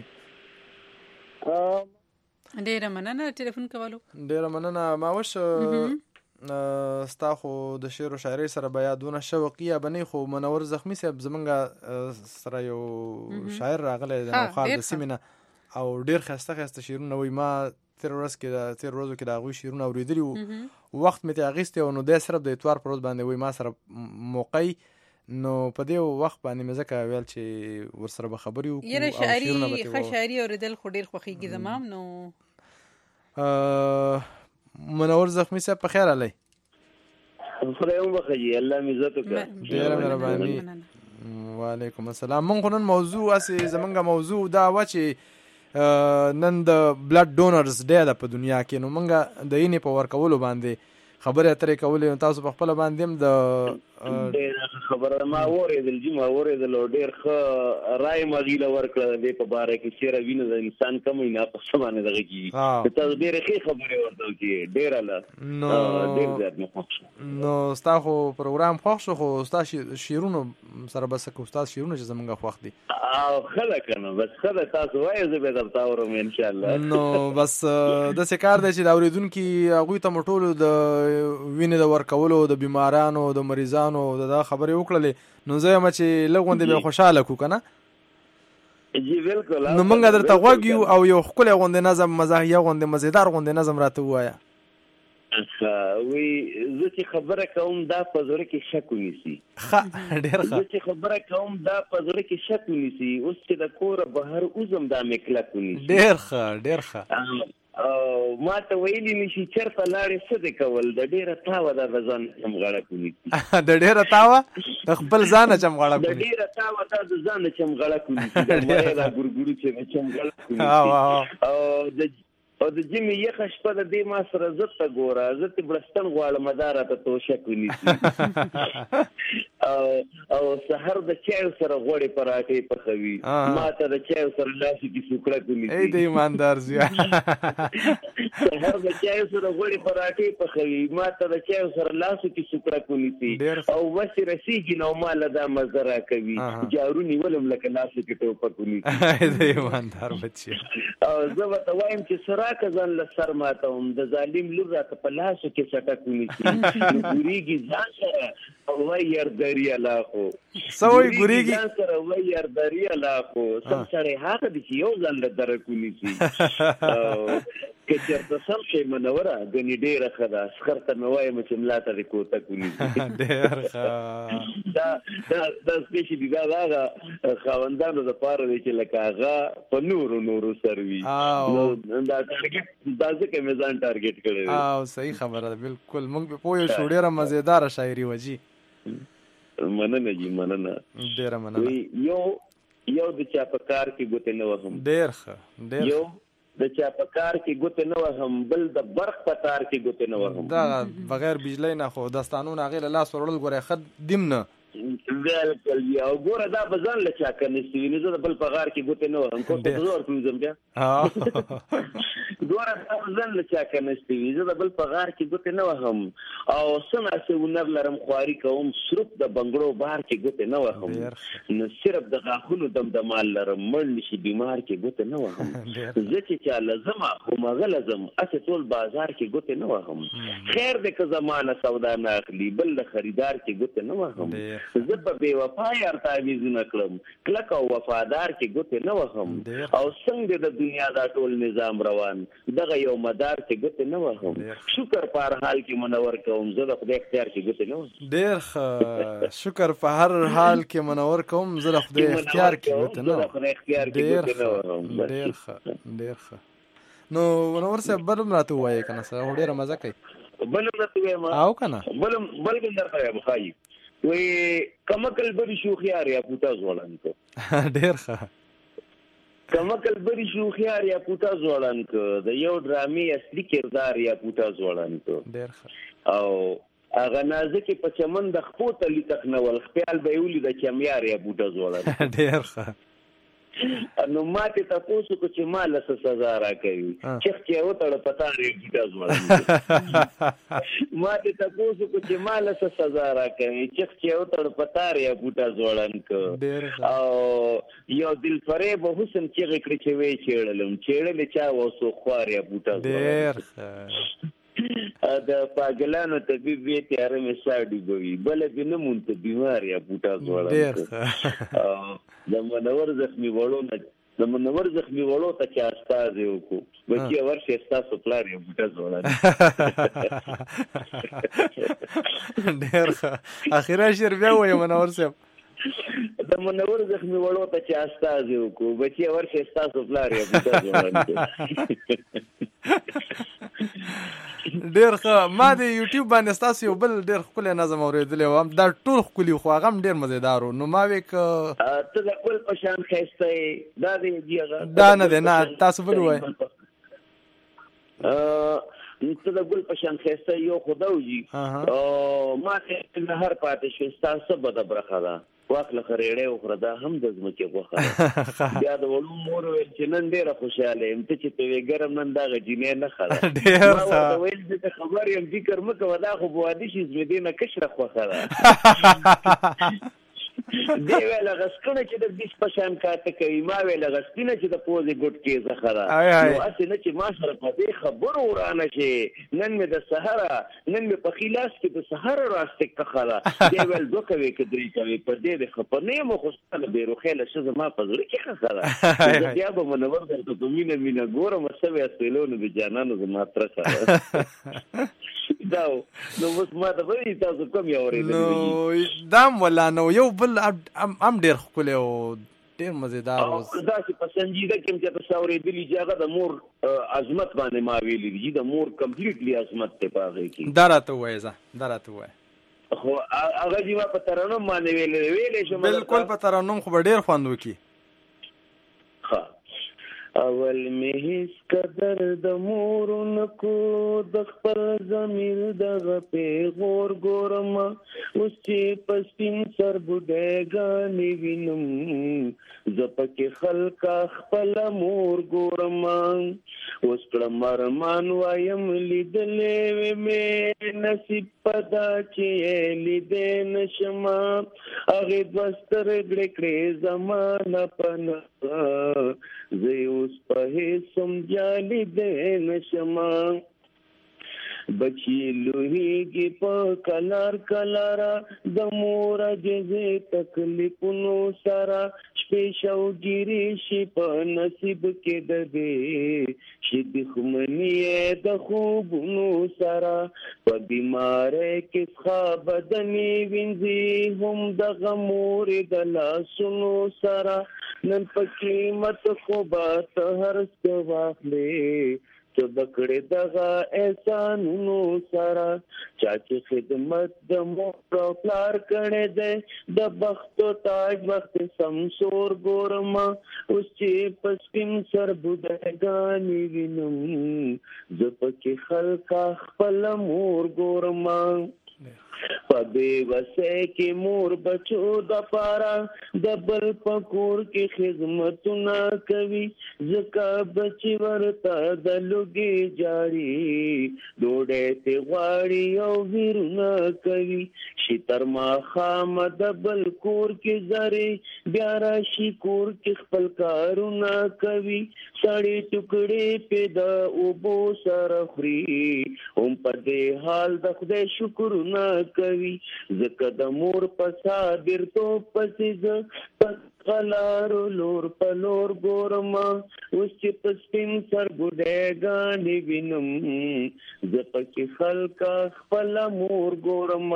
ډیر مننه ټلیفون کولو ډیر مننه ما وش ستا خو د شعر او شاعري سره بیا دونه شوقیه بنی خو منور زخمی صاحب زمونږ سره یو شاعر راغلی د نوخار د سیمینه او ډیر خسته خسته شعرونه وای ما تیر ورځ کې د تیر ورځو کې د هغوی شعرونه اورېدلي وو وخت مې ترې اخیستی او نو دی صرف د اتوار پر ورځ باندې وای ما سره موقعي نو په دې وخت باندې مې ځکه ویل چې ورسره به خبرې وکړو یاره شاعري ښه شاعري اورېدل خو ډېر خوښېږي زما هم نو منور زخمی صاحب په خیر علی خدای هم بخښي الله مې عزت وکړه ډېره مهرباني وعلیکم السلام مونږ خو نن موضوع هسې زمونږ موضوع دا وه چې نن د بلډ ډونرز ډے ده په دنیا کې نو مونږ د اینې په ورکولو باندې خبرې اترې کولې نو تاسو په خپله باندې هم د ډېره خبره ما واورېدل جي ما واورېدل او ډېر ښه رایې ما غیله ورکړه د دې په باره کې چېرې وینه د انسان کموي نه په څه باندې دغه کېږي تاسو ډېرې ښې خبرې ورته وکړې ډېره له ډېر زیات مې خوښ شو نو ستا خو پروګرام خوښ شو خو ستا شعرونو سره بس که ستا شعرونه چې زمونږ خوښ دي او ښه ده که نه بس ښه ده تاسو وایئ زه بیا درته اورم انشاءالله نو بس داسې کار دی چې د اورېدونکي هغوی ته مو ټولو د وینې د ورکولو د بیمارانو د مریضانو د دا خبرې وکړلې نو زه یم چې لږ غوندې بیا خوشحاله کړو که نه جی بالکل نو موږ درته غوږ یو او یو ښکلی غوندې نظم مزاحیه غوندې مزیدار غوندې نظم راته ووایه وی زه چې خبره کوم دا په زړه کې شک ونیسي ډېر ښه زه چې خبره کوم دا په زړه کې شک ونیسي اوس چې د کوره بهر وځم دا مې کلک ونیسي ډېر ښه ډېر ښه او ما ته ویلي نشي چېرته لاړې څه دې کول د ډېره تاوه دا د ځان چمغړک ونیسي د ډېره تاوه د خپل ځانه چمغړک د ډېره تاوه دا د ځانه چمغړک ونیسي د مړی دا ګورګورو چې د چمغړک ونیسي او د او د جمعې یخه شپه د دې ما سره زه ته ګوره زه ته بړستن غواړم دا راته توشک ونیسي او سحر د چایو سره غوړې پراټې پخوي ما ته د چایو سره لاسو کې سوکړک ونیسي ای د ایماندار زویه سحر د چایو سره غوړې پراټې پخوي ما ته د چایو سره لاسو کې سوکړک ونیسي او بس رسېږي نو ما له دا مزه راکوي جارو نیولم لکه لاسو کې ټوپک ونیسي ای د ایماندار بچی او زه به ته وایم چې سره که ځان له سر ماتوم د ظالم لور راته په لاسو کې چټک ونیسي نو ګورېږي ځان سره وایي یاردري الله خو څه وایي ګورېږي ځان سره وایي یاردري الله خو سم سړی هغه دی چې یو ځان له درک ونیسي که چېرته سم شی منوره ګنې ډېره ښه ده سخر ته مې وایم چې ملا ته دې کوتک ونیسي ډېر ښه دا دا سپېشلي دا د هغه خاوندانو دپاره دی چې لکه هغه په نورو نورو سر وي دا دا ځکه مې ځان ټارګېټ کړی دی او صحیح خبره ده بالکل موږ پې پوه شو ډېره مزېداره شاعري وه جي مننه جي مننه ډېره مننه یو یو د چا په کار کې ګوتې نه وهم ډېر ښه ډېر یو د چا په کار کې ګوتې نه وهم بل د برق په تار کې ګوتې نه وهم دا بغیر بجلی نه خو دستانونه هغې له لاس وروړل ګوره ښه دیم نه بالکل او ګوره دا به ځان له چا کنیستي وي نو زه د بل په غار کې ګوتې نه وهم کوم ته زه ورکوزم بیا ګوره دا به ځان له چا کنیستي وي زه د بل په غار کې ګوتې نه وهم او څه ناسې هنر لرم خواري کوم صرف د بنګړو بار کې ګوتې نه وهم نو صرف د غاښونو دمدمال لرم مړ نشي بیمار کې ګوتې نه وهم زه چې چا لزمه همغه لزم هسې ټول بازار کې ګوتې نه وهم خیر دی که زمانه سودا نه اخلي بل د خریدار کې ګوتې نه وهم زه په بې وفا یار تعویضونه کړم کلک او وفادار کې ګوتې نه وهم او څنګه د دنیا دا ټول نظام روان دغه یو مدار کې ګوتې نه وهم شکر په هر حال کې منور کوم زه د خدای اختیار کې ګوتې نه وهم ډېر ښه شکر په هر حال کې منور کوم زه د خدای اختیار کې ګوتې نه وهم ډېر ښه ډېر ښه نو ونور صاحب بل راته وایي کنه سره ډېره مزه کوي بل راته وایي ما او کنه بل بل درته بخای وي کمکل بری شو خيار یا پوتا زولان کو ډېر ښه کمکل بری شو خيار یا پوتا زولان کو د یو ډرامي اصلي کردار یا پوتا زولان کو ډېر ښه او اغه نازکه په چمن د خپو ته لیکخ نه ول خپل به ویل د چمیار یا پوتا زولان ډېر ښه نو ماته تاسو کو چې مال څه سزا را کوي چې چې وته پتا لري بوټا زوړان ماته تاسو کو چې مال څه سزا را کوي چې چې وته پتا لري بوټا زوړان کو او یو دل فریب حسن چې کړی چې وی چېړلم چېړل چا وسو خوار یا بوټا ډېر د پاګلانو طبيب وی تیار می ساډي بوي بل بنه مونته بیمار یا بوټا زوړان د منور زخمی وړو نه د منور زخمی وړو ته چې استاد یو کو بچي ورشه تاسو پلار یو بوټا زوړان ډېر ښه اخیرا شعر بیا وایي منور صاحب د منور زخمی وړو ته چې استاد یو کو بچي ورشه تاسو پلار یو بوټا زوړان ډېر ښه ما د یوټیوب باندې ستاسو یو بل ډېر ښکلی نظم اورېدلی وم دا ټول ښکلي خو هغه هم ډېر مزېدار و نو ما وی که ته د ګل په شان ښایسته یې دا دی جي هغه دا نه دی نه تاسو بل وایئ ته د ګل په شان ښایسته یو خو ده وجي ما ته نهر پاتې شو ستا څه بده برخه ده واخله خریړې وخوره دا هم د ځمکې غوښه بیا د وړو مور ویل چې نن ډېره خوشحاله یم ته چې ته وې ګرم نن دغه جینۍ نښه ده ما ورته ویل چې ته خبر یم فکر مه کوه دا خو به واده شي زمې دې نه کشره خوښه ده دی ویل هغه سکڼه چې د بیس په شان کاته کوي ما ویل هغه سپینه چې د پوزې ګوټ کې زخه ده نو هسې نه چې ما سره په دې خبرو ورانه شي نن مې د سهره نن مې په خلاص کې د سهره راستې کښه ده دی ویل دوه کوې که درې کوې په دې د خفه نه یم خو ستا له بېروخیله ښځه ما په زړه کې ښخه ده زه بیا به منور درته په مینه مینه ګورم څه وې اسویلو نو د جانانو زما ترخه ده دا نو اوس ما ته وایي تاسو کوم یې اورېدلي دا هم ولا نو یو بل هم ډېر ښکلی او ډېر مزېدار و داسې په سنجیده کې هم چې تاسو اورېدلي چې هغه د مور عظمت باندې ما ویلي دي د مور کمپلیټلی عظمت دی په هغې کې دا راته ووایه ځه دا راته ووایه خو هغه چې ما په ترنم باندې ویلی ویلی شم بلکل په ترنم خو به ډېر خوند وکړي اول مې هیڅ قدر د مور نکو د خپل ضمیر دغه پیغور ګورم اوس چې په سپین سر بوډۍ وینم زه پکې خلکه خپله مور ګورم اوس کړم ارمان وایم لیدلې وې مې نصیب په دا چې یې لیدې نشمه هغې دوه سترګړې کړې زما په نه زه اوس په هېڅ هم جالي دی نشمه بچی لوهیږي په کلار کلاره د مور عجزې تکلیفونو سره شپې شوګیرې شي په نصیب کې د دې شي دښمني یې د خوبونو سره په بیمارۍ کې څخه بدنې وینځي هم دغه مورې د لاسونو سره نن په قیمت خو به ته هر څه واخلې ته بکړې دغه احسانونو سره چا چې خدمت د مور او پلار کړی دی د بخت و تاج وخت سمسور ګورم اوس چې په سپین سر بوډاګانې وینم زه پکې خلکه خپله مور ګورم په بېوسۍ کې مور بچو دپاره د بل په کور کې خدمتونه کوي ځکه بچي ورته د لوږې جاړي ډوډۍ ترې غواړي او ویرونه کوي شي تر ماښامه د بل کور کې زرې بیا راشي کور کې خپل کارونه کوي سړې ټوکړې پې د اوبو سره خوري هم په دې حال د خدای شکرونه کوي ځکه د مور په صابرتوب پسې زه په غلارو لور په لور ګورم اوس چې په سپین سر بوډۍ وینم زه پکې خلکه خپله مور ګورم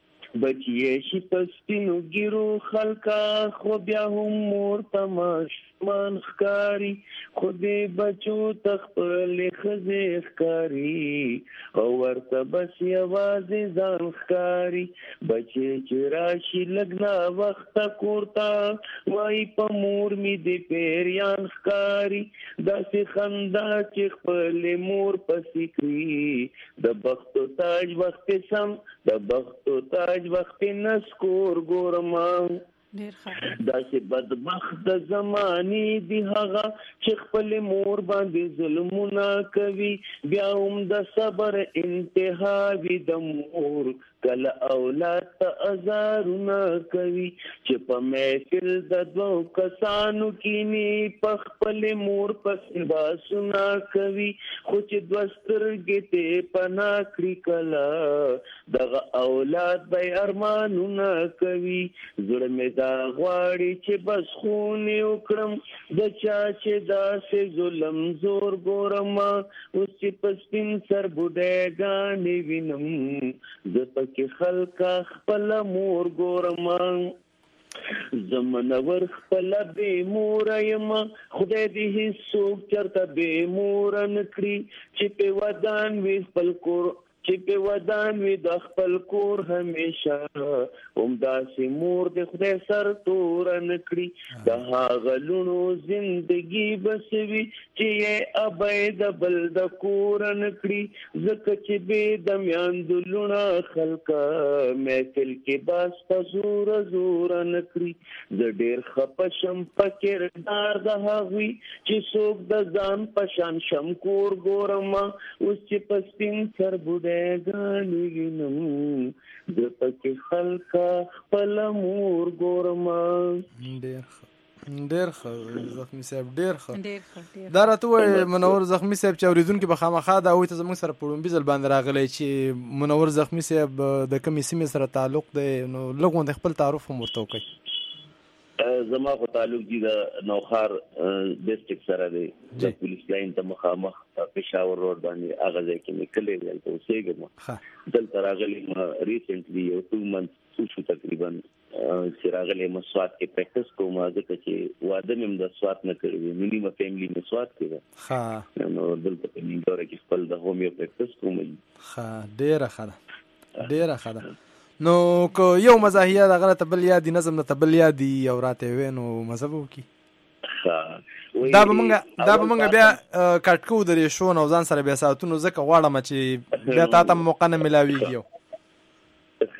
بچیې شي په سپینو ګیرو خلکه خو بیا هم مور تماش مان ښکاری خودی بچو تخپل خزه ښکاری او ورته بس یوازې ځان ښکاری بچی چې راشي لګنا وخت کورتا وای په مور می دی پیریان ښکاری داسې خندا چې خپل مور پسې کړي د بخت تاج وخت سم د بخت تاج وخت نسکور ګورما داسې بدبخت زمانی دی هغه چې خپل مور باندې ظلمونه کوي بیا هم د صبر انتها وي د مور کله اولاد ته ازارونه کوي چې په محفل د دوو کسانو کینی په خپل مور پسې باسونه کوي خو چې دوه سترګې ته پناه کړي کله دغه اولاد به ارمانونه کوي زړه مې دا غواړي چې بس خونې وکړم د چا چې داسې ظلم زور ګورم اوس چې په سپین سر بوډۍ وینم زه پکې خلکه خپله مور ګورم زمنور خپله بې موره یم خدای دې هېڅوک چېرته بې موره نه کړي چې په ودان وي خپل کور چې په ودان وي د خپل کور همیشه همداسې مور د خدای سر توره نه کړي د هغه لوڼو زندګي بسوي چې یې ابۍ د بل د کوره نه کړي ځکه چې بې د میندو لوڼه خلکه محفل کې باس په زوره زوره نه کړي زه ډېر خفه شم په کردار د هغوی چې څوک د ځان په شان شم کور ګورم اوس چې په سپین سر بوډۍ ګانې وینم د پکې خلکه خپله مور ګورم ډېر ښه ډېر ښه زخمي صاحب ډېر ښه دا راته ووایي منور زخمي صاحب چې اورېدونکي به خامخا دا هغوی ته زموږ سره په لومبي ځل باندې راغلی چې منور زخمي صاحب د کومې سیمې سره تعلق دی نو لږ غوندې خپل تعارف هم ورته وکړئ زما خو تعلق دی د نوخار ډسټرکټ سره دی د پولیس لاین ته مخامخ پېښور روډ باندې هغه ځای کې مې کلی دی هلته اوسېږم دلته راغلی ما ریسنټلي یو ټو منث وشو تقریبا چې راغلی یم سوات کې پریکټس کوم ځکه چې واده مې هم د سوات نه کړی دی نو نیمه فیملي مې سوات کې ده نو دلته په نیمګوره کې خپل د هومیو پریکټس کوم ښه ډېره ښه ده ډېره ښه ده نو که یو مزاحیه د غره ته بل یادي نظم ته بل یادي او راته وې نو مذهب وکړي دا به مونږ دا به مونږ بیا کټ کوو د ریشو نه ځان سره بیا ساعتونو ځکه غواړم چې بیا تا ته موقع نه میلاویږي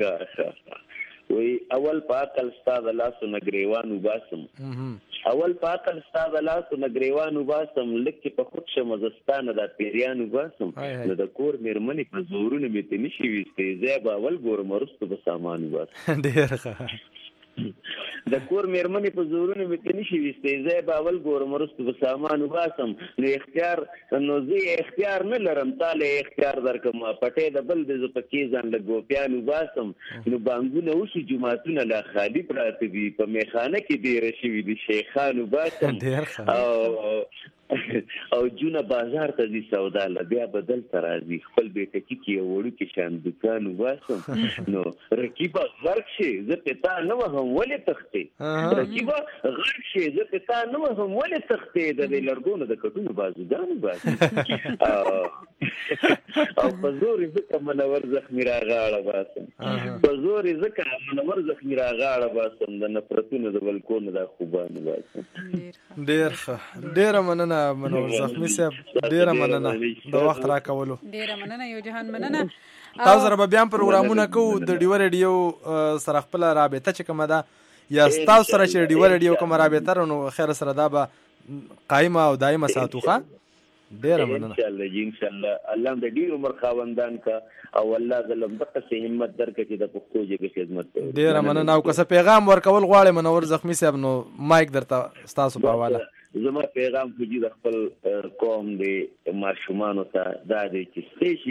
وی اول په عقل ستا د لاسو نه ګریوان وباسم اول په عقل ستا د لاسو نه ګریوان وباسم لږ چې په خود شم زه ستا نه دا پیریان وباسم نو د کور مېرمنې په زورونه مې ته نشي ویستی زه به اول ګورم وروسته به سامان وباسم ډېر ښه د کور مېرمنې په زورونه مې ته نشي ویستی زه به اول ګورم وروسته به سامان وباسم نو اختیار نو زه اختیار نه لرم تا له اختیار درکړم پټۍ د بل د زه پکې ځان له ګوپیان وباسم نو بانګونه وشي جوماتونه لا خالي پراته دي په میخانه کې ډېره شوي دي شیخان وباسم او او جونه بازار ته ځي سودا له بیا به دلته راځي خپل بیټکي کې یو وړوکی شان دوکان وباسم نو رقیبه غرق شي زه پې تا نه وهم ولې تښتې رقیبه غرق شي زه پې تا نه وهم ولې تښتې د دې لرګونو د کټونو بازوګان وباسي او په زور یې ځکه منور زخمي راغاړه باسم په زور یې ځکه منور زخمي راغاړه باسم د نفرتونو د بلکونو دا خوبانو باسم ډېر ښه ډېره مننه منور زخمي صاحب ډېره مننه د وخت راکولو ډېره مننه یو جهان مننه تاسو سره به بیا هم پروګرامونه کوو د ډیوه ریډیو سره خپله رابطه چې کومه ده یا ستاسو سره چې ډیوه ریډیو کومه رابطه ده نو خیر سره دا به قایمه او دایمه ساتو ښه ډېره مننه انشاءالله جی انشاءالله الله د ډېر عمر خاوندان کا او الله ظلم دغسې همت درکړي چې د پښتو ژبې خدمت کوي ډېره مننه او که څه پیغام ورکول غواړئ منور زخمي صاحب نو مایک درته ستاسو په حواله زما پیغام خو جي د خپل قوم د ماشومانو ته دا دی چې سپیشلي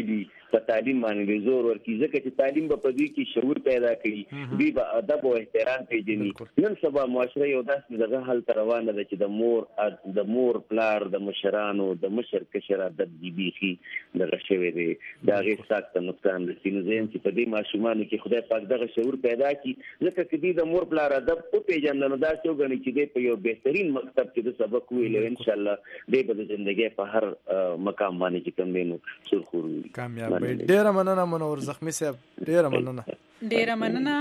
په تعلیم باندې زور ورکړي، ځکه چې تعلیم به په دوی کې شعور پیدا کړي، دوی به ادب او احترام پیژني. نن سبا معاشره یو داسې دغه حال ته روانه ده چې د مور د مور پلار د مشرانو د مشر کشر ادب دی بیخي دغه شوی دی، د هغې ساک ته نقصان رسي. نو زه یم چې په دې ماشومانو کې خدای پاک دغه شعور پیدا کړي، ځکه چې دوی د مور پلار ادب وپېژنده نو داسې وګڼي چې دی په یو بهترین مکتب کې د سبق ویلی، انشاءالله دی به د زندګۍ په هر مقام باندې چې کوم دی نو سرخور وي. کامیاب وي. ډېره مننه منور زخمي صاحب، ډېره مننه. ډېره مننه.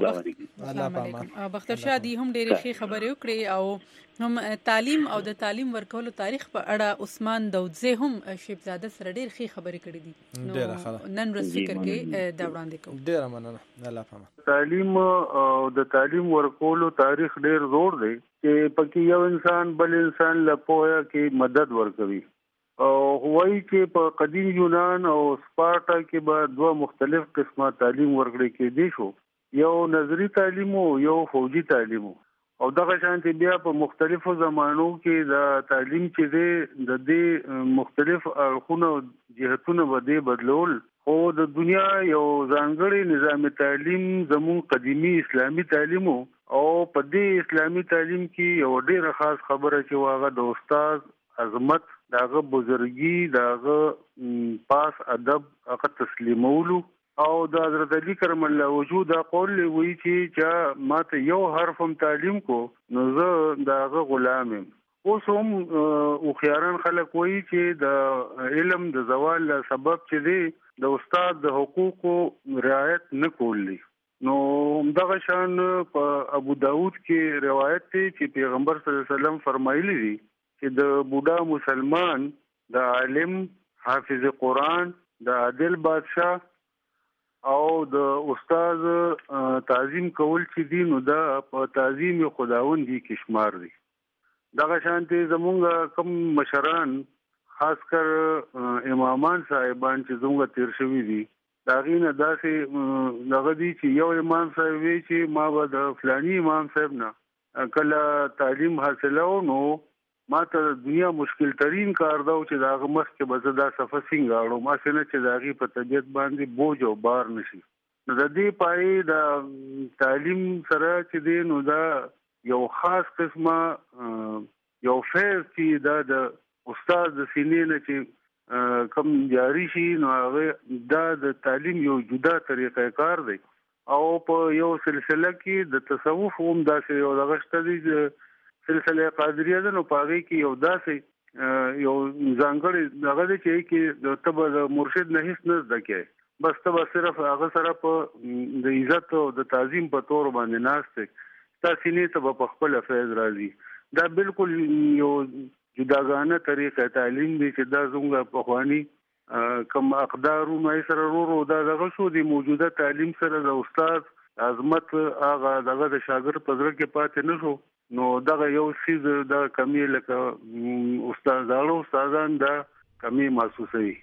او بختر شاه دی هم ډېرې ښې خبرې وکړې او هم تعلیم او د تعلیم ورکولو تاریخ په اړه عثمان داودزی هم شیبزاده سره ډېر ښې خبرې کړې دي. نو نن ورځ فکر کې دا وړاندې کوم. ډېره مننه. الله پامه. تعلیم او د تعلیم ورکولو تاریخ ډېر زوړ دی چې پکې یو انسان بل انسان له پوهه کې مدد ورکوي. او وایي چې په قدیم یونان او سپارټا کې به دوه مختلف قسمه تعلیم ورکړل کېدی شو، یو نظری تعلیم او یو فوجي تعلیم. او دغه شانتي بیا په مختلفو زمانو کې د تعلیم چې دی د دې مختلف اړخونه جهتونه به دی بدلول، خو د دنیا یو ځانګړی نظام تعلیم زمون قدیمی اسلامی تعلیم او په دې اسلامی تعلیم کې یو ډېر خاص خبره چې واغه د استاد عظمت، داغه بزرګي، داغه پاس ادب هغه تسلیمولو او د حضرت علی کرم الله وجود دا قول وی چې چا ماته یو حرف هم تعلیم کو نو زه داغه غلام یم. اوس هم او خياران خلک وی چې د علم د زوال سبب چې دی د استاد د حقوقو رعایت نه کولی. نو دغه شان په ابو داود کې روایت دی چې پیغمبر صلی الله علیه وسلم فرمایلی دي چې د بوډا مسلمان، د عالم، حافظ قرآن، د عادل بادشاه او د استاد تعظیم کول چې دي نو دا په تعظیم خداوند دی کې شمار دي. دغه شانتي زمونږ کم مشران خاص کر امامان صاحبان چې زمونږ تیر شوي دي دا غینه داسې دغه دي چې یو امام صاحب وی چې ما به د فلانی امام صاحب نه کله تعلیم حاصلو نو ما ته دنیا مشکل ترین کار دا چې دا غمخ کې بس دا صفه څنګه اړو ما څنګه چې داغي په طبيعت باندې بوج او بار نشي. نو د دې پای دا تعلیم سره چې دی نو دا یو خاص قسمه یو فیض چې دا د استاد د سینې نه چې کم جاری شي نو هغه دا د تعلیم یو جدا طریقه کار دی. او په یو سلسله کې د تصوف هم داسې یو دغه شته دی سلسله قادریه ده نو پاره کې یو داسې یو ځانګړی دغه دی چې کې د تبع د مرشد نه هیڅ نه زده کوي، بس تبع صرف هغه سره په د عزت او د تعظیم په تور باندې ناشته تاسو نه تبع په خپل فیض راځي. دا بالکل یو جداګانه طریقه تعلیم دی چې دا زموږ په خواني کم اقدارونه سره ورو دا دغه شو دی موجوده تعلیم سره د استاد عظمت هغه دغه د شاګرد په ځړ کې پاتې نه شو. نو دغه یو سیز د کمی لکه استادانو استادان دا کمی محسوسوي.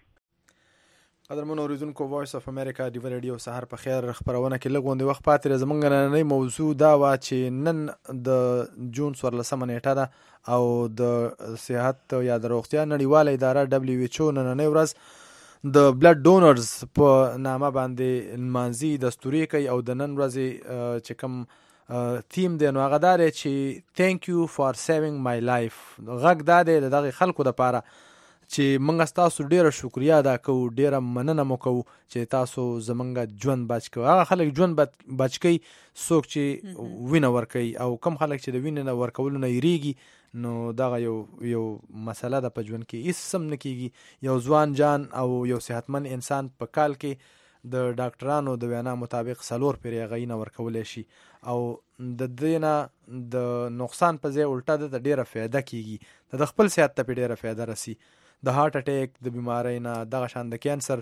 قدرمن اوریدونکو وایس اف امریکا دی ریډیو سحر په خیر خبرونه کې لګوندې وخت پاتې زمونږ نننۍ موضوع دا وا چې نن د جون څوارلسمه نیټه ده او د صحت یا د روغتیا نړیواله اداره دبليو ایچ او نننۍ ورځ د بلډ ډونرز په نامه باندې نمانځي دستوري کوي او د نن ورځې چې کوم تیم دی نو هغه دا دی چې thank you for saving my life. غږ دا دی دغه خلکو لپاره چې موږ تاسو ډیره شکریا ادا کوو، ډیره مننه مو کوو چې تاسو زمونږ ژوند بچ کوو. هغه خلک ژوند بچ کوي څوک چې وینه ورکوي او کم خلک چې د وینې نه ورکولو نه یریږي نو دغه یو یو مسله ده په ژوند کې هیڅ سم نه کیږي. یو ځوان جان او یو صحتمند انسان په کال کې د ډاکټرانو د وینا مطابق څلور پیری هغه نه ورکولی شي او د دې نه د نقصان په ځای الټه د ډیره فایده کیږي، د خپل صحت ته ډیره فایده رسی. د هارت اٹیک د بیماری نه دغه شان د کینسر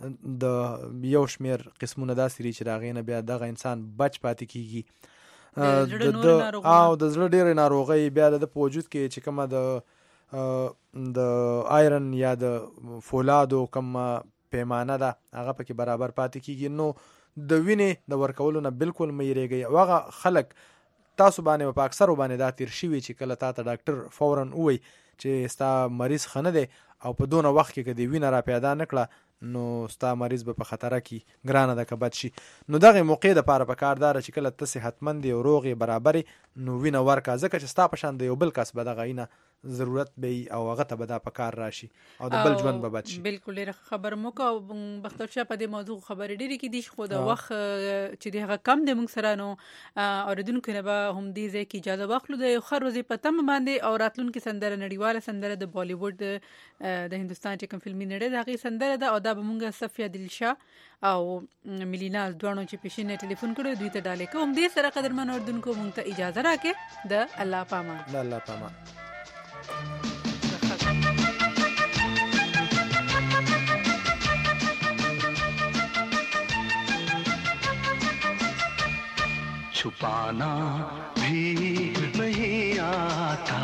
د یو شمیر قسمونه داسې لري چې دغه نه بیا دغه انسان بچ پاتې کیږي. د او د زړه ډیره ناروغي بیا د وجود کې چې کومه د د آیرن یا د فولادو کومه پیمانه ده هغه پکې برابر پاتې کیږي. نو د وینې د ورکولو نه بالکل مې یریږي. هغه خلک تاسو باندې په اکثر باندې دا تیر شوی چې کله تا ته ډاکټر فورن وای چې ستا مریض خنه دی او په دونه وخت کې کدی وینه را پیدا نکړه نو ستا مریض به په خطره کې ګرانه ده که بد شي. نو دغه موقع دپاره پکار داره چې کله ته صحتمند یې او روغ یې برابرې نو وینه ورکړه، ځکه چې ستا په شان د یو بل کس به دغه وینه ضرورت به وي او هغه ته به دا په کار راشي او د بل ژوند به بد شي. بالکل ډېره خبره مو کوه بختور شاه په دې موضوع خبرې ډېرې کېدي خو د وخت چې د هغه کم دی موږ سره، نو اورېدونکو نه به هم دې ځای کې اجازه واخلو د یو ښه ورځې په تمه باندې او راتلونکې سندره نړیواله سندره د بالیووډ د هندوستان چې کوم فلمي نړۍ د هغې سندره ده او دا به موږ صفیه دلشاه او ملینا دواړو چې پیشینه ټلیفون کړو دوی ته ډالۍ کوم. دې سره قدرمن اورېدونکو موږ ته اجازه راکړئ د الله پامان. د الله پامان. छुपाना भी नहीं आता,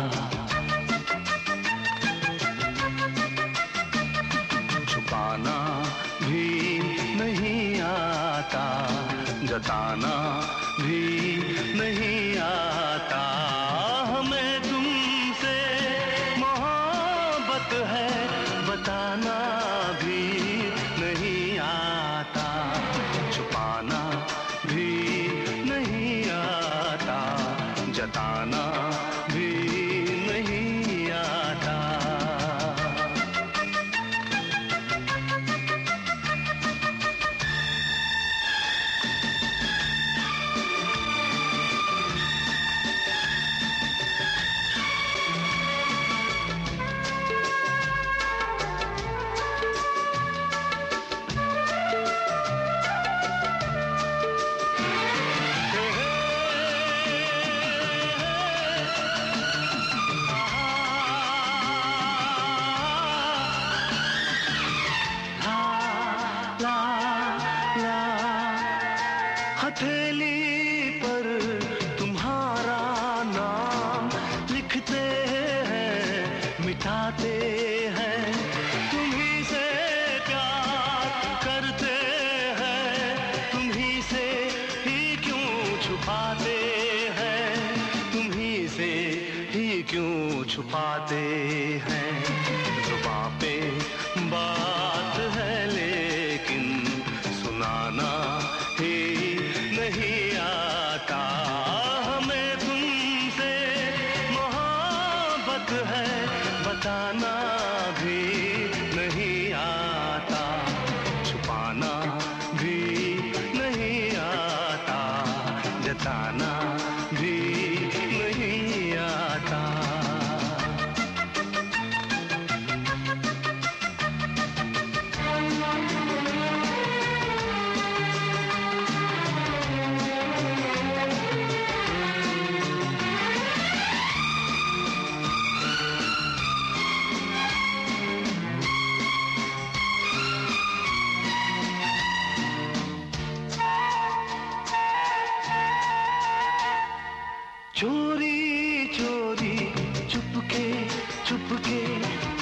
छुपाना भी नहीं आता, जताना भी नहीं आता, हमें तुमसे मोहब्बत है बताना भी नहीं आता, छुपाना भी जताना भी नहीं आता. छुपाते हैं जुबां पे बात है लेकिन सुनाना ही नहीं आता, हमें तुमसे मोहब्बत है बताना भी नहीं आता, छुपाना भी नहीं आता, जताना भी नहीं आता. चोरी चोरी चुपके चुपके